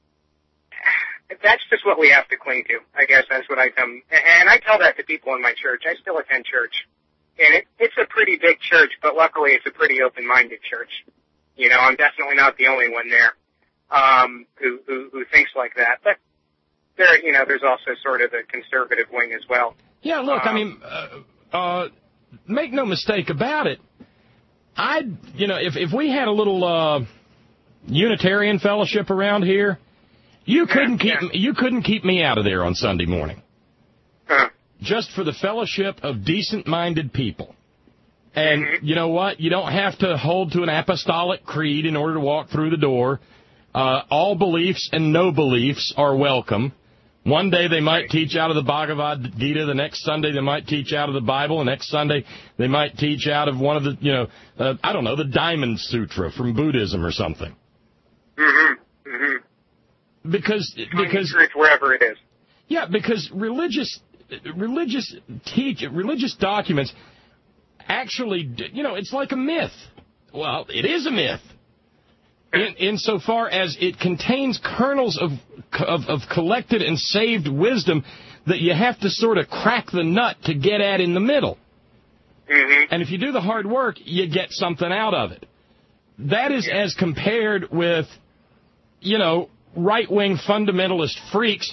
that's just what we have to cling to. I guess that's what I come, and I tell that to people in my church. I still attend church. And it, it's a pretty big church, but luckily it's a pretty open-minded church. You know, I'm definitely not the only one there um, who, who who thinks like that. But there, you know, there's also sort of the conservative wing as well. Yeah, look, um, I mean, uh, uh, make no mistake about it. I, you know, if if we had a little uh, Unitarian fellowship around here, you couldn't keep yeah. you couldn't keep me out of there on Sunday morning. Huh. Just for the fellowship of decent-minded people. And mm-hmm. you know what? You don't have to hold to an apostolic creed in order to walk through the door. Uh, all beliefs and no beliefs are welcome. One day they might teach out of the Bhagavad Gita. The next Sunday they might teach out of the Bible. The next Sunday they might teach out of one of the, you know, uh, I don't know, the Diamond Sutra from Buddhism or something. Mm-hmm. Mm-hmm. Because because it's wherever it is. Yeah, because religious religious teach religious documents actually, you know, it's like a myth. Well, it is a myth. In, insofar as it contains kernels of, of of collected and saved wisdom that you have to sort of crack the nut to get at in the middle. Mm-hmm. And if you do the hard work, you get something out of it. That is as compared with, you know, right-wing fundamentalist freaks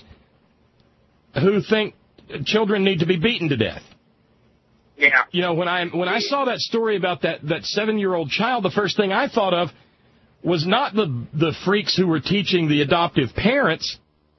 who think children need to be beaten to death. Yeah. You know, when I when I saw that story about that, that seven-year-old child, the first thing I thought of was not the the freaks who were teaching the adoptive parents.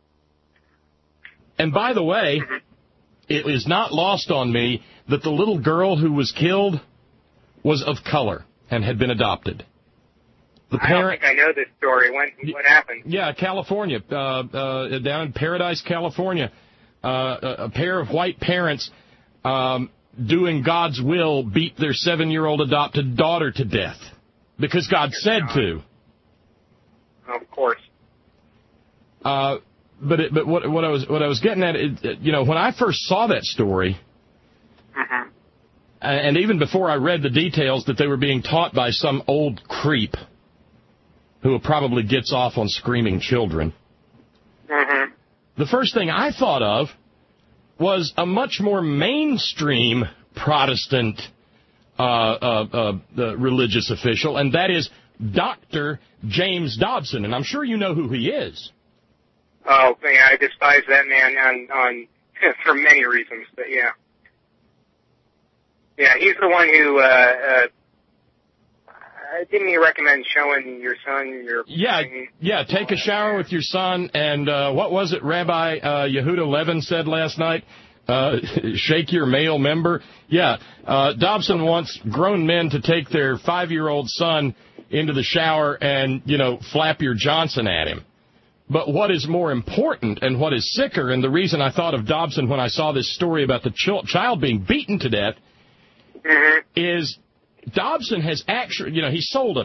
And by the way, it is not lost on me that the little girl who was killed was of color and had been adopted. The I parent, don't think I know this story. When what happened? Yeah, California, uh, uh, down in Paradise, California, uh, a, a pair of white parents um, doing God's will beat their seven-year-old adopted daughter to death because God said to. Of course. Uh, but it, but what what I was what I was getting at, it, you know, when I first saw that story, mm-hmm. and even before I read the details that they were being taught by some old creep who probably gets off on screaming children, mm-hmm. the first thing I thought of was a much more mainstream Protestant uh, uh, uh, uh, religious official, and that is Doctor James Dobson, and I'm sure you know who he is. Oh, yeah, I despise that man on, on for many reasons, but yeah. Yeah, he's the one who, uh, uh, didn't he recommend showing your son your... Yeah, yeah, take a shower with your son, and uh, what was it Rabbi uh, Yehuda Levin said last night? Uh, shake your male member. Yeah, uh, Dobson wants grown men to take their five-year-old son into the shower and, you know, flap your Johnson at him. But what is more important and what is sicker, and the reason I thought of Dobson when I saw this story about the ch- child being beaten to death, mm-hmm. is Dobson has actually, you know, he sold a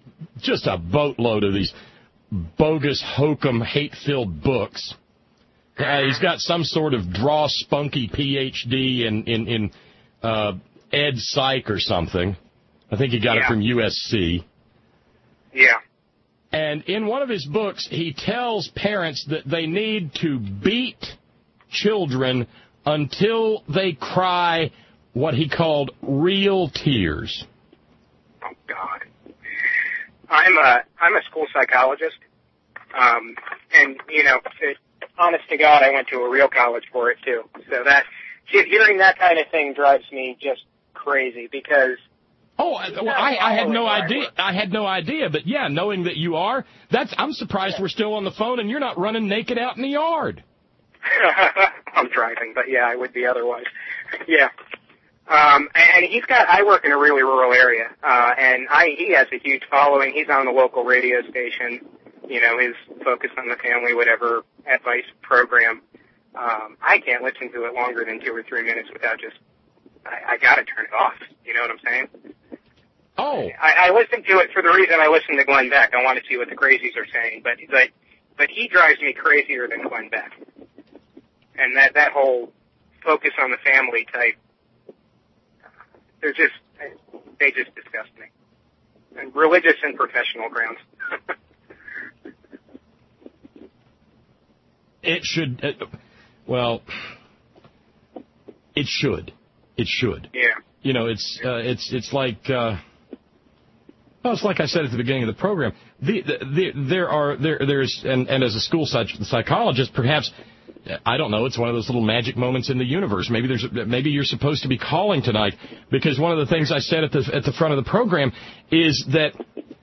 just a boatload of these bogus, hokum, hate-filled books. Uh, he's got some sort of draw spunky P H D in, in, in uh, ed psych or something. I think he got yeah. it from U S C. Yeah. And in one of his books, he tells parents that they need to beat children until they cry what he called real tears. Oh, God. I'm a, I'm a school psychologist. Um, and, you know, it, honest to God, I went to a real college for it, too. So that, hearing that kind of thing drives me just crazy because... Oh, well, I, I had no idea. I had no idea, but yeah, knowing that you are, that's. I'm surprised we're still on the phone and you're not running naked out in the yard. I'm driving, but yeah, I would be otherwise. Yeah, um, and he's got. I work in a really rural area, uh, and I he has a huge following. He's on the local radio station. You know, his Focus on the Family, whatever advice program. Um, I can't listen to it longer than two or three minutes without just. I, I got to turn it off. You know what I'm saying? Oh. I, I listen to it for the reason I listen to Glenn Beck. I want to see what the crazies are saying, but but but he drives me crazier than Glenn Beck. And that that whole Focus on the Family type, they're just they just disgust me. And religious and professional grounds. It should. Uh, well, it should. It should. Yeah. You know, it's uh, it's it's like. Uh, Well, it's like I said at the beginning of the program. The, the, the, there are there there's and, and as a school psych, psychologist, perhaps I don't know. It's one of those little magic moments in the universe. Maybe there's maybe you're supposed to be calling tonight because one of the things I said at the at the front of the program is that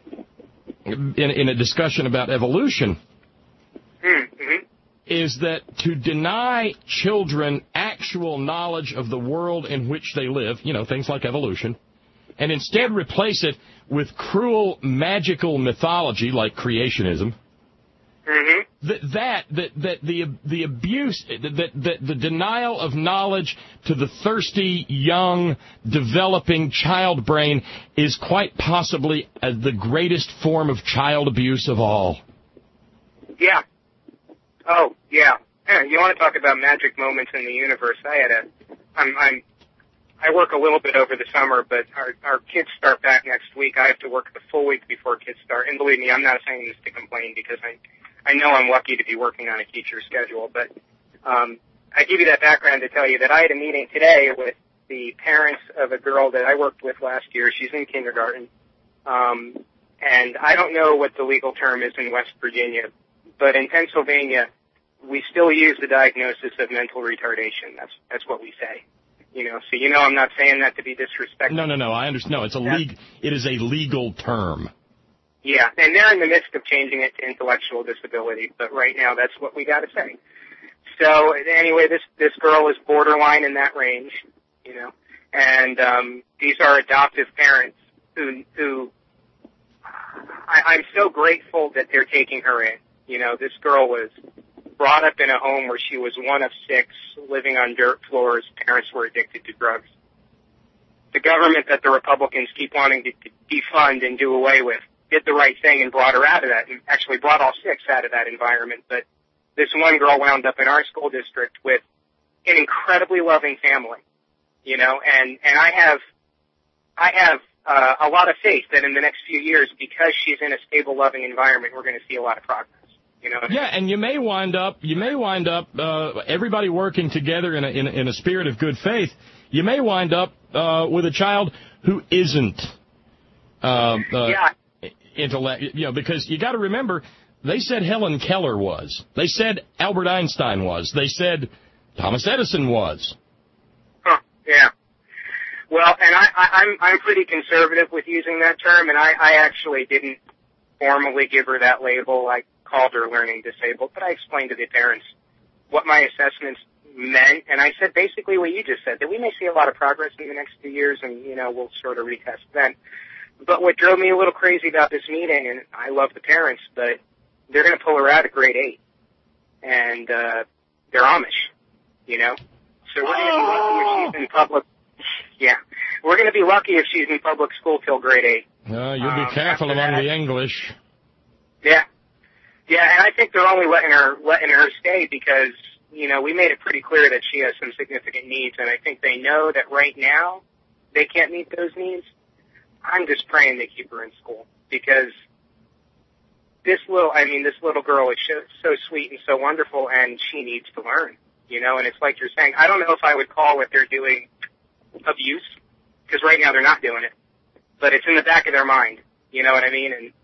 in, in a discussion about evolution mm-hmm. is that to deny children actual knowledge of the world in which they live, you know, things like evolution, and instead replace it with cruel, magical mythology like creationism, mm-hmm. that, that, that, that the, the abuse, that, that the denial of knowledge to the thirsty, young, developing child brain is quite possibly uh, the greatest form of child abuse of all. Yeah. Oh, yeah. yeah. You want to talk about magic moments in the universe? I had a, I'm, I'm, I work a little bit over the summer, but our, our kids start back next week. I have to work the full week before kids start. And believe me, I'm not saying this to complain because I, I know I'm lucky to be working on a teacher schedule. But um, I give you that background to tell you that I had a meeting today with the parents of a girl that I worked with last year. She's in kindergarten. Um, and I don't know what the legal term is in West Virginia, but in Pennsylvania, we still use the diagnosis of mental retardation. That's that's what we say. You know, so you know I'm not saying that to be disrespectful. No, no, no. I understand. No, it's a leg. It is a legal term. Yeah, and they're in the midst of changing it to intellectual disability, but right now that's what we got to say. So anyway, this this girl is borderline in that range, you know, and um, these are adoptive parents who who I, I'm so grateful that they're taking her in. You know, this girl was brought up in a home where she was one of six, living on dirt floors. Parents were addicted to drugs. The government that the Republicans keep wanting to defund and do away with did the right thing and brought her out of that, and actually brought all six out of that environment. But this one girl wound up in our school district with an incredibly loving family, you know, and, and I have, I have uh, a lot of faith that in the next few years, because she's in a stable, loving environment, we're going to see a lot of progress. You know, yeah, and you may wind up, you may wind up, uh, everybody working together in a, in a, in a spirit of good faith, you may wind up, uh, with a child who isn't, uh, uh, yeah. intellect, you know, because you gotta remember, they said Helen Keller was. They said Albert Einstein was. They said Thomas Edison was. Huh, yeah. Well, and I, I, I'm, I'm pretty conservative with using that term, and I, I actually didn't formally give her that label. I called her learning disabled, but I explained to the parents what my assessments meant, and I said basically what you just said, that we may see a lot of progress in the next few years, and, you know, we'll sort of retest then. But what drove me a little crazy about this meeting, and I love the parents, but they're going to pull her out at grade eight, and uh, they're Amish, you know? So we're going to be lucky if she's in public. Yeah. We're going to be lucky if she's in public school till grade eight. Uh, you'll be Um, careful after among that- the English. Yeah. Yeah, and I think they're only letting her letting her stay because, you know, we made it pretty clear that she has some significant needs, and I think they know that right now they can't meet those needs. I'm just praying they keep her in school because this little, I mean, this little girl is so, so sweet and so wonderful, and she needs to learn, you know, and it's like you're saying, I don't know if I would call what they're doing abuse, because right now they're not doing it, but it's in the back of their mind, you know what I mean, and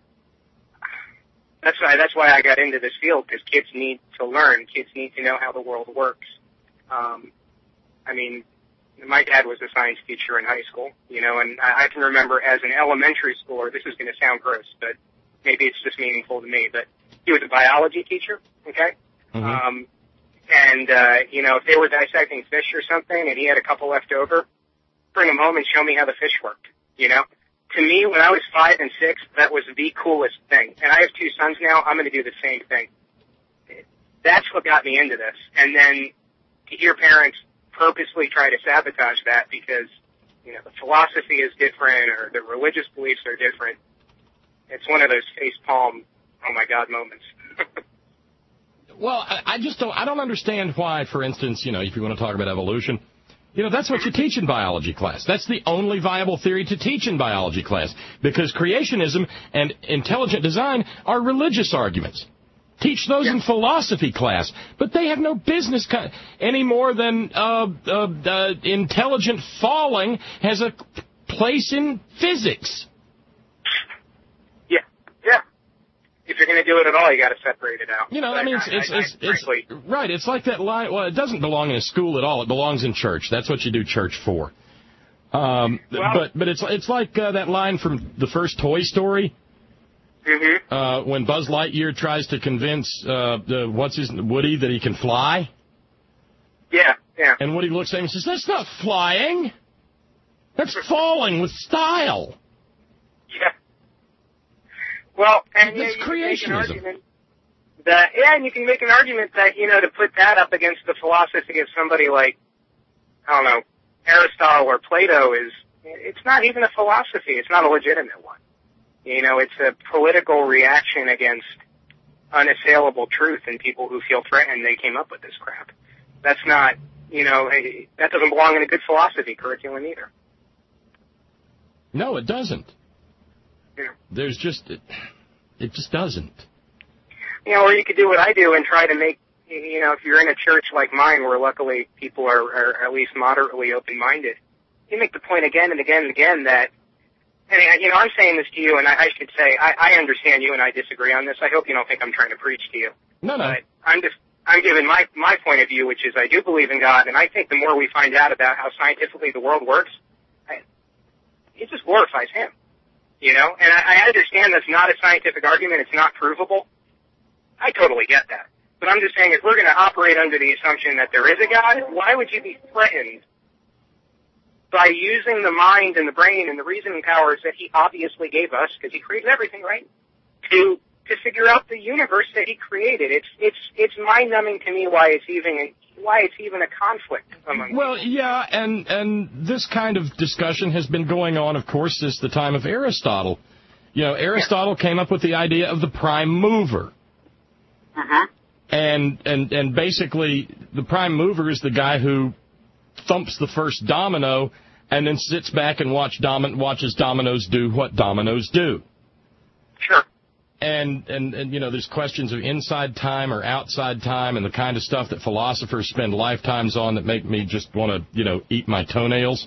that's why, that's why I got into this field, because kids need to learn, kids need to know how the world works. Um, I mean, my dad was a science teacher in high school, you know, and I, I can remember as an elementary schooler, this is going to sound gross, but maybe it's just meaningful to me, but he was a biology teacher, okay? Mm-hmm. Um, and, uh, you know, if they were dissecting fish or something and he had a couple left over, bring them home and show me how the fish worked, you know? To me, when I was five and six, that was the coolest thing. And I have two sons now. I'm going to do the same thing. That's what got me into this. And then to hear parents purposely try to sabotage that because, you know, the philosophy is different or the religious beliefs are different, it's one of those face palm, oh my God moments. Well, I, I just don't, I don't understand why, for instance, you know, if you want to talk about evolution, you know, that's what you teach in biology class. That's the only viable theory to teach in biology class, because creationism and intelligent design are religious arguments. Teach those in philosophy class, but they have no business co- any more than uh, uh, uh, intelligent falling has a place in physics. Yeah, yeah. If you're going to do it at all, you got to separate it out. You know, I mean, it's it's, I, I, it's, it's, it's right. It's like that line. Well, it doesn't belong in a school at all. It belongs in church. That's what you do church for. Um, well, but but it's it's like uh, that line from the first Toy Story. Mm-hmm. Uh, when Buzz Lightyear tries to convince uh, the, what's his Woody that he can fly. Yeah, yeah. And Woody looks at him and says, "That's not flying. That's falling with style." Yeah. Well, and that's yeah, creationism. That yeah, and you can make an argument that, you know, to put that up against the philosophy of somebody like, I don't know, Aristotle or Plato is, it's not even a philosophy. It's not a legitimate one. You know, it's a political reaction against unassailable truth, and people who feel threatened, they came up with this crap. That's not, you know, that doesn't belong in a good philosophy curriculum either. No, it doesn't. Yeah. There's just, it, it just doesn't. You know, or you could do what I do and try to make, you know, if you're in a church like mine where luckily people are, are at least moderately open-minded, you make the point again and again and again that, and, you know, I'm saying this to you, and I, I should say, I, I understand you and I disagree on this. I hope you don't think I'm trying to preach to you. No, no. But I'm just, I'm giving my, my point of view, which is I do believe in God, and I think the more we find out about how scientifically the world works, I, it just glorifies Him. You know? And I, I understand that's not a scientific argument. It's not provable. I totally get that. But I'm just saying, if we're going to operate under the assumption that there is a God, why would you be threatened by using the mind and the brain and the reasoning powers that He obviously gave us, because He created everything, right, to to figure out the universe that He created? It's it's it's mind-numbing to me why it's even why it's even a conflict among Well, people. yeah, and and this kind of discussion has been going on, of course, since the time of Aristotle. You know, Aristotle yeah. came up with the idea of the prime mover. Uh-huh. And and and basically, the prime mover is the guy who thumps the first domino and then sits back and watch domin- watches dominoes do what dominoes do. Sure. And, and, and, you know, there's questions of inside time or outside time and the kind of stuff that philosophers spend lifetimes on that make me just want to, you know, eat my toenails.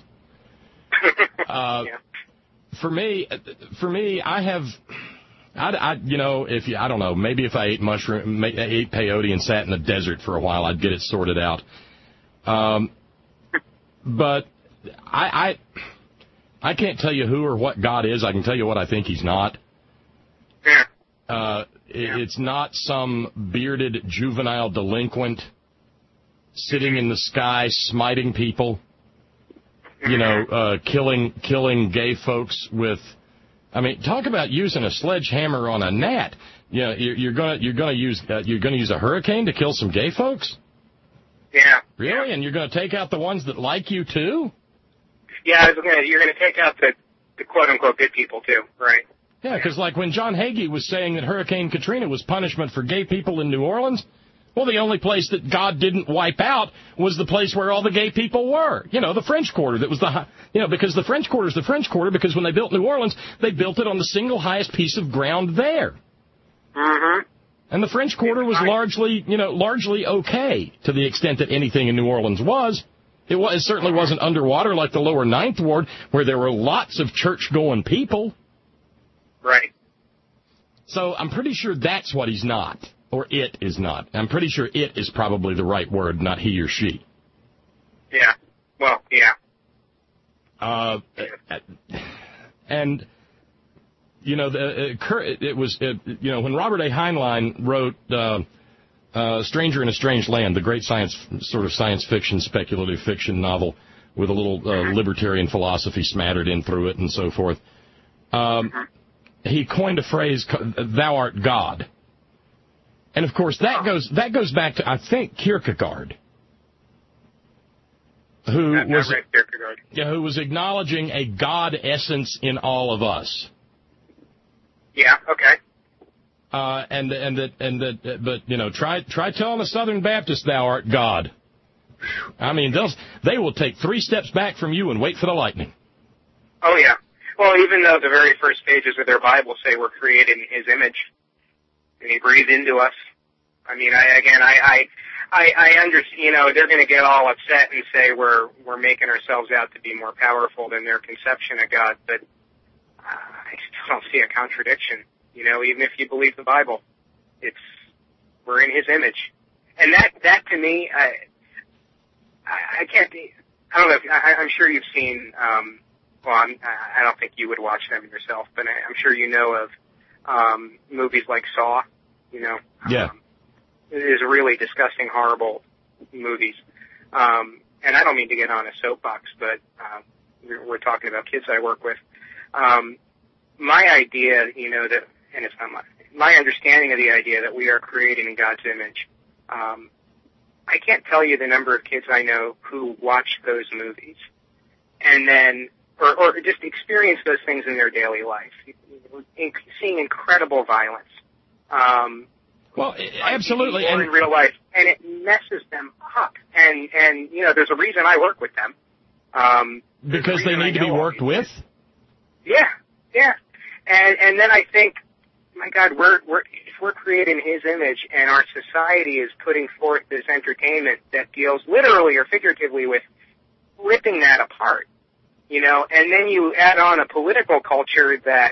uh, yeah. For me, for me, I have... I, I, you know, if you, I don't know, maybe if I ate mushroom, ate peyote and sat in the desert for a while, I'd get it sorted out. Um, but I, I, I can't tell you who or what God is. I can tell you what I think He's not. Yeah. Uh, it, it's not some bearded juvenile delinquent sitting in the sky smiting people. You know, uh, killing killing gay folks with. I mean, talk about using a sledgehammer on a gnat. You know, you're, you're gonna you're gonna use uh, you're gonna use a hurricane to kill some gay folks. Yeah. Really? And you're gonna take out the ones that like you too? Yeah, I was gonna, you're gonna take out the the quote-unquote good people, too, right? Yeah, because like when John Hagee was saying that Hurricane Katrina was punishment for gay people in New Orleans, well, the only place that God didn't wipe out was the place where all the gay people were. You know, the French Quarter. That was the, you know, because the French Quarter is the French Quarter because when they built New Orleans, they built it on the single highest piece of ground there. Mm-hmm. And the French Quarter was largely, you know, largely okay to the extent that anything in New Orleans was. It, was, it certainly wasn't underwater like the lower Ninth Ward where there were lots of church-going people. Right. So I'm pretty sure that's what he's not. Or it is not. I'm pretty sure it is probably the right word, not he or she. Yeah. Well, yeah. Uh, and, you know, the, uh, it was, uh, you know, when Robert A. Heinlein wrote uh, uh, Stranger in a Strange Land, the great science, sort of science fiction, speculative fiction novel with a little uh, libertarian philosophy smattered in through it and so forth, um, he coined a phrase, "Thou art God." And, of course, that goes that goes back to, I think, Kierkegaard, who Not, was not Kierkegaard. Yeah, who was acknowledging a God essence in all of us. Yeah. Okay. Uh, and and that and that, but you know, try try telling a Southern Baptist thou art God. I mean, they'll they will take three steps back from you and wait for the lightning. Oh yeah. Well, even though the very first pages of their Bible say we're created in His image. And He breathed into us. I mean, I, again, I, I, I, I understand, you know, they're going to get all upset and say we're, we're making ourselves out to be more powerful than their conception of God, but uh, I still don't see a contradiction. You know, even if you believe the Bible, it's, we're in His image. And that, that to me, I, I, I can't be, I don't know, if, I, I'm sure you've seen, um, well, I'm, I don't think you would watch them yourself, but I, I'm sure you know of, Um, movies like Saw, you know. Yeah. Um, it is really disgusting, horrible movies. Um, and I don't mean to get on a soapbox, but uh, we're, we're talking about kids I work with. Um, my idea, you know, that, and it's not my, my understanding of the idea that we are created in God's image. Um, I can't tell you the number of kids I know who watch those movies and then, or, or just experience those things in their daily life. In, seeing incredible violence. Um, well, absolutely. Or in real life, and it messes them up. And, and you know, there's a reason I work with them. Um, because they need to be worked with? Yeah, yeah. And, and then I think, my God, we're, we're, if we're created in His image and our society is putting forth this entertainment that deals literally or figuratively with ripping that apart, you know, and then you add on a political culture that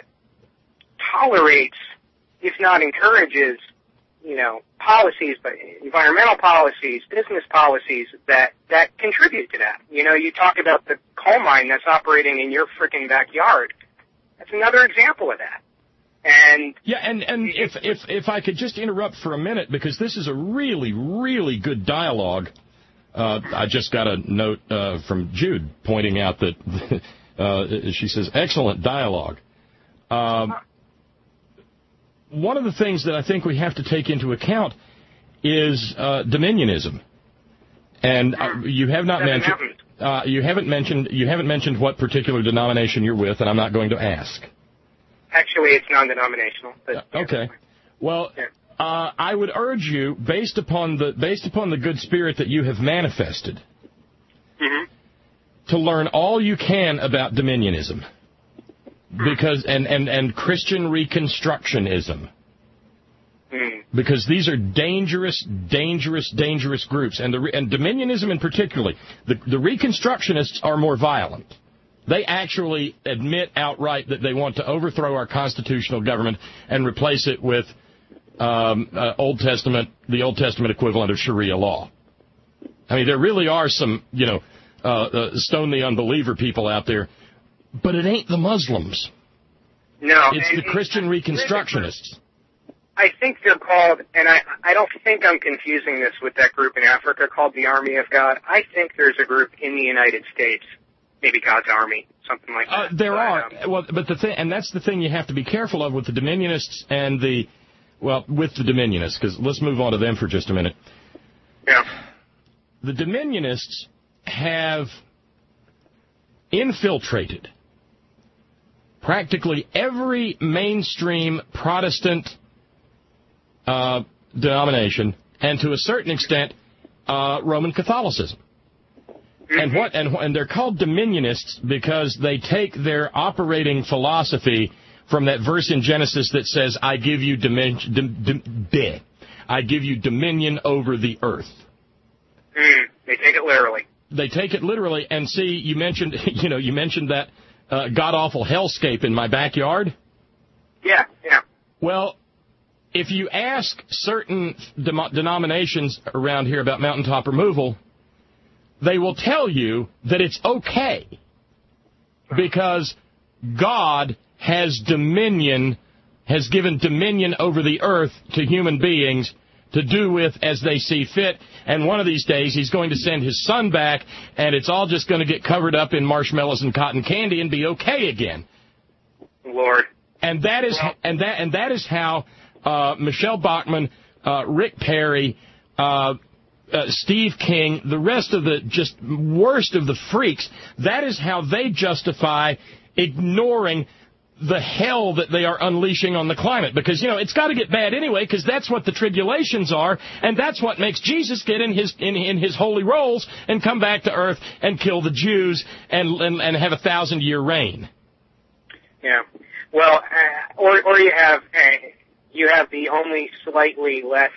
tolerates, if not encourages, you know, policies, but environmental policies, business policies that, that contribute to that. You know, you talk about the coal mine that's operating in your freaking backyard. That's another example of that. And yeah, and, and if, if, if I could just interrupt for a minute, because this is a really, really good dialogue. Uh, I just got a note uh, from Jude pointing out that uh, she says, excellent dialogue. Um, one of the things that I think we have to take into account is uh, dominionism, and uh, you have not mentioned uh, you haven't mentioned you haven't mentioned what particular denomination you're with, and I'm not going to ask. Actually, it's non-denominational. But, uh, okay, well, uh, I would urge you, based upon the based upon the good spirit that you have manifested, mm-hmm. to learn all you can about dominionism. Because and, and, and Christian Reconstructionism. Mm. Because these are dangerous, dangerous, dangerous groups. And the and Dominionism in particular, the, the Reconstructionists are more violent. They actually admit outright that they want to overthrow our constitutional government and replace it with um, uh, Old Testament, the Old Testament equivalent of Sharia law. I mean, there really are some, you know, uh, uh, stone the unbeliever people out there. But it ain't the Muslims. No. It's and, the Christian and, Reconstructionists. I think they're called, and I, I don't think I'm confusing this with that group in Africa called the Army of God. I think there's a group in the United States, maybe God's Army, something like that. Uh, there but, are. Um, well, but the thing, and that's the thing you have to be careful of with the Dominionists and the, well, with the Dominionists, because let's move on to them for just a minute. Yeah. The Dominionists have infiltrated practically every mainstream Protestant uh, denomination, and to a certain extent, uh, Roman Catholicism. And what and, and they're called dominionists because they take their operating philosophy from that verse in Genesis that says, "I give you dominion, dim, dim, dim, I give you dominion over the earth." Mm, they take it literally. They take it literally. And see, you mentioned, you know, you mentioned that uh, god-awful hellscape in my backyard. Yeah, yeah. Well, if you ask certain de- denominations around here about mountaintop removal, they will tell you that it's okay because God has dominion, has given dominion over the earth to human beings to do with as they see fit. And one of these days he's going to send his son back, and it's all just going to get covered up in marshmallows and cotton candy and be okay again. Lord. And that is and that and that is how uh, Michelle Bachmann, uh, Rick Perry, uh, Uh, Steve King, the rest of the just worst of the freaks, that is how they justify ignoring the hell that they are unleashing on the climate. Because, you know, it's got to get bad anyway, because that's what the tribulations are, and that's what makes Jesus get in his in, in his holy robes and come back to earth and kill the Jews and and, and have a thousand-year reign. Yeah. Well, uh, or or you have uh, you have the only slightly less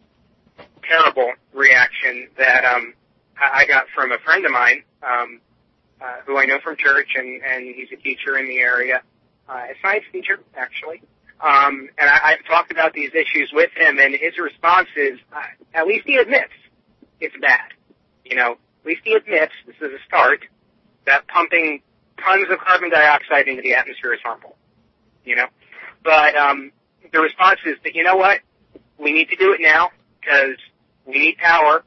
terrible reaction that um, I got from a friend of mine um, uh, who I know from church, and, and he's a teacher in the area, uh, a science teacher, actually. Um, and I, I've talked about these issues with him, and his response is, uh, at least he admits it's bad. You know, at least he admits, this is a start, that pumping tons of carbon dioxide into the atmosphere is harmful. You know? But um, the response is that, you know what, we need to do it now, because we need power,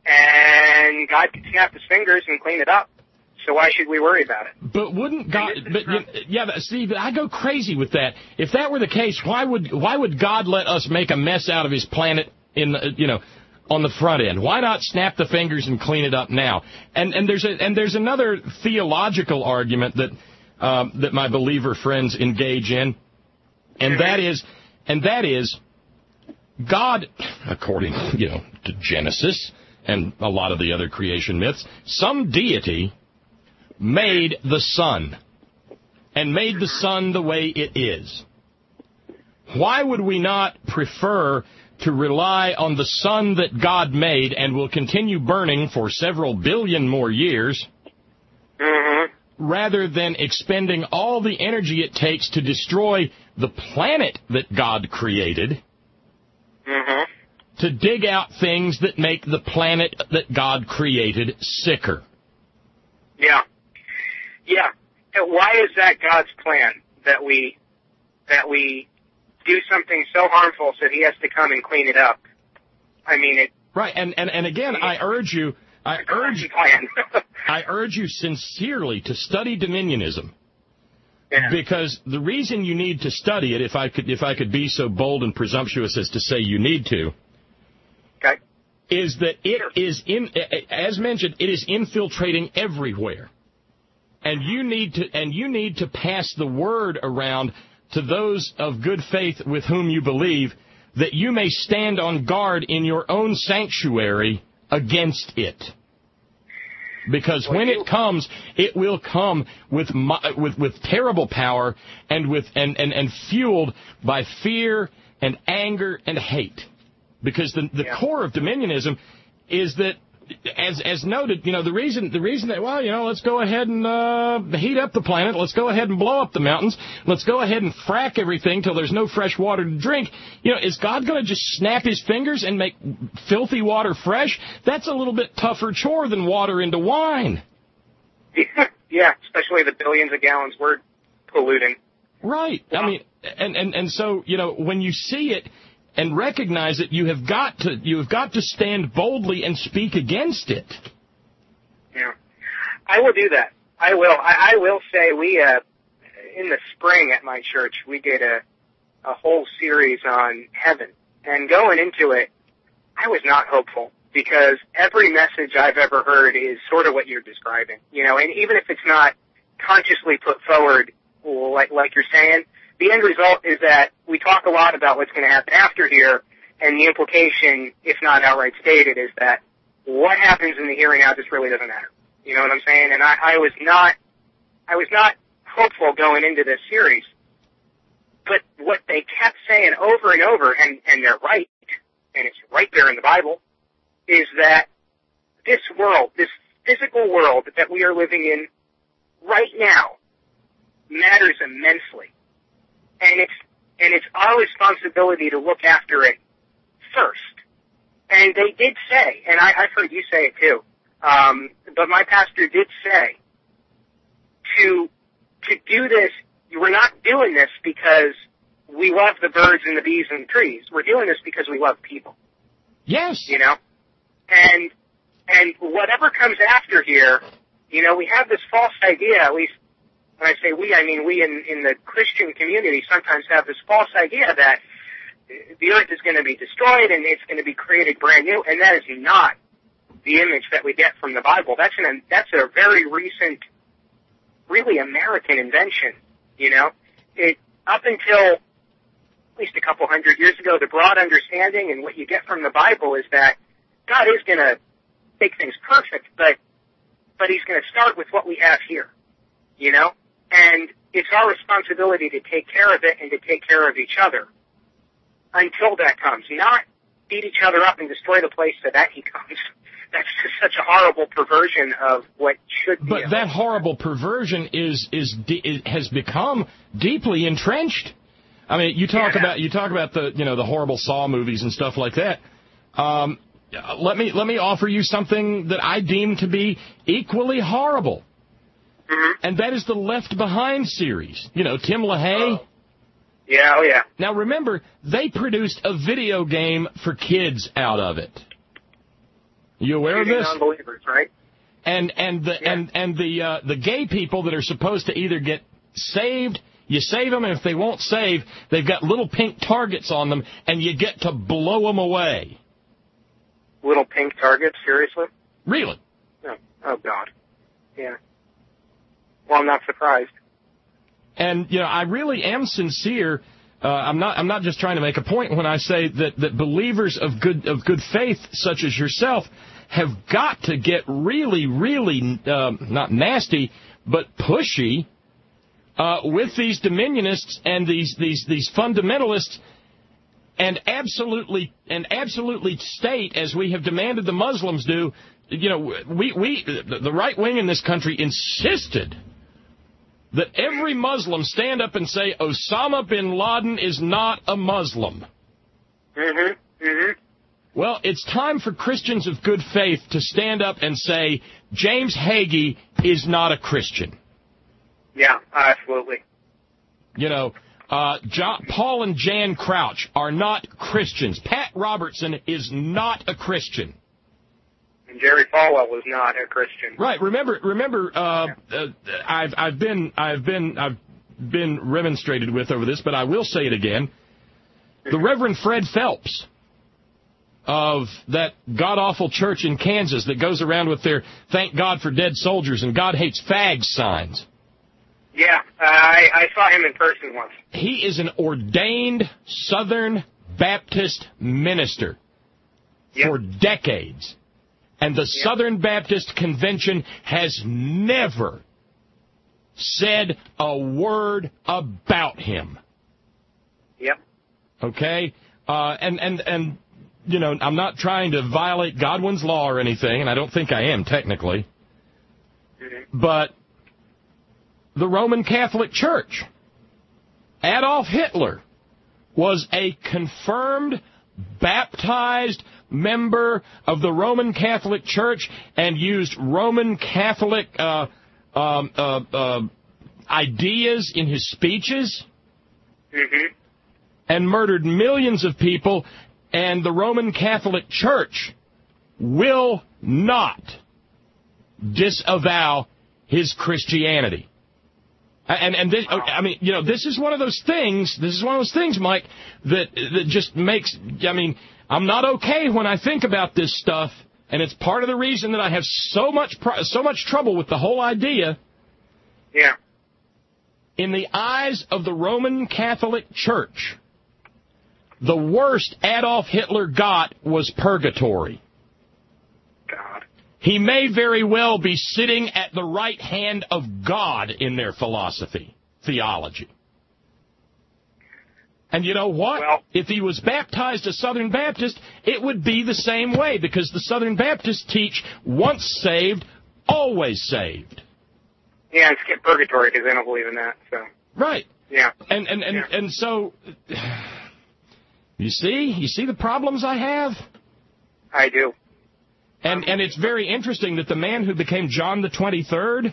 and God can snap his fingers and clean it up. So why should we worry about it? But wouldn't God? But yeah, but Steve, I go crazy with that. If that were the case, why would why would God let us make a mess out of his planet in the, you know, on the front end? Why not snap the fingers and clean it up now? And and there's a and there's another theological argument that um, that my believer friends engage in, and that is and that is. God, according, you know, to Genesis and a lot of the other creation myths, some deity made the sun and made the sun the way it is. Why would we not prefer to rely on the sun that God made and will continue burning for several billion more years, mm-hmm. rather than expending all the energy it takes to destroy the planet that God created? Mm-hmm. To dig out things that make the planet that God created sicker. Yeah. Yeah. And why is that God's plan that we that we do something so harmful so he has to come and clean it up? I mean it Right, and, and, and again I urge you I urge I urge you sincerely to study dominionism. Yeah. Because the reason you need to study it, if I could if I could be so bold and presumptuous as to say you need to, okay. is that it is in as mentioned, it is infiltrating everywhere. And you need to and you need to pass the word around to those of good faith with whom you believe, that you may stand on guard in your own sanctuary against it. Because when it comes, it will come with with with terrible power and with and, and, and fueled by fear and anger and hate. Because the the yeah. core of dominionism is that, as as noted, you know, the reason the reason that well, you know, let's go ahead and uh, heat up the planet, let's go ahead and blow up the mountains, let's go ahead and frack everything till there's no fresh water to drink. You know, is God going to just snap his fingers and make filthy water fresh? That's a little bit tougher chore than water into wine. Yeah, especially the billions of gallons we're polluting. Right. I mean, and and and so, you know, when you see it and recognize it, you have got to you have got to stand boldly and speak against it. Yeah, I will do that. I will. I, I will say we uh, in the spring at my church we did a a whole series on heaven, and going into it, I was not hopeful because every message I've ever heard is sort of what you're describing. You know, and even if it's not consciously put forward like, like you're saying, the end result is that we talk a lot about what's going to happen after here, and the implication, if not outright stated, is that what happens in the here and now just really doesn't matter. You know what I'm saying? And I, I was not, I was not hopeful going into this series. But what they kept saying over and over, and, and they're right, and it's right there in the Bible, is that this world, this physical world that we are living in right now, matters immensely. And it's, and it's our responsibility to look after it first. And they did say, and I, I've heard you say it too, um, but my pastor did say, to, to do this, we're not doing this because we love the birds and the bees and the trees. We're doing this because we love people. Yes. You know? And, and whatever comes after here, you know, we have this false idea, at least when I say we, I mean we in, in the Christian community sometimes have this false idea that the earth is going to be destroyed and it's going to be created brand new, and that is not the image that we get from the Bible. That's an, that's a very recent, really American invention, you know? It, up until at least a couple hundred years ago, the broad understanding and what you get from the Bible is that God is going to make things perfect, but, but He's going to start with what we have here, you know? And it's our responsibility to take care of it and to take care of each other until that comes, not beat each other up and destroy the place so that He comes. That's just such a horrible perversion of what should be. But that horrible perversion is is, is has become deeply entrenched. I mean, you talk yeah. about you talk about the you know the horrible Saw movies and stuff like that. Um, let me let me offer you something that I deem to be equally horrible, mm-hmm. and that is the Left Behind series. You know, Tim LaHaye. Oh. Yeah, oh yeah. Now remember, they produced a video game for kids out of it. You aware Shooting of this? Non-believers, right? And and the yeah. and and the uh, the gay people that are supposed to either get saved, you save them, and if they won't save, they've got little pink targets on them, and you get to blow them away. Little pink targets, seriously? Really? Oh, oh God. Yeah. Well, I'm not surprised. And you know, I really am sincere. Uh, I'm not. I'm not just trying to make a point when I say that, that believers of good of good faith, such as yourself, have got to get really, really uh, not nasty, but pushy uh, with these dominionists and these these these fundamentalists, and absolutely and absolutely state, as we have demanded the Muslims do. You know, we we the right wing in this country insisted that every Muslim stand up and say Osama bin Laden is not a Muslim. Mm-hmm. Mm-hmm. Well, it's time for Christians of good faith to stand up and say James Hagee is not a Christian. Yeah, absolutely. You know, uh, John, Paul and Jan Crouch are not Christians. Pat Robertson is not a Christian. And Jerry Falwell was not a Christian. Right. Remember, remember. Uh, uh, I've I've been I've been I've been remonstrated with over this, but I will say it again. The Reverend Fred Phelps of that god-awful church in Kansas that goes around with their "Thank God for Dead Soldiers" and "God Hates Fags" signs. Yeah, uh, I I saw him in person once. He is an ordained Southern Baptist minister yep. for decades. And the yep. Southern Baptist Convention has never said a word about him. Yep. Okay? Uh, and, and, and, you know, I'm not trying to violate Godwin's law or anything, and I don't think I am, technically. Mm-hmm. But the Roman Catholic Church, Adolf Hitler, was a confirmed, baptized member of the Roman Catholic Church and used Roman Catholic uh, um, uh, uh, ideas in his speeches mm-hmm. and murdered millions of people, and the Roman Catholic Church will not disavow his Christianity. And and this, I mean, you know, this is one of those things. This is one of those things, Mike, that that just makes. I mean, I'm not okay when I think about this stuff, and it's part of the reason that I have so much so much trouble with the whole idea. Yeah. in the eyes of the Roman Catholic Church, the worst Adolf Hitler got was purgatory. God. He may very well be sitting at the right hand of God in their philosophy, theology. And you know what? Well, if he was baptized a Southern Baptist, it would be the same way, because the Southern Baptists teach once saved, always saved. Yeah, and skip purgatory because they don't believe in that. So. Right. Yeah. And and and, yeah. and so, you see, you see the problems I have? I do. And and it's very interesting that the man who became John the twenty-third,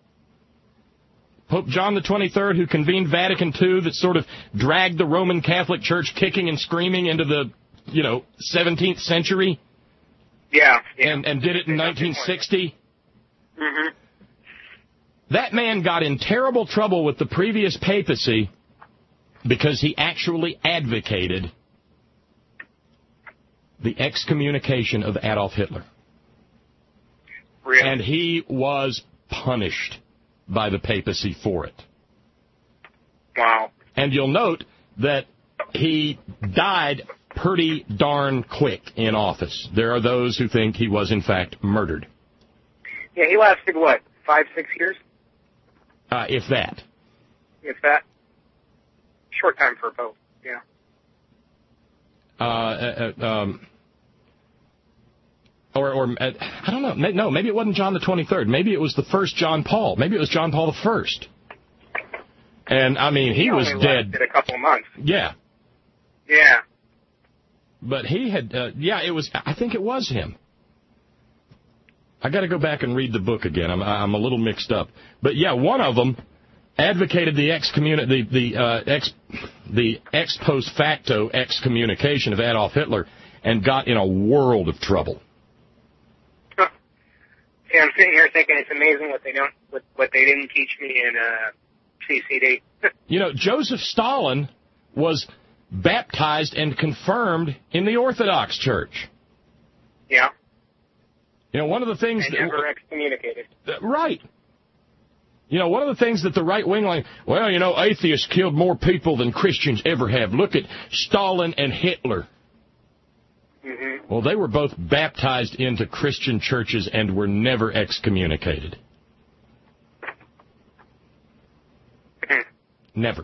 Pope John the twenty-third, who convened Vatican two, that sort of dragged the Roman Catholic Church kicking and screaming into the, you know, seventeenth century. Yeah. yeah. And, and did it in nineteen sixty. Mm-hmm. That man got in terrible trouble with the previous papacy because he actually advocated the excommunication of Adolf Hitler. Really? And he was punished by the papacy for it. Wow. And you'll note that he died pretty darn quick in office. There are those who think he was, in fact, murdered. Yeah, he lasted, what, five, six years? Uh, if that. If that. Short time for a pope, yeah. Uh, uh, um, or, or uh, I don't know. No, maybe it wasn't John the twenty-third. Maybe it was the first John Paul. Maybe it was John Paul the First. And, I mean, he, he was only dead. Lasted a couple of months. Yeah. Yeah. But he had, uh, yeah, it was, I think it was him. I got to go back and read the book again. I'm, I'm a little mixed up. But, yeah, one of them advocated the excommun- the, the, uh, ex, the ex post facto excommunication of Adolf Hitler and got in a world of trouble. Huh. See, I'm sitting here thinking it's amazing what they don't, what, what they didn't teach me in uh, C C D. You know, Joseph Stalin was baptized and confirmed in the Orthodox Church. Yeah. You know, one of the things... And that, never excommunicated. Uh, right. You know, one of the things that the right wing, like, well, you know, atheists killed more people than Christians ever have. Look at Stalin and Hitler. Mm-hmm. Well, they were both baptized into Christian churches and were never excommunicated. Never.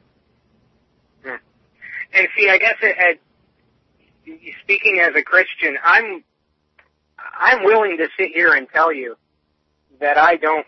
And see, I guess it, it, speaking as a Christian, I'm I'm willing to sit here and tell you that I don't.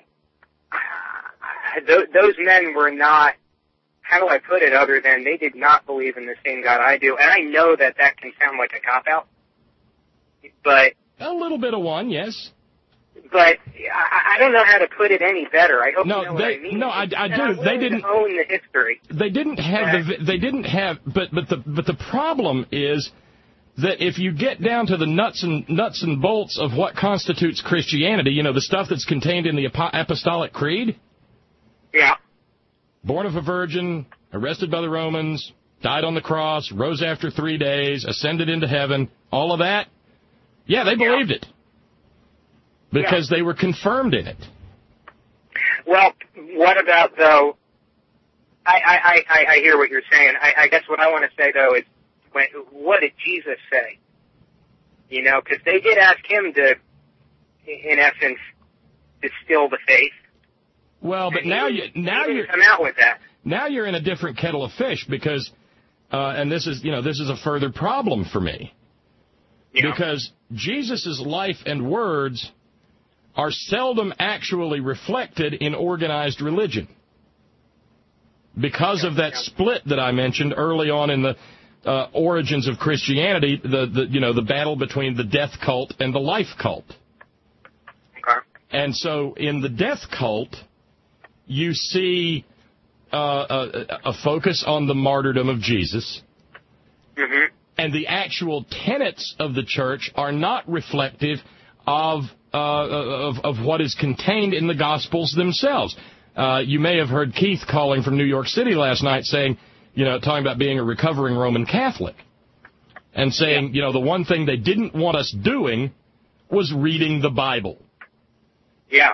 Th- those men were not. How do I put it? Other than they did not believe in the same God I do, and I know that that can sound like a cop out, but a little bit of one, yes. But I, I don't know how to put it any better. I hope no, you know they, what I mean. No, I, I and do. I'm They didn't to own the history. They didn't have the. They didn't have. But but the but the problem is that if you get down to the nuts and nuts and bolts of what constitutes Christianity, you know, the stuff that's contained in the Apostolic Creed. Yeah. Born of a virgin, arrested by the Romans, died on the cross, rose after three days, ascended into heaven. All of that. Yeah, they believed yeah. it. Because yeah. they were confirmed in it. Well, what about, though, I, I, I, I hear what you're saying. I, I guess what I want to say, though, is when, what did Jesus say? You know, because they did ask him to, in essence, distill the faith. Well, but now you now you come out with that. Now you're in a different kettle of fish because, uh, and this is you know this is a further problem for me. Yeah. Because Jesus' life and words are seldom actually reflected in organized religion because of that split that I mentioned early on in the uh, origins of Christianity, the, the you know the battle between the death cult and the life cult. Okay. And so in the death cult, you see uh, a, a focus on the martyrdom of Jesus. Mm-hmm. And the actual tenets of the church are not reflective of uh, of, of what is contained in the Gospels themselves. Uh, you may have heard Keith calling from New York City last night saying, you know, talking about being a recovering Roman Catholic and saying, yeah. you know, the one thing they didn't want us doing was reading the Bible. Yeah.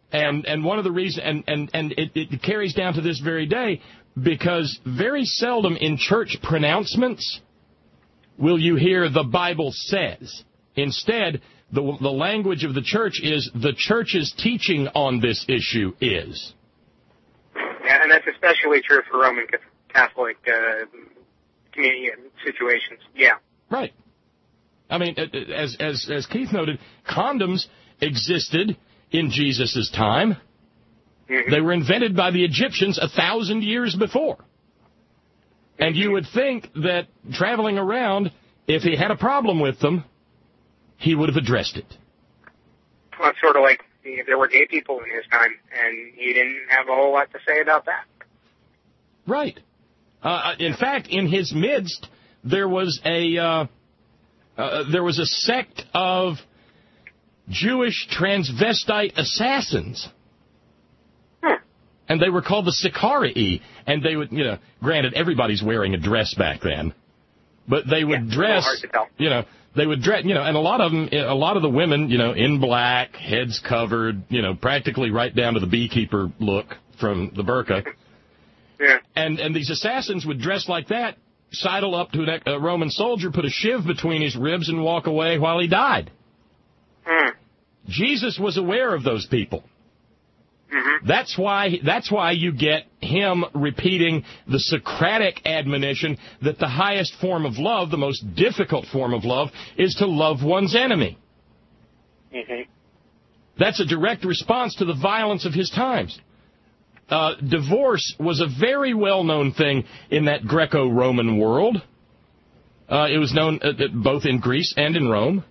And and one of the reasons, and, and, and it, it carries down to this very day, because very seldom in church pronouncements will you hear the Bible says. Instead, the the language of the church is the church's teaching on this issue is. Yeah, and that's especially true for Roman Catholic uh, community situations. Yeah. Right. I mean, as as as Keith noted, condoms existed in Jesus' time. Mm-hmm. They were invented by the Egyptians a thousand years before. Mm-hmm. And you would think that traveling around, if he had a problem with them, he would have addressed it. Well, it's sort of like if there were gay people in his time, and he didn't have a whole lot to say about that. Right. Uh, in fact, in his midst, there was a uh, uh, there was a sect of Jewish transvestite assassins. Hmm. And they were called the Sicarii. And they would, you know, granted, everybody's wearing a dress back then. But they would yeah, dress, hard to tell. you know, they would dress, you know, and a lot of them, a lot of the women, you know, in black, heads covered, you know, practically right down to the beekeeper look from the burqa. Yeah. And, and these assassins would dress like that, sidle up to a Roman soldier, put a shiv between his ribs, and walk away while he died. Hmm. Jesus was aware of those people. Mm-hmm. That's why that's why you get him repeating the Socratic admonition that the highest form of love, the most difficult form of love, is to love one's enemy. Mm-hmm. That's a direct response to the violence of his times. Uh, divorce was a very well-known thing in that Greco-Roman world. Uh, it was known uh, both in Greece and in Rome.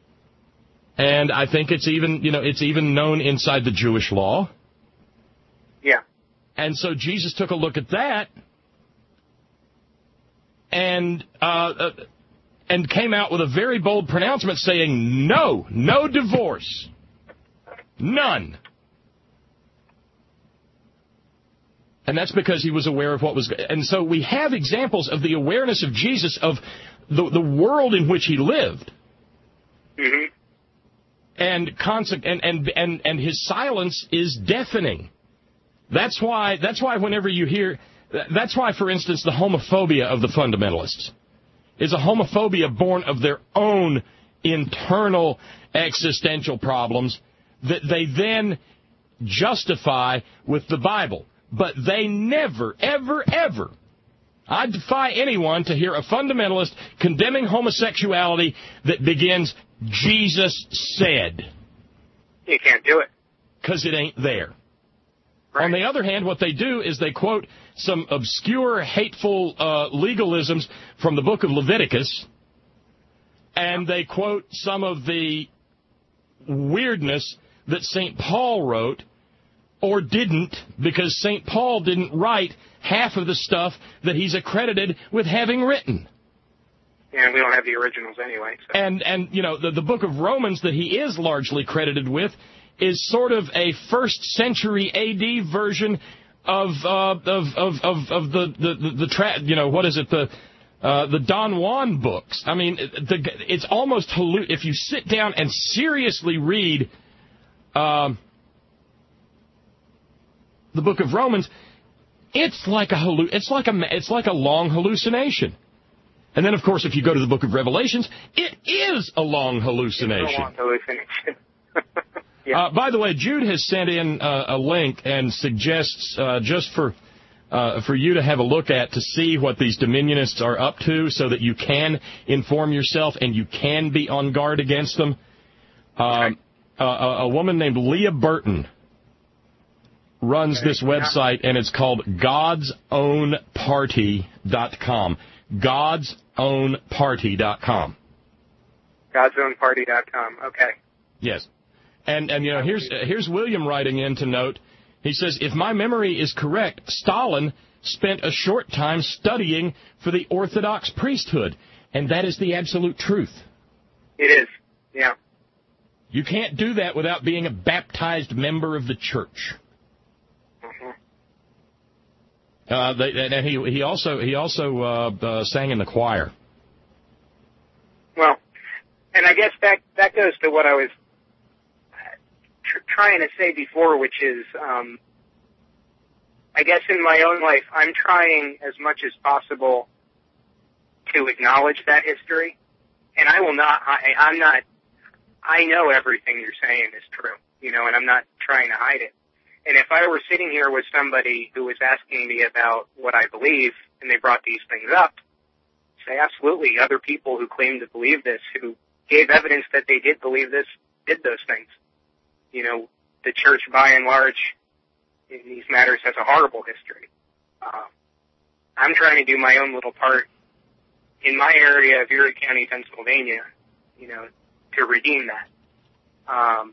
And I think it's even, you know, it's even known inside the Jewish law. Yeah. And so Jesus took a look at that and uh, uh, and came out with a very bold pronouncement saying, no, no divorce. None. And that's because he was aware of what was... And so we have examples of the awareness of Jesus of the, the world in which he lived. Mm-hmm. And, and and and and his silence is deafening. That's why. That's why whenever you hear, that's why, for instance, the homophobia of the fundamentalists is a homophobia born of their own internal existential problems that they then justify with the Bible. But they never, ever, ever. I defy anyone to hear a fundamentalist condemning homosexuality that begins, Jesus said. You can't do it. Because it ain't there. Right. On the other hand, what they do is they quote some obscure, hateful uh, legalisms from the book of Leviticus, and they quote some of the weirdness that Saint Paul wrote, or didn't, because Saint Paul didn't write half of the stuff that he's accredited with having written. And we don't have the originals anyway. So. And, and you know, the, the book of Romans that he is largely credited with is sort of a first century A D version of uh, of, of, of, of the, the, the, the tra- you know, what is it, the uh, the Don Juan books. I mean, the, it's almost, hallu- if you sit down and seriously read um, the book of Romans, it's like a hallu- it's like a it's like a long hallucination. And then, of course, if you go to the book of Revelations, it is a long hallucination. It's a long hallucination. yeah. uh, by the way, Jude has sent in uh, a link and suggests uh, just for uh, for you to have a look at to see what these dominionists are up to, so that you can inform yourself and you can be on guard against them. Um, uh, a, a woman named Leah Burton runs this website, and it's called God's Own Party dot com. God's Own Party dot com. God's Own Party dot com. Okay. Yes. And, and you know, here's here's William writing in to note. He says, if my memory is correct, Stalin spent a short time studying for the Orthodox priesthood. And that is the absolute truth. It is. Yeah. You can't do that without being a baptized member of the church. Uh, they, and he he also he also uh, uh, sang in the choir. Well, and I guess that that goes to what I was tr- trying to say before, which is, um, I guess in my own life, I'm trying as much as possible to acknowledge that history. And I will not, I, I'm not, I know everything you're saying is true, you know, and I'm not trying to hide it. And if I were sitting here with somebody who was asking me about what I believe, and they brought these things up, say absolutely, other people who claim to believe this, who gave evidence that they did believe this, did those things. You know, the church, by and large, in these matters, has a horrible history. Uh, I'm trying to do my own little part in my area of Erie County, Pennsylvania, you know, to redeem that. Um,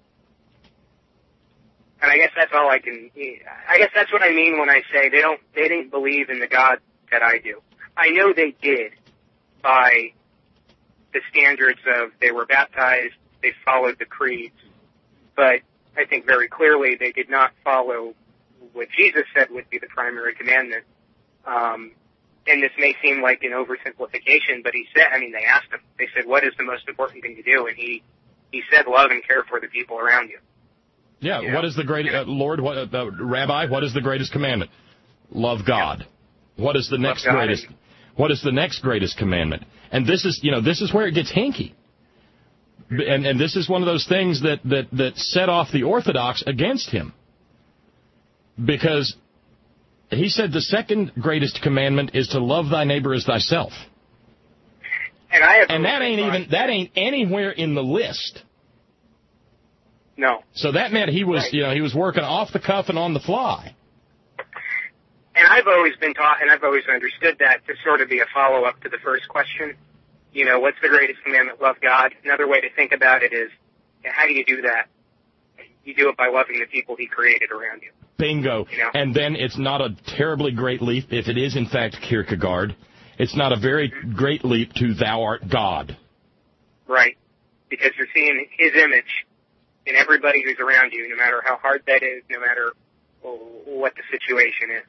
and I guess that's all I can, I guess that's what I mean when I say they don't, they didn't believe in the God that I do. I know they did by the standards of they were baptized, they followed the creeds, but I think very clearly they did not follow what Jesus said would be the primary commandment. Um, and this may seem like an oversimplification, but he said, I mean, they asked him, they said, what is the most important thing to do? And he, he said, love and care for the people around you. Yeah, you know? What is the great, uh, Lord, what, uh, Rabbi, what is the greatest commandment? Love God. Yeah. What is the next greatest, what is the next greatest commandment? And this is, you know, this is where it gets hinky. And, and this is one of those things that, that, that set off the Orthodox against him. Because he said the second greatest commandment is to love thy neighbor as thyself. And, I have and that ain't even, that ain't anywhere in the list. No. So that meant he was, right. you know, he was working off the cuff and on the fly. And I've always been taught, and I've always understood that to sort of be a follow-up to the first question. You know, what's the greatest commandment? Love God. Another way to think about it is, how do you do that? You do it by loving the people he created around you. Bingo. You know? And then it's not a terribly great leap, if it is in fact Kierkegaard, it's not a very great leap to thou art God. Right. Because you're seeing his image in everybody who's around you, no matter how hard that is, no matter what the situation is.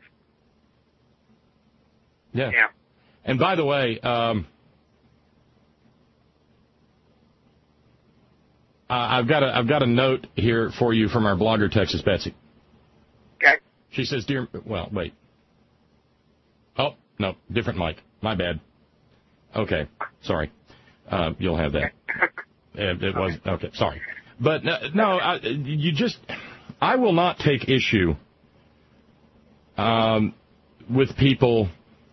Yeah. Yeah. And by the way, um, uh, I've got a I've got a note here for you from our blogger, Texas Betsy. Okay. She says, "Dear, well, wait. Oh no, different mic. My bad. Okay, sorry. Uh, you'll have that. It, it was okay. Sorry, but no, no I, you just I will not take issue um, with people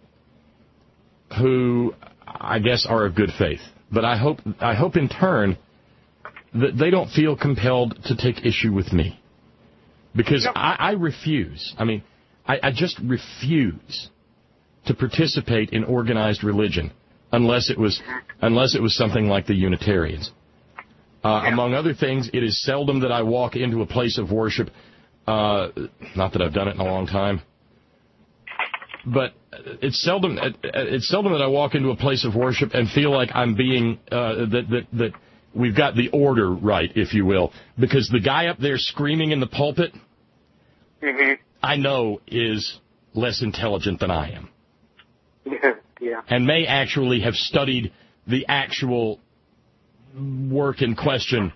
who I guess are of good faith. But I hope I hope in turn that they don't feel compelled to take issue with me. Because no. I, I refuse. I mean, I, I just refuse to participate in organized religion unless it was unless it was something like the Unitarians. Uh, yeah. Among other things, it is seldom that I walk into a place of worship. Uh, not that I've done it in a long time. But it's seldom it's seldom that I walk into a place of worship and feel like I'm being uh, that that that we've got the order right, if you will, because the guy up there screaming in the pulpit, mm-hmm. I know is less intelligent than I am, yeah, and may actually have studied the actual work in question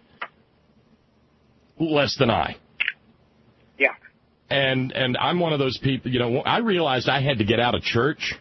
less than I. Yeah. And and I'm one of those people, you know, I realized I had to get out of church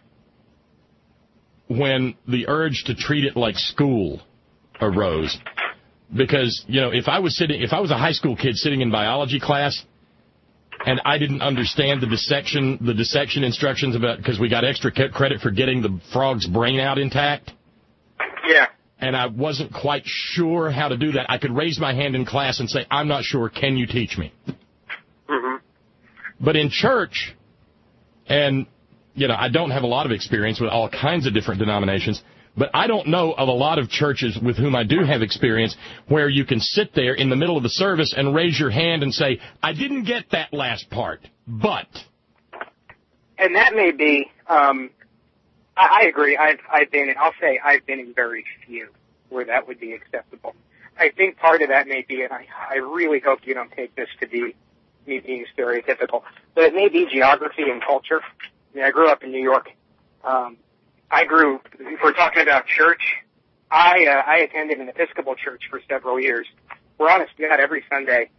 when the urge to treat it like school arose. Because, you know, if I was sitting, if I was a high school kid sitting in biology class and I didn't understand the dissection, the dissection instructions about, because we got extra credit for getting the frog's brain out intact. Yeah. And I wasn't quite sure how to do that, I could raise my hand in class and say, I'm not sure, can you teach me? Mm-hmm. But in church, and, you know, I don't have a lot of experience with all kinds of different denominations, but I don't know of a lot of churches with whom I do have experience where you can sit there in the middle of the service and raise your hand and say, I didn't get that last part, but. And that may be, um, I, I agree. I've, I've been, I'll say I've been in very few where that would be acceptable. I think part of that may be, and I, I really hope you don't take this to be me being stereotypical, but it may be geography and culture. I mean, I grew up in New York. Um, I grew, if we're talking about church, I, uh, I attended an Episcopal church for several years. We're honest to God, every Sunday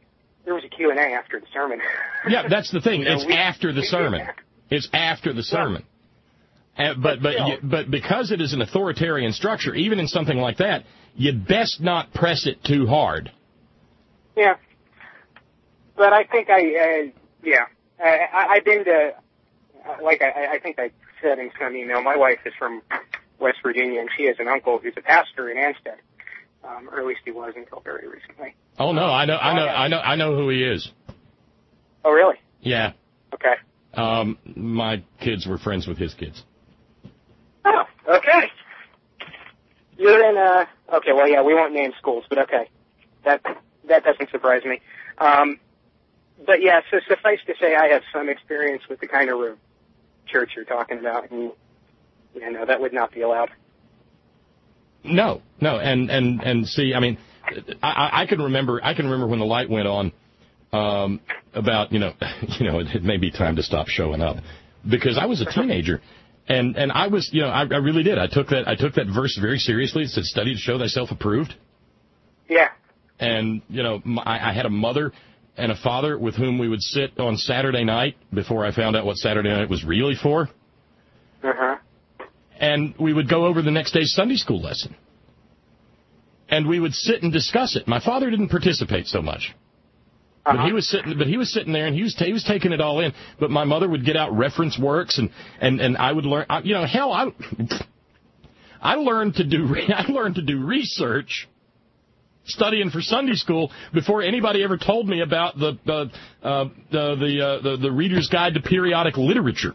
there was a Q and A after the sermon. Yeah, that's the thing. You know, it's we, after the sermon. It's after the sermon. Yeah. Uh, but but but, but because it is an authoritarian structure, even in something like that, you'd best not press it too hard. Yeah. But I think I, uh, yeah, I, I've been to, like I, I think I said in some email, my wife is from West Virginia, and she has an uncle who's a pastor in Ansted, um, or at least he was until very recently. Oh no, I know, I know, I know, I know who he is. Oh really? Yeah. Okay. Um, my kids were friends with his kids. Oh, okay. You're in, uh, okay, well, yeah, we won't name schools, but okay. That, that doesn't surprise me. Um, but yeah, so suffice to say I have some experience with the kind of church you're talking about, and, you know, that would not be allowed. No, no, and, and, and see, I mean, I, I can remember, I can remember when the light went on, um, about, you know, you know, it, it may be time to stop showing up, because I was a teenager, and, and I was, you know, I, I really did. I took that, I took that verse very seriously. It said, study to show thyself approved. Yeah. And, you know, I, I had a mother and a father with whom we would sit on Saturday night before I found out what Saturday night was really for. Uh-huh. And we would go over the next day's Sunday school lesson. And we would sit and discuss it. My father didn't participate so much. Uh-huh. But he was sitting, but he was sitting there and he was, he was taking it all in. But my mother would get out reference works and, and, and I would learn, you know, hell, I, I learned to do, I learned to do research studying for Sunday school before anybody ever told me about the uh, uh, the the, uh, the the Reader's Guide to Periodic Literature.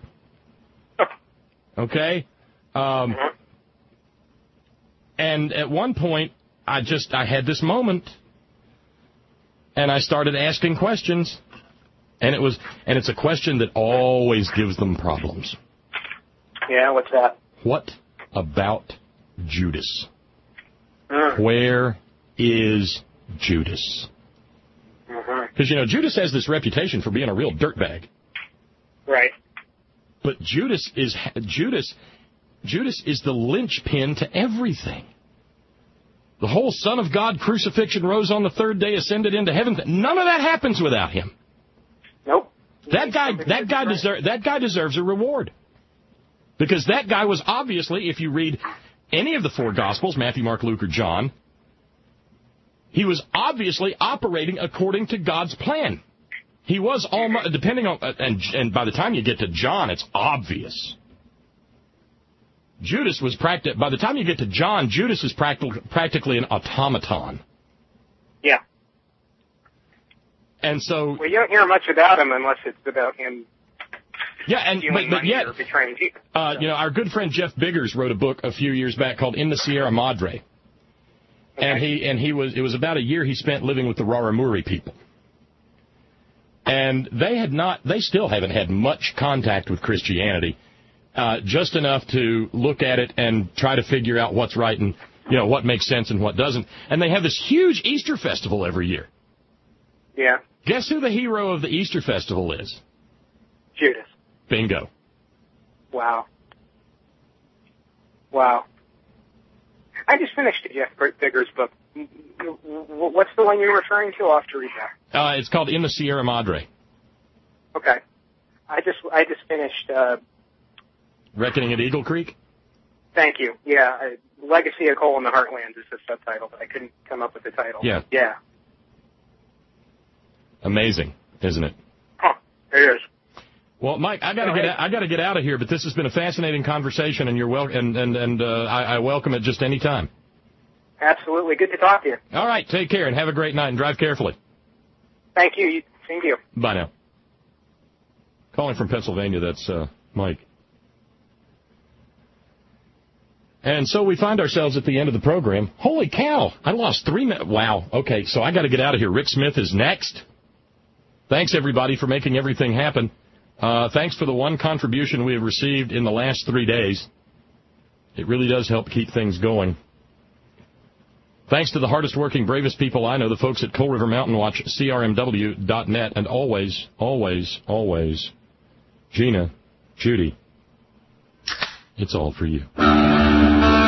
Okay, um, and at one point, I just I had this moment, and I started asking questions, and it was and it's a question that always gives them problems. Yeah, what's that? What about Judas? Mm. Where is Judas? Because, mm-hmm. you know, Judas has this reputation for being a real dirtbag. Right. But Judas is Judas Judas is the linchpin to everything. The whole Son of God crucifixion, rose on the third day, ascended into heaven. None of that happens without him. Nope. That guy that guy deserves that guy deserves a reward. Because that guy was obviously, if you read any of the four Gospels, Matthew, Mark, Luke, or John, he was obviously operating according to God's plan. He was almost, depending on, and, and by the time you get to John, it's obvious. Judas was practic. By the time you get to John, Judas is practic- practically an automaton. Yeah. And so. Well, you don't hear much about him unless it's about him. Yeah, and but, but yet, or betraying Jesus. Uh, you know, our good friend Jeff Biggers wrote a book a few years back called In the Sierra Madre. And he and he was it was about a year he spent living with the Raramuri people. And they had not they still haven't had much contact with Christianity, uh, just enough to look at it and try to figure out what's right and, you know, what makes sense and what doesn't. And they have this huge Easter festival every year. Yeah. Guess who the hero of the Easter festival is? Judas. Bingo. Wow. Wow. I just finished Jeff Biggers' book. What's the one you're referring to? I'll have to read that. Uh, it's called In the Sierra Madre. Okay. I just I just finished... Uh, Reckoning at Eagle Creek? Thank you. Yeah. Uh, Legacy of Coal in the Heartlands is the subtitle, but I couldn't come up with the title. Yeah. Yeah. Amazing, isn't it? Huh. It is. Well, Mike, I gotta get out, I gotta get out of here, but this has been a fascinating conversation, and you're wel- and and and uh, I, I welcome it just any time. Absolutely, good to talk to you. All right, take care and have a great night, and drive carefully. Thank you. Same to you. Bye now. Calling from Pennsylvania, that's uh, Mike. And so we find ourselves at the end of the program. Holy cow! I lost three minutes. Wow. Okay, so I got to get out of here. Rick Smith is next. Thanks everybody for making everything happen. Uh, thanks for the one contribution we have received in the last three days. It really does help keep things going. Thanks to the hardest working, bravest people I know, the folks at Coal River Mountain Watch, C R M W dot net, and always, always, always, Gina, Judy, it's all for you.